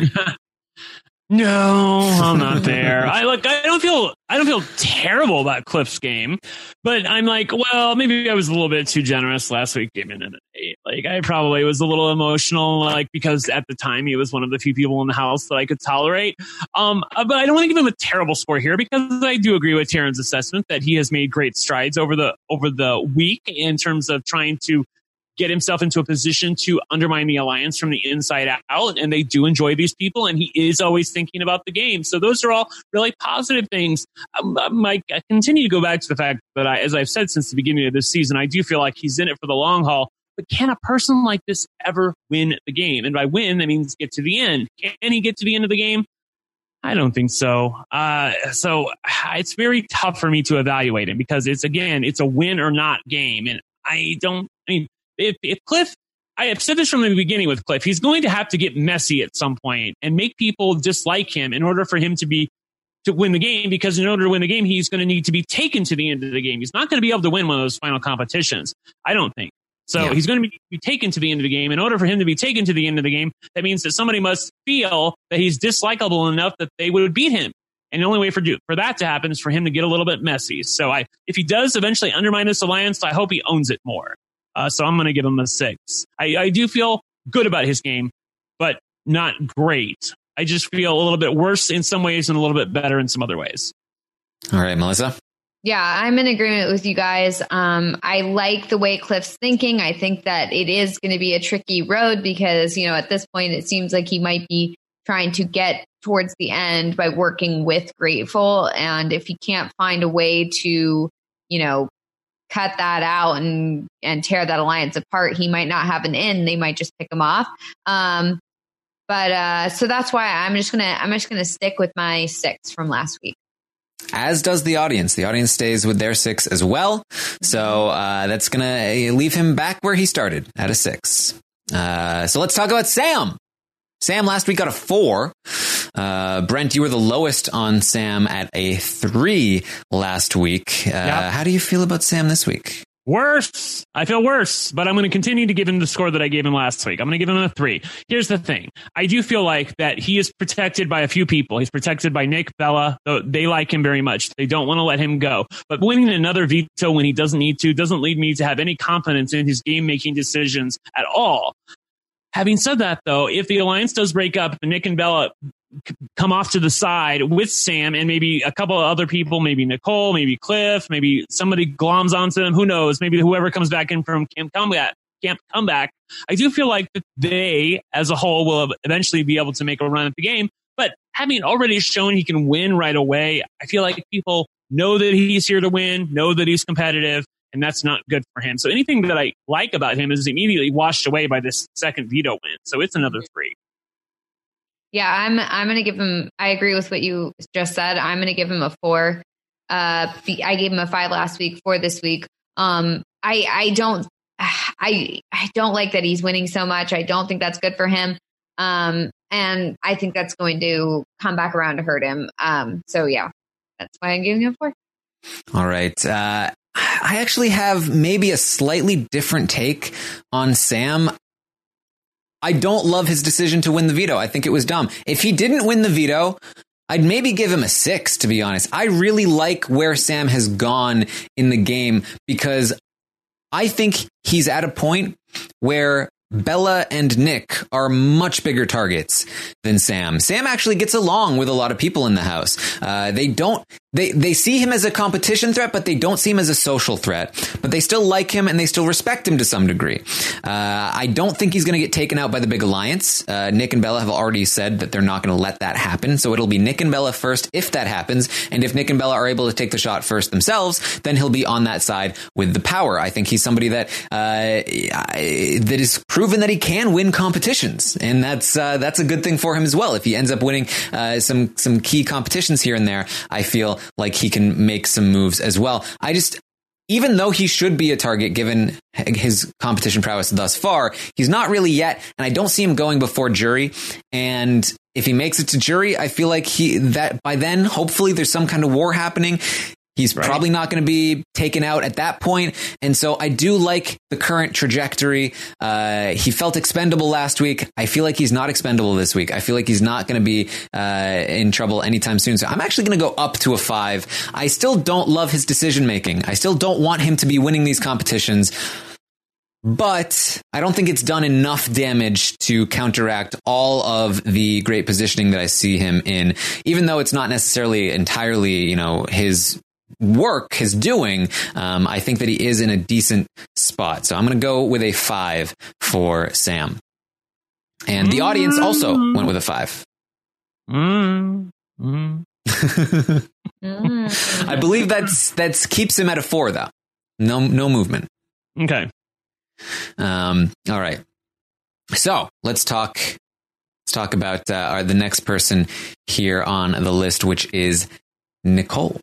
No, I'm not there. I don't feel terrible about Cliff's game, but I'm like, well, maybe I was a little bit too generous last week, giving it an 8. Like I probably was a little emotional, because at the time he was one of the few people in the house that I could tolerate. But I don't want to give him a terrible score here, because I do agree with Taryn's assessment that he has made great strides over the week in terms of trying to get himself into a position to undermine the alliance from the inside out. And they do enjoy these people, and he is always thinking about the game. So those are all really positive things. Mike, I continue to go back to the fact that as I've said since the beginning of this season, I do feel like he's in it for the long haul. But can a person like this ever win the game? And by win, that means get to the end. Can he get to the end of the game? I don't think so. So it's very tough for me to evaluate him, because it's a win or not game. And if Cliff, I have said this from the beginning with Cliff, he's going to have to get messy at some point and make people dislike him in order for him to win the game, because in order to win the game, he's going to need to be taken to the end of the game. He's not going to be able to win one of those final competitions, I don't think. So He's going to be taken to the end of the game. In order for him to be taken to the end of the game, that means that somebody must feel that he's dislikable enough that they would beat him. And the only way for that to happen is for him to get a little bit messy. So if he does eventually undermine this alliance, I hope he owns it more. So I'm going to give him a 6. I do feel good about his game, but not great. I just feel a little bit worse in some ways and a little bit better in some other ways. All right, Melissa? Yeah, I'm in agreement with you guys. I like the way Cliff's thinking. I think that it is going to be a tricky road because, at this point, it seems like he might be trying to get towards the end by working with Grateful. And if he can't find a way to, cut that out and tear that alliance apart, he might not have an in. They might just pick him off. But so that's why I'm just gonna stick with my 6 from last week. As does the audience. The audience stays with their 6 as well. So that's gonna leave him back where he started at a 6. So let's talk about Sam. Sam last week got a 4. Brent, you were the lowest on Sam at a 3 last week. How do you feel about Sam this week? Worse. I feel worse, but I'm going to continue to give him the score that I gave him last week. I'm going to give him a 3. Here's the thing. I do feel like that he is protected by a few people. He's protected by Nick, Bella. They like him very much. They don't want to let him go. But winning another veto when he doesn't need to doesn't lead me to have any confidence in his game-making decisions at all. Having said that, though, if the alliance does break up and Nick and Bella come off to the side with Sam and maybe a couple of other people, maybe Nicole, maybe Cliff, maybe somebody gloms onto them, who knows, maybe whoever comes back in from Camp Comeback, I do feel like that they, as a whole, will eventually be able to make a run at the game. But having already shown he can win right away, I feel like people know that he's here to win, know that he's competitive, and that's not good for him. So anything that I like about him is immediately washed away by this second veto win. So it's another 3. Yeah, I'm going to give him, I agree with what you just said. I'm going to give him a 4. I gave him a 5 last week, 4 this week. I don't like that he's winning so much. I don't think that's good for him. And I think that's going to come back around to hurt him. So yeah, that's why I'm giving him a 4. All right. I actually have maybe a slightly different take on Sam. I don't love his decision to win the veto. I think it was dumb. If he didn't win the veto, I'd maybe give him a 6, to be honest. I really like where Sam has gone in the game because I think he's at a point where Bella and Nick are much bigger targets than Sam. Sam actually gets along with a lot of people in the house. They see him as a competition threat, but they don't see him as a social threat. But they still like him and they still respect him to some degree. I don't think he's going to get taken out by the big alliance. Nick and Bella have already said that they're not going to let that happen. So it'll be Nick and Bella first if that happens. And if Nick and Bella are able to take the shot first themselves, then he'll be on that side with the power. I think he's somebody that is proven that he can win competitions. And that's a good thing for him as well. If he ends up winning some key competitions here and there, I feel like he can make some moves as well. Even though he should be a target given his competition prowess thus far, he's not really yet. And I don't see him going before jury. And if he makes it to jury, I feel like that by then, hopefully there's some kind of war happening. He's probably not going to be taken out at that point. And so I do like the current trajectory. He felt expendable last week. I feel like he's not expendable this week. I feel like he's not going to be in trouble anytime soon. So I'm actually going to go up to a 5. I still don't love his decision making. I still don't want him to be winning these competitions. But I don't think it's done enough damage to counteract all of the great positioning that I see him in, even though it's not necessarily entirely, his work, his doing. I think that he is in a decent spot. So I'm going to go with a 5 for Sam. And the audience also went with a 5. I believe that's keeps him at a 4 though. No movement. Okay. All right. So let's talk about the next person here on the list, which is Nicole.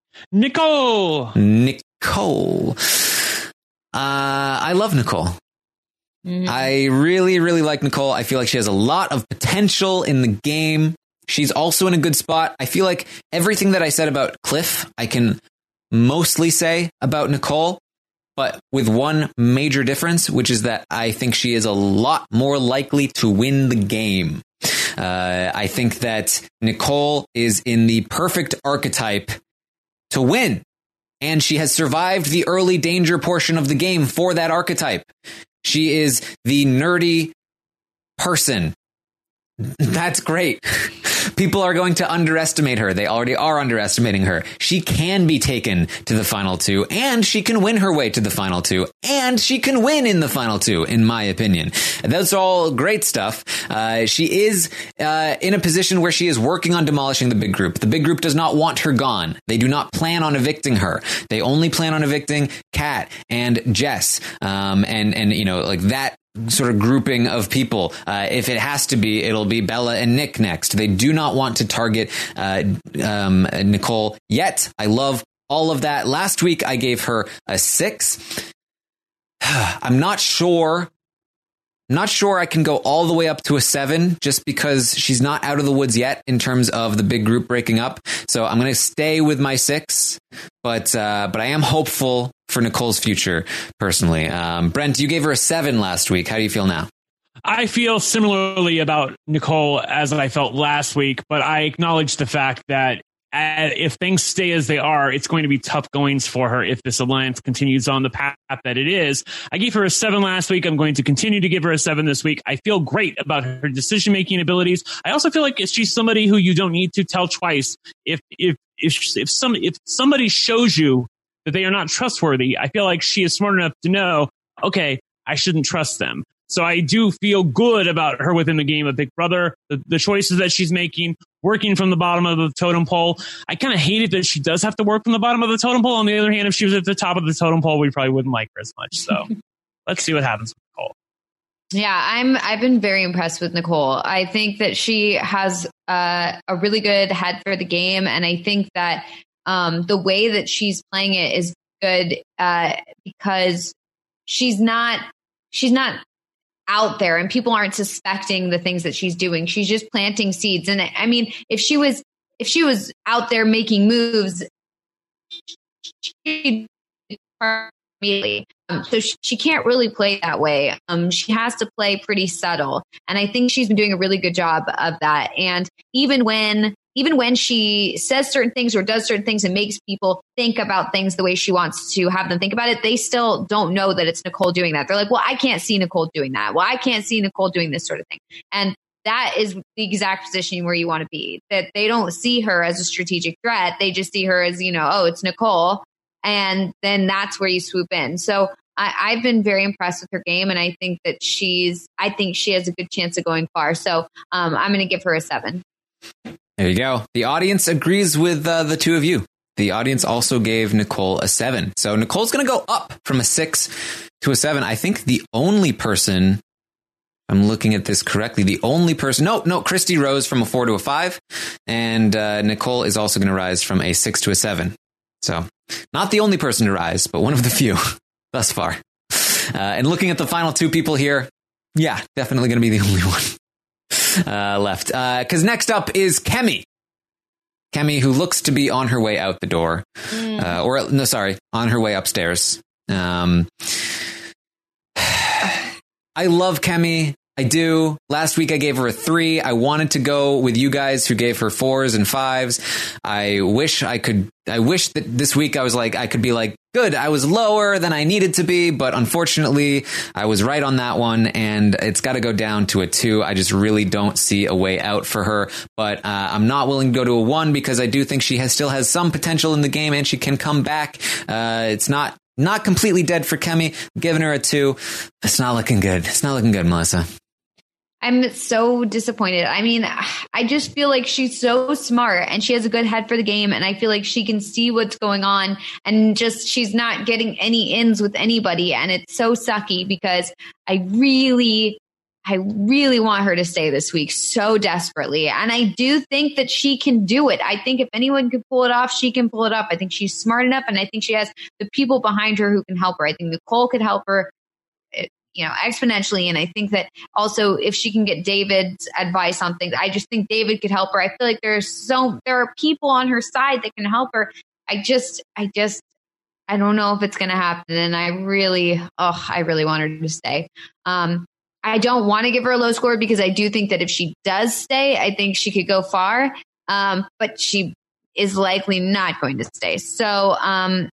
I love Nicole. Mm-hmm. I really, really like Nicole. I feel like she has a lot of potential in the game. She's also in a good spot. I feel like everything that I said about Cliff, I can mostly say about Nicole, but with one major difference, which is that I think she is a lot more likely to win the game. I think that Nicole is in the perfect archetype to win. And she has survived the early danger portion of the game for that archetype. She is the nerdy person. That's great. People are going to underestimate her. They already are underestimating her. She can be taken to the final 2, and she can win her way to the final 2, and she can win in the final 2, in my opinion. That's all great stuff. She is in a position where she is working on demolishing the big group. The big group does not want her gone. They do not plan on evicting her. They only plan on evicting Kat and Jess. And like that sort of grouping of people. If it has to be, it'll be Bella and Nick next. They do not want to target Nicole yet. I love all of that. Last week, I gave her a 6. I'm not sure I can go all the way up to a 7 just because she's not out of the woods yet in terms of the big group breaking up. So I'm going to stay with my 6, but I am hopeful for Nicole's future, personally. Brent, you gave her a 7 last week. How do you feel now? I feel similarly about Nicole as I felt last week, but I acknowledge the fact that if things stay as they are, it's going to be tough goings for her if this alliance continues on the path that it is. I gave her a 7 last week. I'm going to continue to give her a 7 this week. I feel great about her decision-making abilities. I also feel like she's somebody who you don't need to tell twice. If somebody shows you that they are not trustworthy, I feel like she is smart enough to know, okay, I shouldn't trust them. So I do feel good about her within the game of Big Brother, the choices that she's making, working from the bottom of the totem pole. I kind of hate it that she does have to work from the bottom of the totem pole. On the other hand, if she was at the top of the totem pole, we probably wouldn't like her as much. So let's see what happens with Nicole. Yeah, I've been very impressed with Nicole. I think that she has a really good head for the game. And I think that the way that she's playing it is good because she's not out there and people aren't suspecting the things that she's doing. She's just planting seeds. And I mean, if she was out there making moves, she'd immediately. So she can't really play that way. She has to play pretty subtle. And I think she's been doing a really good job of that. And even when she says certain things or does certain things and makes people think about things the way she wants to have them think about it, they still don't know that it's Nicole doing that. They're like, well, I can't see Nicole doing that. Well, I can't see Nicole doing this sort of thing. And that is the exact position where you want to be, that they don't see her as a strategic threat. They just see her as, oh, it's Nicole. And then that's where you swoop in. So I've been very impressed with her game. And I think that she has a good chance of going far. So I'm going to give her a 7. There you go. The audience agrees with the two of you. The audience also gave Nicole a 7. So Nicole's going to go up from a 6 to a 7. I think the only person, I'm looking at this correctly, no, Christy rose from a 4 to a 5. And Nicole is also going to rise from a 6 to a 7. So not the only person to rise, but one of the few thus far. And looking at the final 2 people here, yeah, definitely going to be the only one left. Because next up is Kemi. Kemi, who looks to be on her way out the door. On her way upstairs. I love Kemi. I do. Last week I gave her a 3. I wanted to go with you guys who gave her 4s and 5s. I wish that this week I could be like, good, I was lower than I needed to be, but unfortunately I was right on that one and it's got to go down to a 2. I just really don't see a way out for her, but I'm not willing to go to a 1 because I do think she still has some potential in the game and she can come back. It's not completely dead for Kemi. I'm giving her a 2. It's not looking good. It's not looking good, Melissa. I'm so disappointed. I mean, I just feel like she's so smart and she has a good head for the game. And I feel like she can see what's going on and just she's not getting any ins with anybody. And it's so sucky because I really want her to stay this week so desperately. And I do think that she can do it. I think if anyone could pull it off, she can pull it up. I think she's smart enough and I think she has the people behind her who can help her. I think Nicole could help her exponentially. And I think that also if she can get David's advice on things, I just think David could help her. I feel like there are people on her side that can help her. I don't know if it's going to happen. And I really want her to stay. I don't want to give her a low score because I do think that if she does stay, I think she could go far. But she is likely not going to stay. So I'm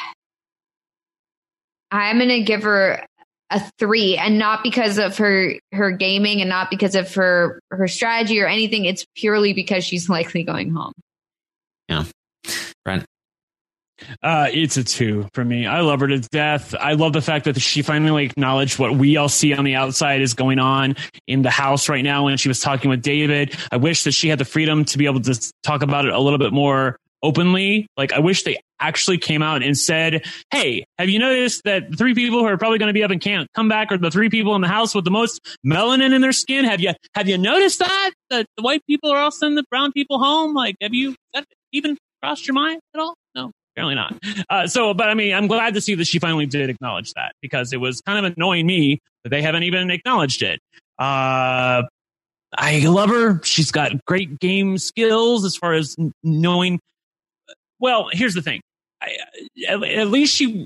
going to give her a 3, and not because of her gaming and not because of her strategy or anything. It's purely because she's likely going home. Yeah. Brent. It's a 2 for me. I love her to death. I love the fact that she finally acknowledged what we all see on the outside is going on in the house right now when she was talking with David. I wish that she had the freedom to be able to talk about it a little bit more openly. I wish they actually came out and said, hey, have you noticed that the 3 people who are probably going to be up and can't come back are the 3 people in the house with the most melanin in their skin? Have you noticed that the white people are all sending the brown people home? Have that even crossed your mind at all? No, apparently not. But I mean, I'm glad to see that she finally did acknowledge that because it was kind of annoying me that they haven't even acknowledged it. I love her. She's got great game skills as far as knowing. Well, here's the thing. At least she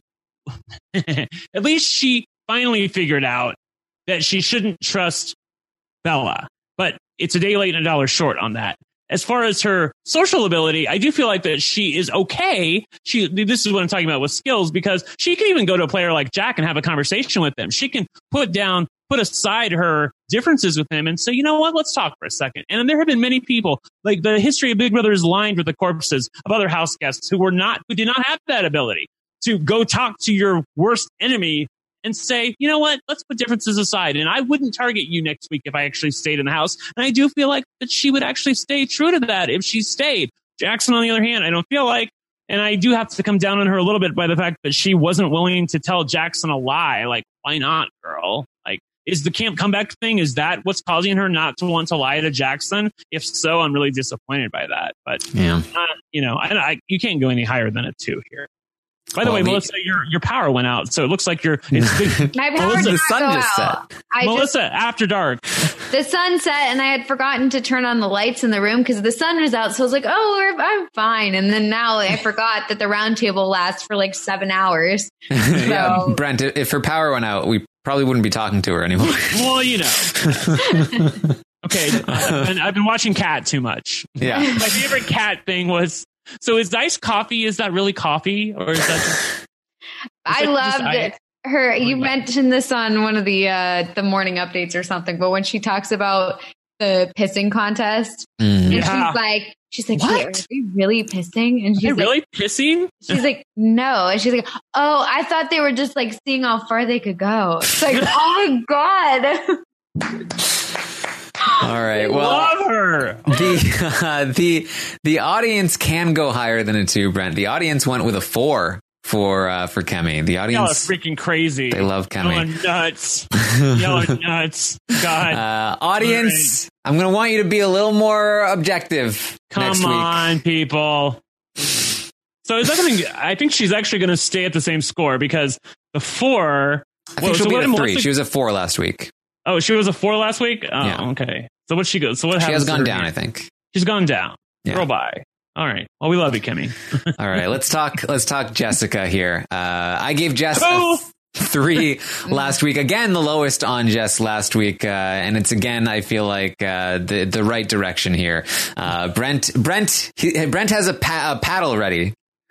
at least she finally figured out that she shouldn't trust Bella. But it's a day late and a dollar short on that. As far as her social ability, I do feel like that she is okay. This is what I'm talking about with skills, because she can even go to a player like Jack and have a conversation with them. She can put aside her differences with him and say, you know what, let's talk for a second. And there have been many people, like the history of Big Brother is lined with the corpses of other house guests who did not have that ability to go talk to your worst enemy and say, you know what, let's put differences aside. And I wouldn't target you next week if I actually stayed in the house. And I do feel like that she would actually stay true to that if she stayed. Jackson, on the other hand, I don't feel like, and I do have to come down on her a little bit by the fact that she wasn't willing to tell Jackson a lie. Like, why not, girl? Like, is the camp comeback thing, is that what's causing her not to want to lie to Jackson? If so, I'm really disappointed by that. But, you can't go any higher than a 2 here. By the way, Melissa, your power went out, so it looks like my power Melissa, the sun just set. Melissa, after dark. The sun set, and I had forgotten to turn on the lights in the room because the sun was out. So I was like, I'm fine. And then now I forgot that the round table lasts for like 7 hours. So. Yeah, Brent, if her power went out, we probably wouldn't be talking to her anymore. Well, Okay, I've been watching Cat too much. Yeah. My favorite Cat thing was, so is iced coffee, is that really coffee? Or is that just... I loved her. You mentioned this on one of the morning updates or something, but when she talks about the pissing contest, and she's like, what? Are you really pissing? And she's really pissing? She's like, no. And she's like, oh, I thought they were just like seeing how far they could go. It's like, oh my God. All right. Well, love her. The audience can go higher than a 2, Brent. The audience went with a 4 for Kemi. The audience, y'all are freaking crazy. They love Kemi. Y'all are nuts. God. Audience, right. I'm going to want you to be a little more objective. Come on, people. So is that something? I think she's actually going to stay at the same score because the 4. I think she'll be at a 3. She was a 4 last week. Oh, she was a 4 last week? Oh, yeah. Okay. So what she goes? So what happens? She has gone down, I think. She's gone down. Yeah. Girl, bye. All right. Well, we love you, Kimmy. All right. Let's talk Jessica here. I gave Jess 3 last week. Again, the lowest on Jess last week. And it's again, I feel like the right direction here. Brent has a paddle ready.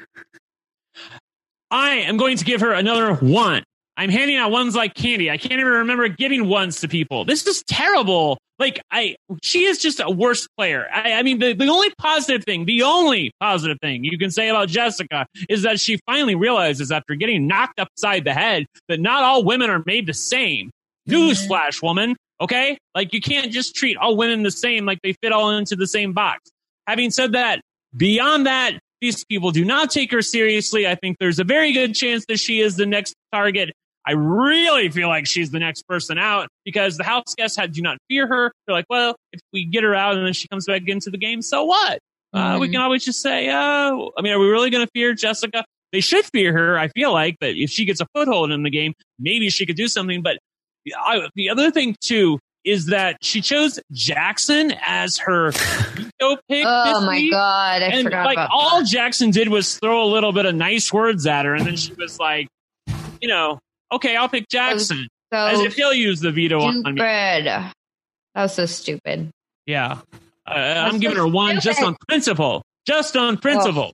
I am going to give her another 1. I'm handing out 1s like candy. I can't even remember giving 1s to people. This is terrible. Like, she is just a worse player. I mean, the only positive thing you can say about Jessica is that she finally realizes after getting knocked upside the head that not all women are made the same. Newsflash, woman. Okay? Like, you can't just treat all women the same like they fit all into the same box. Having said that, beyond that, these people do not take her seriously. I think there's a very good chance that she is the next target. I really feel like she's the next person out because the house guests do not fear her. They're like, well, if we get her out and then she comes back into the game, so what? We can always just say, are we really going to fear Jessica? They should fear her. I feel like that if she gets a foothold in the game, maybe she could do something. But the other thing, too, is that she chose Jackson as her veto pick. Oh, my week. God. I forgot about that. All Jackson did was throw a little bit of nice words at her. And then she was like, okay, I'll pick Jackson. As if he'll use the veto on me. That was so stupid. Yeah. I'm giving her 1 just on principle. Just on principle.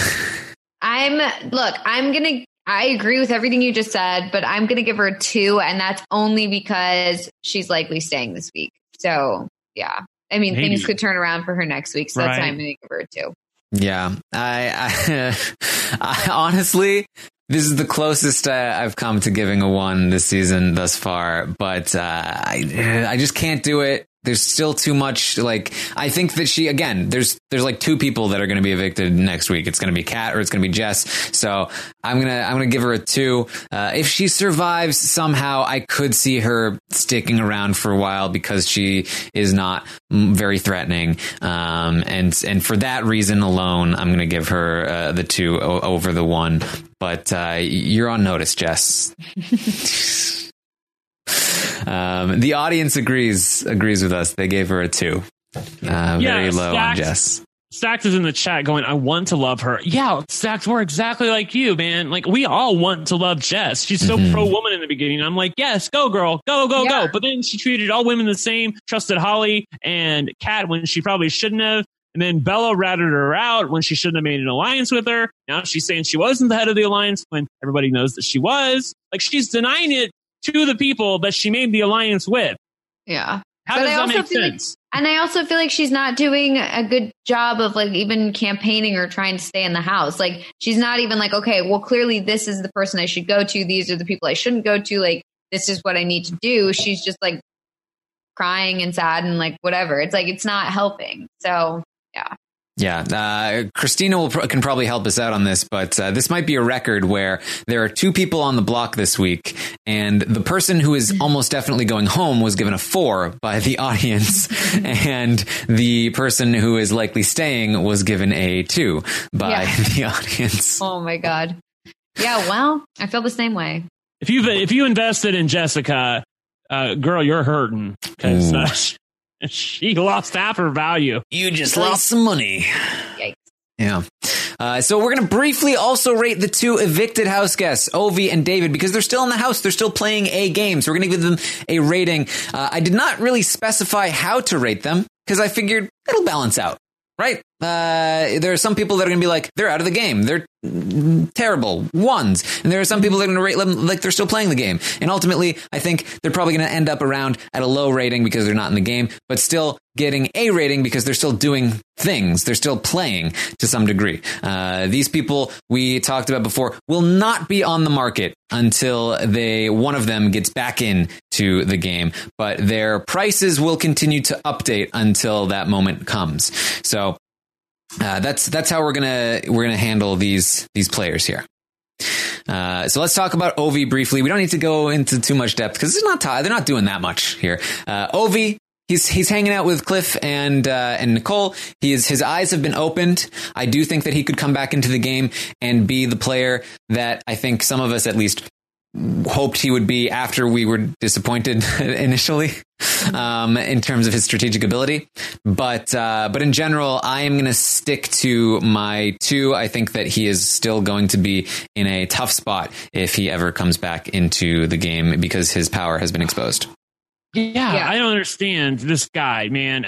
I agree with everything you just said, but I'm going to give her a 2, and that's only because she's likely staying this week. So, yeah. I mean, Maybe. Things could turn around for her next week, so that's why I'm going to give her a 2. Yeah. I honestly, this is the closest I've come to giving a 1 this season thus far, but I just can't do it. There's still too much. Like, I think that there's like 2 people that are going to be evicted next week. It's going to be Kat or it's going to be Jess. So I'm going to give her a 2. If she survives somehow, I could see her sticking around for a while because she is not very threatening. And for that reason alone, I'm going to give her the 2 over the 1. But you're on notice, Jess. The audience agrees with us. They gave her a 2. Very low on Jess. Stax is in the chat going, I want to love her. Yeah, Stax, we're exactly like you, man. Like, we all want to love Jess. She's so pro-woman in the beginning. I'm like, yes, go, girl. Go. But then she treated all women the same, trusted Holly and Kat when she probably shouldn't have. And then Bella ratted her out when she shouldn't have made an alliance with her. Now she's saying she wasn't the head of the alliance when everybody knows that she was. Like, she's denying it to the people that she made the alliance with. Yeah. How does that make sense? And I also feel like she's not doing a good job of like even campaigning or trying to stay in the house. Like, she's not even like, okay, well, clearly this is the person I should go to. These are the people I shouldn't go to. Like, this is what I need to do. She's just like crying and sad and like whatever. It's like, it's not helping. So, yeah. Yeah, Christina can probably help us out on this, but this might be a record where there are 2 people on the block this week, and the person who is almost definitely going home was given a 4 by the audience, and the person who is likely staying was given a 2 by the audience. Oh my God. Yeah, well, I feel the same way. If you invested in Jessica, girl, you're hurting because she lost half her value. You just lost some money. Yikes. Yeah. So we're going to briefly also rate the 2 evicted house guests, Ovi and David, because they're still in the house. They're still playing a game. So we're going to give them a rating. I did not really specify how to rate them because I figured it'll balance out. Right? There are some people that are going to be like, they're out of the game. They're terrible ones. And there are some people that are going to rate them like they're still playing the game. And ultimately, I think they're probably going to end up around at a low rating because they're not in the game, but still getting a rating because they're still doing things. They're still playing to some degree. These people we talked about before will not be on the market until one of them gets back in to the game, but their prices will continue to update until that moment comes. So that's how we're gonna handle these players here. So let's talk about Ovi briefly. We don't need to go into too much depth because they're not doing that much here. Ovi, he's hanging out with Cliff and Nicole. His eyes have been opened. I do think that he could come back into the game and be the player that I think some of us at least hoped he would be after we were disappointed initially in terms of his strategic ability. But in general, I am going to stick to my 2. I think that he is still going to be in a tough spot if he ever comes back into the game because his power has been exposed. Yeah, I don't understand this guy, man.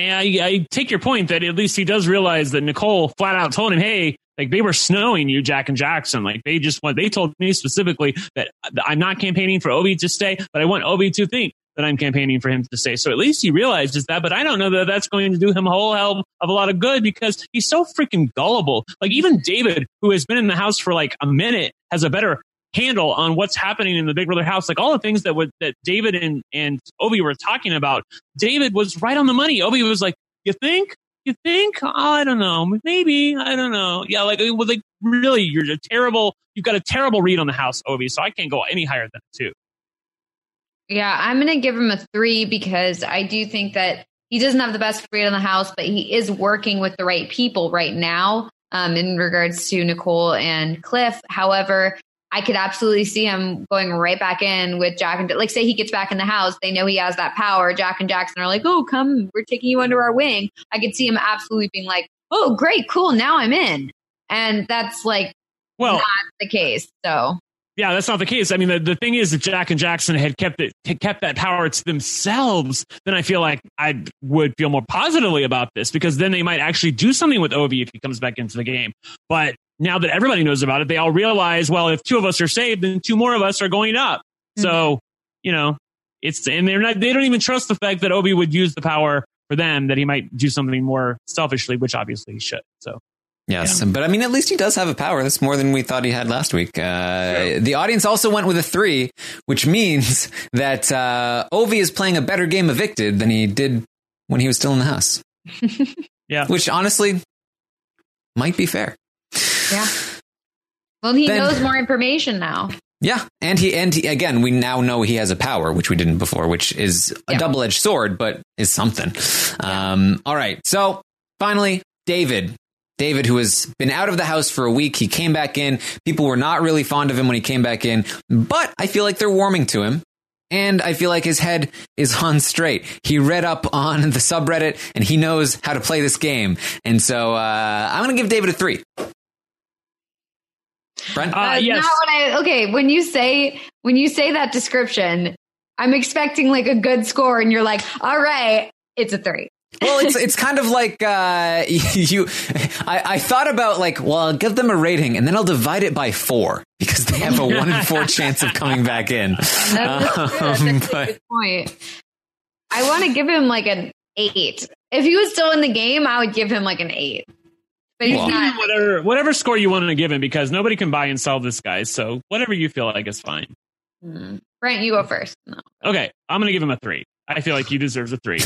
I take your point that at least he does realize that Nicole flat out told him, hey, like, they were snowing you, Jack and Jackson. Like, they told me specifically that I'm not campaigning for Ovi to stay, but I want Ovi to think that I'm campaigning for him to stay. So at least he realizes that, but I don't know that that's going to do him a whole hell of a lot of good because he's so freaking gullible. Like, even David, who has been in the house for like a minute, has a better handle on what's happening in the Big Brother house. Like, all the things that David and Ovi were talking about, David was right on the money. Ovi was like, you think? Oh, I don't know. Maybe. I don't know. Yeah, like really, you've got a terrible read on the house, Ovi, so I can't go any higher than a 2. Yeah, I'm going to give him a 3 because I do think that he doesn't have the best read on the house, but he is working with the right people right now in regards to Nicole and Cliff. However, I could absolutely see him going right back in with Jack and like, say he gets back in the house. They know he has that power. Jack and Jackson are like, oh, come, we're taking you under our wing. I could see him absolutely being like, oh, great, cool. Now I'm in. And that's like not the case. So. Yeah, that's not the case. I mean, the thing is, if Jack and Jackson had kept that power to themselves, then I feel like I would feel more positively about this because then they might actually do something with Ovi if he comes back into the game. But now that everybody knows about it, they all realize, well, if 2 of us are saved, then 2 more of us are going up. Mm-hmm. So, they don't even trust the fact that Ovi would use the power for them, that he might do something more selfishly, which obviously he should. So. Yes, but I mean, at least he does have a power. That's more than we thought he had last week. The audience also went with a 3, which means that Ovi is playing a better game evicted than he did when he was still in the house. Yeah, which honestly might be fair. Yeah. Well, he knows more information now. Yeah, and he again, we now know he has a power, which we didn't before, which is a double-edged sword, but is something. All right, so finally, David, who has been out of the house for a week, he came back in. People were not really fond of him when he came back in, but I feel like they're warming to him. And I feel like his head is on straight. He read up on the subreddit and he knows how to play this game. And so I'm going to give David a 3. Brent? Yes. When you say that description, I'm expecting like a good score, and you're like, all right, it's a 3. Well, it's kind of like I thought about like, well, I'll give them a rating and then I'll divide it by 4 because they have a 1 in 4 chance of coming back in. That's a good point. I want to give him like an 8. If he was still in the game, I would give him like an 8. But he's not. Whatever score you want to give him, because nobody can buy and sell this guy. So whatever you feel like is fine. Brent, you go first. No. Okay, I'm going to give him a 3. I feel like he deserves a 3.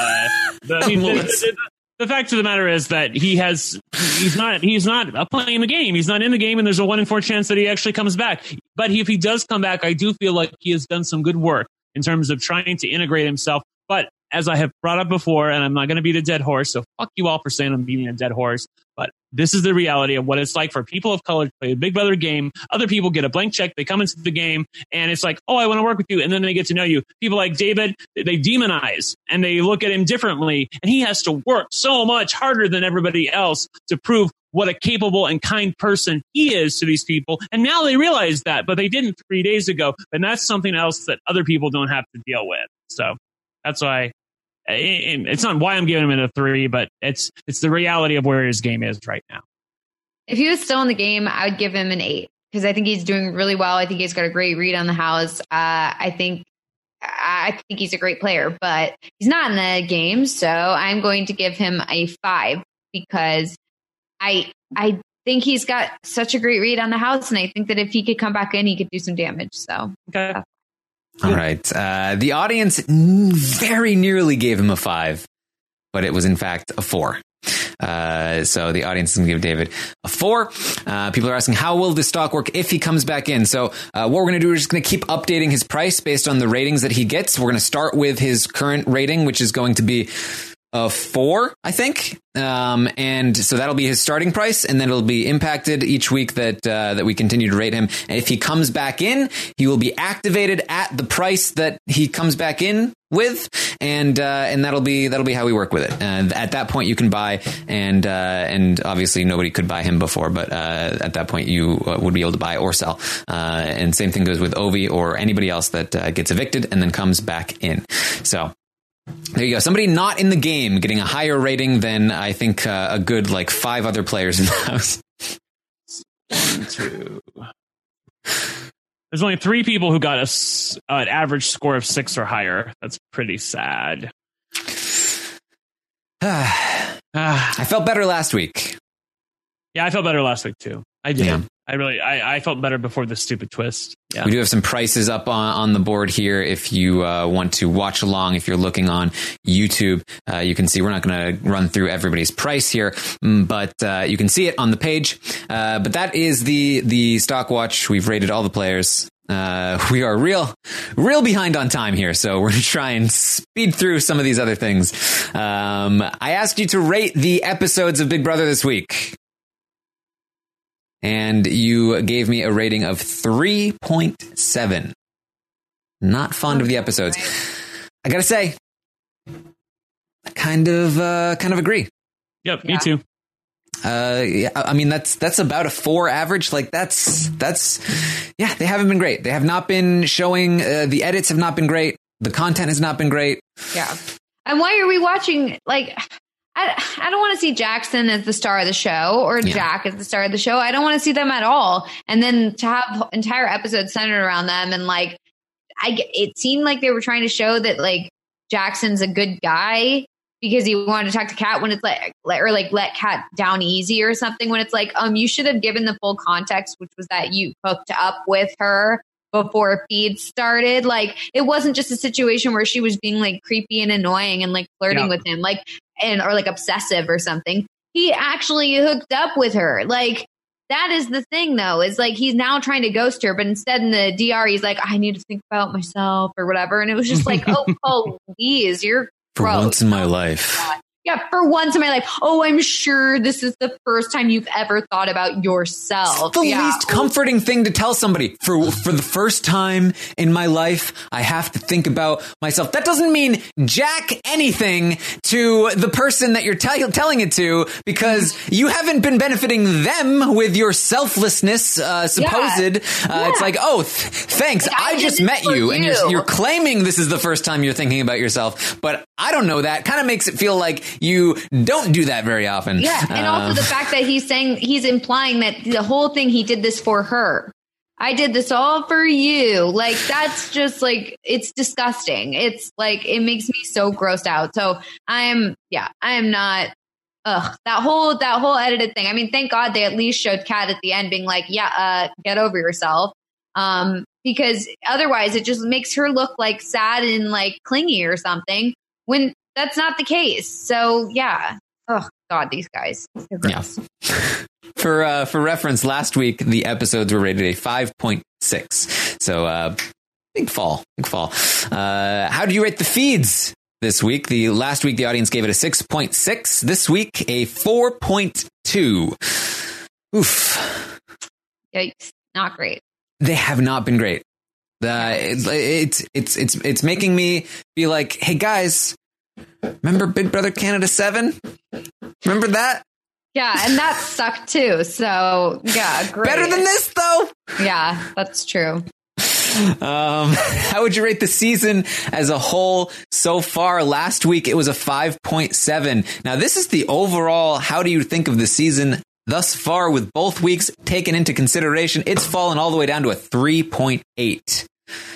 The fact of the matter is that he's not playing the game. He's not in the game, and there's a 1 in 4 chance that he actually comes back. But if he does come back, I do feel like he has done some good work in terms of trying to integrate himself. But as I have brought up before, and I'm not going to beat a dead horse, so fuck you all for saying I'm beating a dead horse. But this is the reality of what it's like for people of color to play a Big Brother game. Other people get a blank check. They come into the game and it's like, oh, I want to work with you. And then they get to know you. People like David, they demonize and they look at him differently. And he has to work so much harder than everybody else to prove what a capable and kind person he is to these people. And now they realize that, but they didn't 3 days ago. And that's something else that other people don't have to deal with. So that's why. It's not why I'm giving him a 3, but it's the reality of where his game is right now. If he was still in the game, I would give him an 8 because I think he's doing really well. I think he's got a great read on the house. I think he's a great player, but he's not in the game, so I'm going to give him a 5 because I think he's got such a great read on the house, and I think that if he could come back in, he could do some damage. So okay. All right. The audience very nearly gave him a 5, but it was in fact a 4. So the audience is going to give David a 4. People are asking, how will the stock work if he comes back in? So what we're going to do is just going to keep updating his price based on the ratings that he gets. We're going to start with his current rating, which is going to be a 4, I think. And so that'll be his starting price, and then it'll be impacted each week that we continue to rate him. And if he comes back in, he will be activated at the price that he comes back in with, and that'll be how we work with it. And at that point, you can buy, and obviously nobody could buy him before, but at that point you would be able to buy or sell. And same thing goes with Ovi or anybody else that gets evicted and then comes back in. So. There you go. Somebody not in the game getting a higher rating than I think a good 5 other players in the house. 1, 2. There's only 3 people who got an average score of 6 or higher. That's pretty sad. I felt better last week. Yeah, I felt better last week too. I did. Yeah. I felt better before the stupid twist. Yeah. We do have some prices up on the board here. If you want to watch along, if you're looking on YouTube, you can see we're not going to run through everybody's price here, but you can see it on the page. But that is the stock watch. We've rated all the players. We are real behind on time here, so we're going to try and speed through some of these other things. I asked you to rate the episodes of Big Brother this week. And you gave me a rating of 3.7. Not fond of the episodes. I gotta say, I kind of agree. Yep, me too. Yeah, I mean that's about a 4 average. They haven't been great. They have not been showing. The edits have not been great. The content has not been great. Yeah. And why are we watching? I don't want to see Jackson as the star of the show or Jack as the star of the show. I don't want to see them at all. And then to have entire episodes centered around them. And it seemed like they were trying to show that Jackson's a good guy because he wanted to talk to Kat when it's let Kat down easy or something, when it's you should have given the full context, which was that you hooked up with her before feed started. It wasn't just a situation where she was being creepy and annoying and flirting with him, or obsessive or something. He actually hooked up with her. That is the thing though, is he's now trying to ghost her, but instead in the DR, he's I need to think about myself or whatever. And it was just oh, please, you're for gross. once in my life. for once in my life. Oh, I'm sure this is the first time you've ever thought about yourself. It's the least comforting thing to tell somebody. For the first time in my life, I have to think about myself. That doesn't mean jack anything to the person that you're telling it to, because you haven't been benefiting them with your selflessness, supposed. It's like, oh, thanks. Like, I just met you, and you're claiming this is the first time you're thinking about yourself, but I don't know that. Kind of makes it feel like you don't do that very often. Yeah, and also the fact that he's implying that the whole thing, he did this for her. I did this all for you. Like, that's just like, it's disgusting. It's like, it makes me so grossed out. So I am not, that whole edited thing. I mean, thank God they at least showed Kat at the end being like, get over yourself. Because otherwise it just makes her look like sad and like clingy or something, when that's not the case. So yeah. Oh God, these guys. Yeah. For reference, last week the episodes were rated a 5.6. So big fall. How do you rate the feeds this week? The last week the audience gave it a 6.6. This week a 4.2. Oof. Yikes! Not great. They have not been great. It's making me be like, hey guys, remember Big Brother Canada 7? Remember that? Yeah, and that sucked too. So yeah, great. Better than this though. Yeah, that's true. How would you rate the season as a whole so far? Last week it was a 5.7. Now this is the overall. How do you think of the season thus far, with both weeks taken into consideration? It's fallen all the way down to a 3.8. It's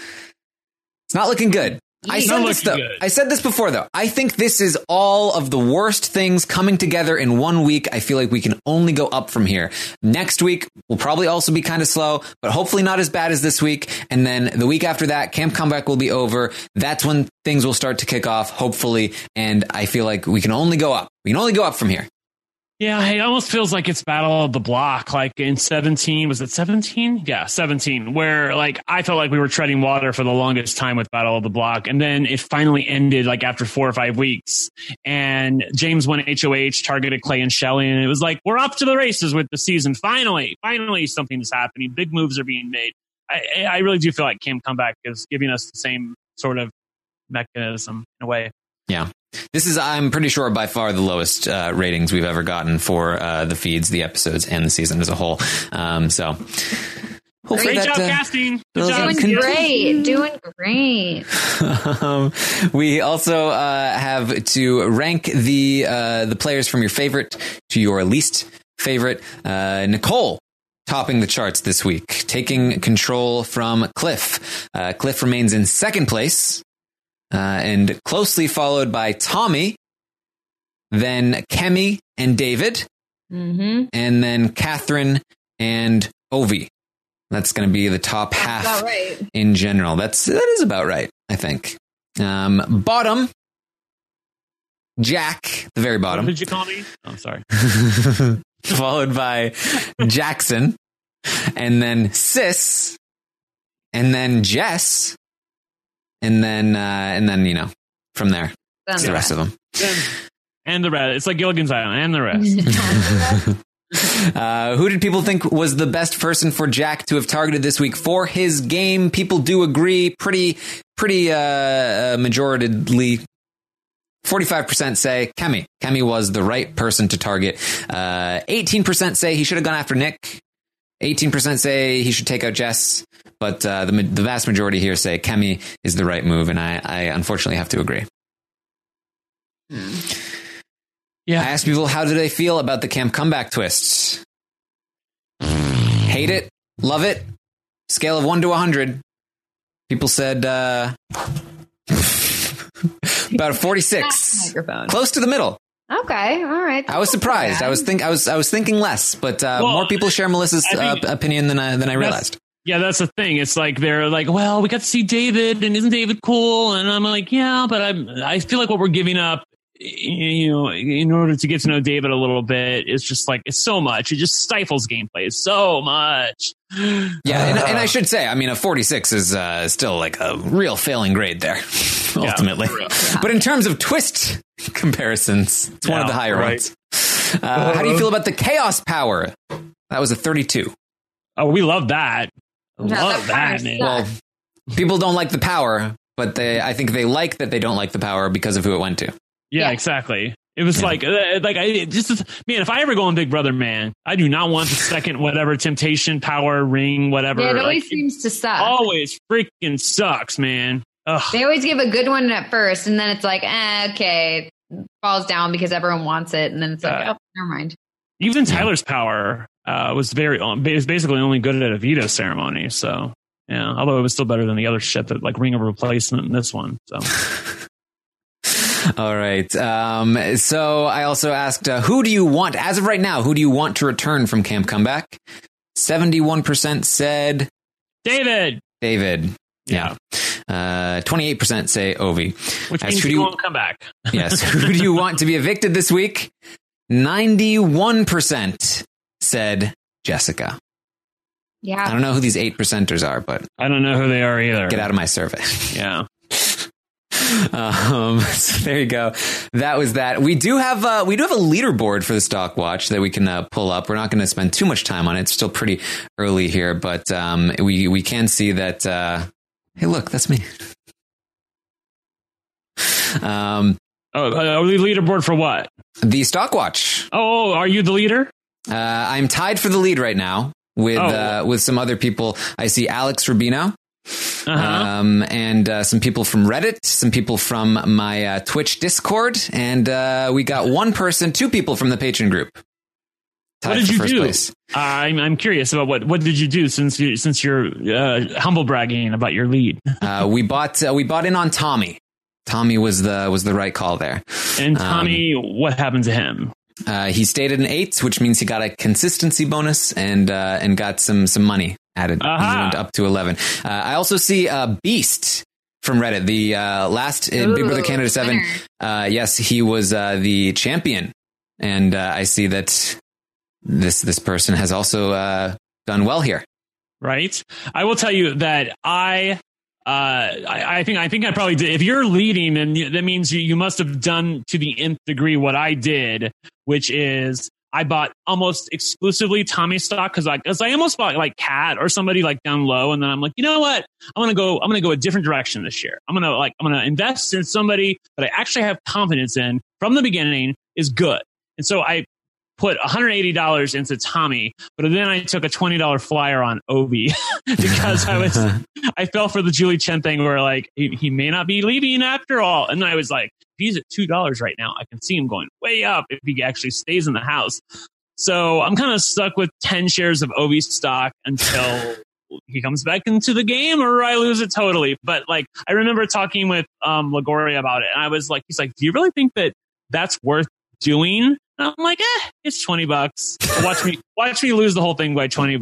not looking good. I said this before, though. I think this is all of the worst things coming together in 1 week. I feel like we can only go up from here. Next week will probably also be kind of slow, but hopefully not as bad as this week. And then the week after that, Camp Comeback will be over. That's when things will start to kick off, hopefully. And I feel like we can only go up. We can only go up from here. Yeah, it almost feels like it's Battle of the Block, like in 17. Was it 17? Yeah, 17, where like I felt like we were treading water for the longest time with Battle of the Block. And then it finally ended like after 4 or 5 weeks. And James won HOH, targeted Clay and Shelley. And it was like, we're off to the races with the season. Finally, something is happening. Big moves are being made. I really do feel like Camp Comeback is giving us the same sort of mechanism in a way. Yeah. This is, I'm pretty sure, by far the lowest ratings we've ever gotten for the feeds, the episodes, and the season as a whole. So, great job, casting. Doing great. We also have to rank the players from your favorite to your least favorite. Nicole topping the charts this week, taking control from Cliff. Cliff remains in second place. And closely followed by Tommy, then Kemi and David, and then Catherine and Ovi. That's going to be the top half in general. That is about right, I think. Bottom, Jack, the very bottom. What did you call me? Oh, sorry. Followed by Jackson, and then Sis, and then Jess. And then, from there, it's the rest of them. And the rest. It's like Gilligan's Island and the rest. Who did people think was the best person for Jack to have targeted this week for his game? People do agree pretty majoritely. 45% say Kemi. Kemi was the right person to target. 18% say he should have gone after Nick. 18% say he should take out Jess, but the vast majority here say Kemi is the right move, and I unfortunately have to agree. Yeah. I asked people how do they feel about the Camp Comeback twists. Hate it, love it, scale of 1 to 100. People said about a 46, close to the middle. Okay, all right. I was surprised. I was thinking less, but more people share Melissa's opinion than I realized. Yeah, that's the thing. It's like they're like, well, we got to see David, and isn't David cool? And I'm like, yeah, but I feel like what we're giving up in order to get to know David a little bit, it's just like, it's so much. It just stifles gameplay so much. Yeah, and I should say, I mean, a 46 is still like a real failing grade there, ultimately. Yeah. But in terms of twist comparisons, it's one of the higher ones. How do you feel about the chaos power? That was a 32. Oh, we love that. Love that, man. Well, people don't like the power, but I think they like that they don't like the power because of who it went to. Yeah, exactly. It was man, if I ever go on Big Brother, man, I do not want the second whatever temptation, power, ring, whatever. Yeah, it always seems to suck. Always freaking sucks, man. Ugh. They always give a good one at first, and then it's like, okay, falls down because everyone wants it, and then it's like, never mind. Even Tyler's power was basically only good at a veto ceremony. So yeah, although it was still better than the other shit that like ring of replacement in this one. So. All right. So I also asked, who do you want, as of right now, who do you want to return from Camp Comeback? 71% said David. Yeah. 28% say Ovi. Which means you won't come back. Yes. Who do you want to be evicted this week? 91% said Jessica. Yeah. I don't know who these 8%ers are, but I don't know who they are either. Get out of my survey. Yeah. So there you go. That was that. We do have a leaderboard for the Stock Watch that we can pull up. We're not going to spend too much time on it. It's still pretty early here, but we can see that. Hey, look, that's me. The leaderboard for what? The Stock Watch. Oh, are you the leader? I'm tied for the lead right now with some other people. I see Alex Rubino. And some people from Reddit, some people from my Twitch Discord, and we got two people from the Patreon group. What did you do? I'm curious about what did you do since you're humble bragging about your lead. We bought in on Tommy. Tommy was the right call there. And Tommy, what happened to him? He stayed at an 8, which means he got a consistency bonus and got some money added. He went up to 11. I also see Beast from Reddit, the last Big Brother Canada 7. Yes, he was the champion, and I see that this person has also done well here. Right. I will tell you that I think I probably did. If you're leading, then that means you must have done to the nth degree what I did, which is I bought almost exclusively Tommy stock because I almost bought like Cat or somebody like down low, and then I'm like, you know what? I'm gonna go a different direction this year. I'm gonna invest in somebody that I actually have confidence in from the beginning is good, and so I put $180 into Tommy, but then I took a $20 flyer on Obi because I fell for the Julie Chen thing where like he may not be leaving after all, and I was like, he's at $2 right now. I can see him going way up if he actually stays in the house. So I'm kind of stuck with 10 shares of Obi stock until he comes back into the game or I lose it totally. But like, I remember talking with Lagoria about it, and I was like, he's like, do you really think that that's worth doing? And I'm like, it's $20. Watch me lose the whole thing by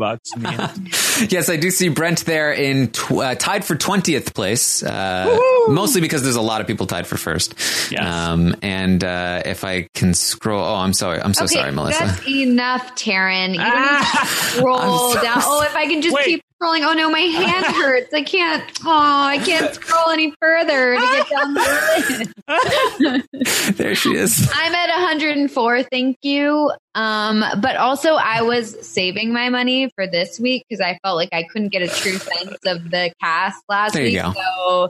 $20. Yes, I do see Brent there in tied for 20th place, mostly because there's a lot of people tied for first. Yes. And if I can scroll, I'm sorry, sorry, Melissa. That's enough, Taryn. You don't need to scroll down. If I can just keep scrolling. Oh no, my hand hurts. I can't scroll any further to get down the list. There she is. I'm at 104. Thank you. But also I was saving my money for this week because I felt like I couldn't get a true sense of the cast last week. There you go. So,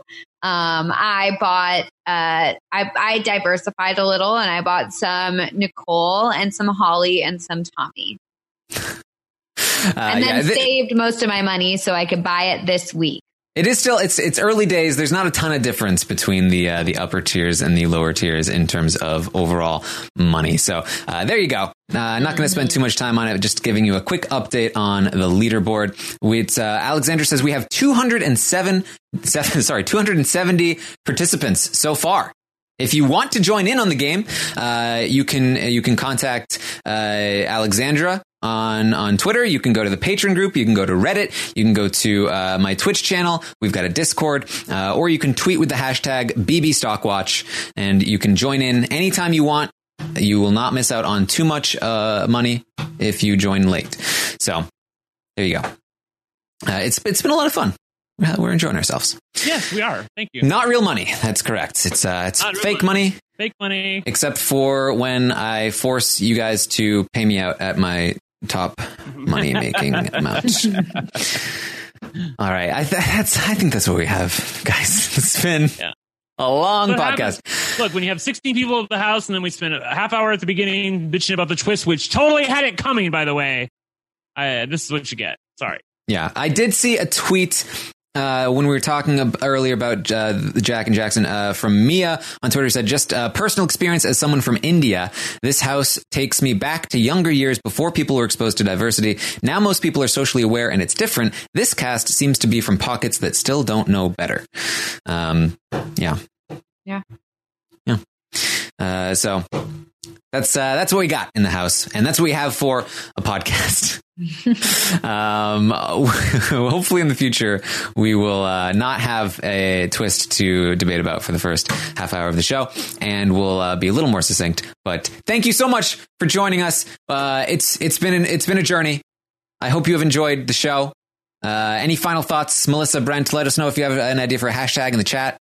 I bought, I diversified a little and I bought some Nicole and some Holly and some Tommy. And then saved most of my money so I could buy it this week. It is still, it's early days. There's not a ton of difference between the upper tiers and the lower tiers in terms of overall money. So there you go. Not going to spend too much time on it. Just giving you a quick update on the leaderboard. Alexander says we have 270 participants so far. If you want to join in on the game, you can contact Alexandra on Twitter. You can go to the Patreon group. You can go to Reddit. You can go to my Twitch channel. We've got a Discord, or you can tweet with the hashtag BBStockWatch, and you can join in anytime you want. You will not miss out on too much money if you join late. So there you go. It's been a lot of fun. We're enjoying ourselves. Yes, we are. Thank you. Not real money. That's correct. It's fake money. Fake money. Except for when I force you guys to pay me out at my top money making amount. All right. I think that's what we have, guys. It's been a long podcast. Look, when you have 16 people at the house and then we spend a half hour at the beginning bitching about the twist, which totally had it coming, by the way, this is what you get. Sorry. Yeah. I did see a tweet when we were talking earlier about Jack and Jackson from Mia on Twitter, said, just personal experience as someone from India. This house takes me back to younger years before people were exposed to diversity. Now most people are socially aware and it's different. This cast seems to be from pockets that still don't know better. Yeah. So that's what we got in the house, and that's what we have for a podcast. Hopefully in the future we will not have a twist to debate about for the first half hour of the show, and we'll be a little more succinct. But thank you so much for joining us. It's been a journey. I hope you have enjoyed the show. Any final thoughts, Melissa, Brent? Let us know if you have an idea for a hashtag in the chat.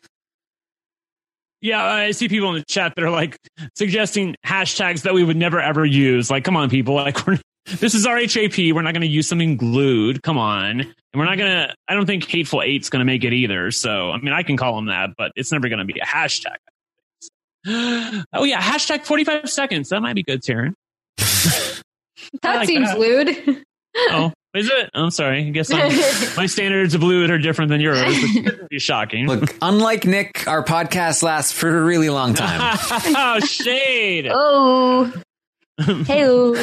Yeah, I see people in the chat that are like suggesting hashtags that we would never ever use. Like, come on, people! Like, this is our HAP. We're not going to use something glued. Come on, and we're not going to. I don't think Hateful Eight's going to make it either. So, I mean, I can call them that, but it's never going to be a hashtag. Oh yeah, hashtag 45 seconds. That might be good, Taryn. That seems lewd. Oh, is it? I'm sorry. I guess my standards of lewd are different than yours, which would be shocking. Look, unlike Nick, our podcast lasts for a really long time. Oh, shade. Oh. Hey.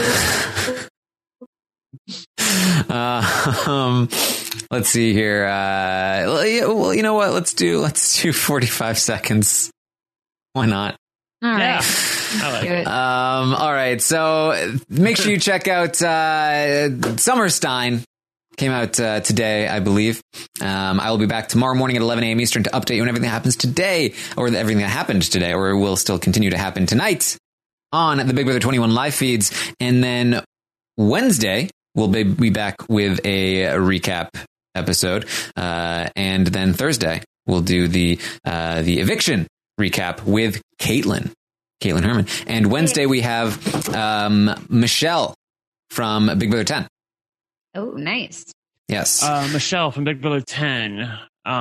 Let's see here. Well, you know what? Let's do 45 seconds. Why not? All right. Yeah. I like it. All right. So make sure you check out Summerstein. Came out today, I believe. I will be back tomorrow morning at 11 a.m. Eastern to update you on everything that happens today, or everything that happened today, or will still continue to happen tonight on the Big Brother 21 live feeds. And then Wednesday, we'll be back with a recap episode. And then Thursday, we'll do the eviction recap with Caitlin Herman. And Wednesday we have Michelle from Big Brother 10. Oh, nice. Yes. Michelle from Big Brother 10.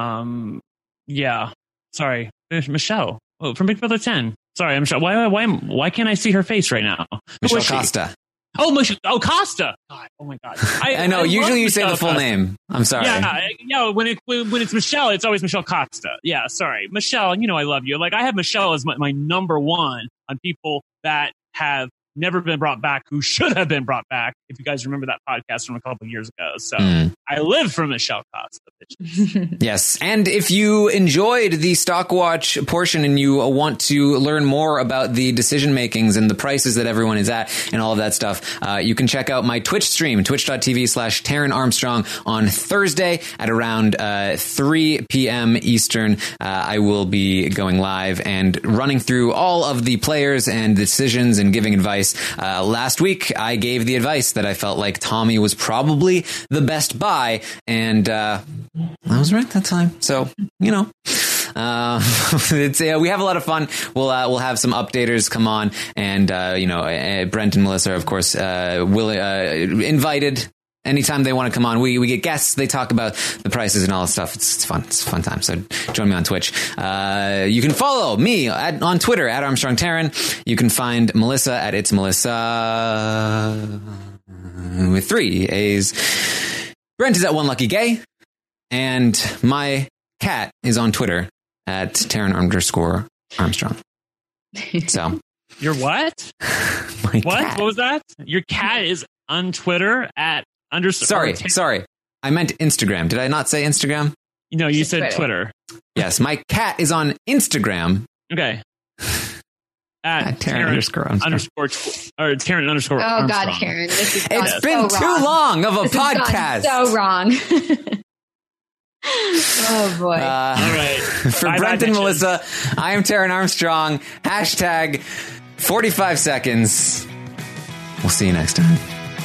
Yeah. Sorry. Michelle from Big Brother 10. Sorry, I'm Michelle. Why can't I see her face right now? Michelle Costa. Oh, Costa. God, oh my God. I know. Usually you say the full name. I'm sorry. Yeah. When it's Michelle, it's always Michelle Costa. Yeah. Sorry, Michelle. You know I love you. Like, I have Michelle as my number one on people that have never been brought back, who should have been brought back. If you guys remember that podcast from a couple of years ago. So I live for Michelle Costa. Yes. And if you enjoyed the Stock Watch portion and you want to learn more about the decision makings and the prices that everyone is at and all of that stuff, you can check out my Twitch stream, twitch.tv/Taryn Armstrong on Thursday at around 3 p.m. Eastern. I will be going live and running through all of the players and decisions and giving advice. Last week, I gave the advice that I felt like Tommy was probably the best buy, and I was right that time. So, you know, it's we have a lot of fun. We'll have some updaters come on, and Brent and Melissa, of course, will invited. Anytime they want to come on, we get guests. They talk about the prices and all that stuff. It's fun. It's a fun time. So join me on Twitch. You can follow me on Twitter at Armstrong Taryn. You can find Melissa at It's Melissa with 3 A's. Brent is at One Lucky Gay, and my cat is on Twitter at Taryn_Armstrong. So your what? My what? cat. What was that? Your cat is on Twitter at Sorry. I meant Instagram. Did I not say Instagram? No, you said Twitter. Yes, my cat is on Instagram. Okay. at Taryn _Armstrong. Oh God, Taryn, this is it's been too long of a podcast. So wrong. Oh boy! All right. For Brent and Melissa, I am Taryn Armstrong. Hashtag 45 seconds. We'll see you next time.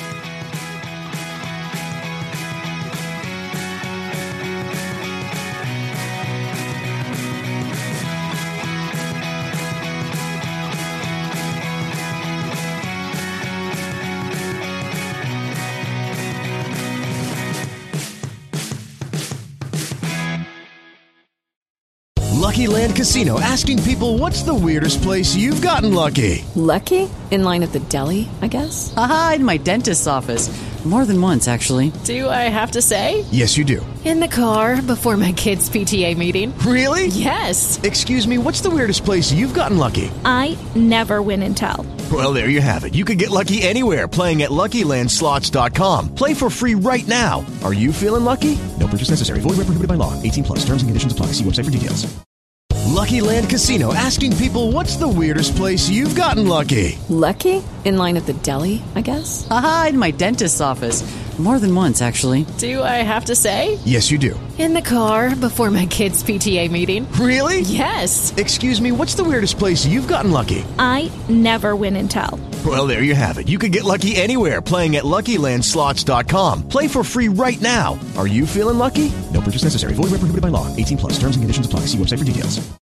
Lucky Land Casino, asking people, what's the weirdest place you've gotten lucky? Lucky? In line at the deli, I guess? Aha, in my dentist's office. More than once, actually. Do I have to say? Yes, you do. In the car before my kids' PTA meeting. Really? Yes. Excuse me, what's the weirdest place you've gotten lucky? I never win and tell. Well, there you have it. You can get lucky anywhere, playing at LuckyLandSlots.com. Play for free right now. Are you feeling lucky? No purchase necessary. Void where prohibited by law. 18+. Terms and conditions apply. See website for details. Lucky Land Casino, asking people, what's the weirdest place you've gotten lucky? Lucky? In line at the deli, I guess? Aha, in my dentist's office. More than once, actually. Do I have to say? Yes, you do. In the car before my kids' PTA meeting. Really? Yes. Excuse me, what's the weirdest place you've gotten lucky? I never win and tell. Well, there you have it. You can get lucky anywhere, playing at LuckyLandSlots.com. Play for free right now. Are you feeling lucky? No purchase necessary. Void where prohibited by law. 18+. Terms and conditions apply. See website for details.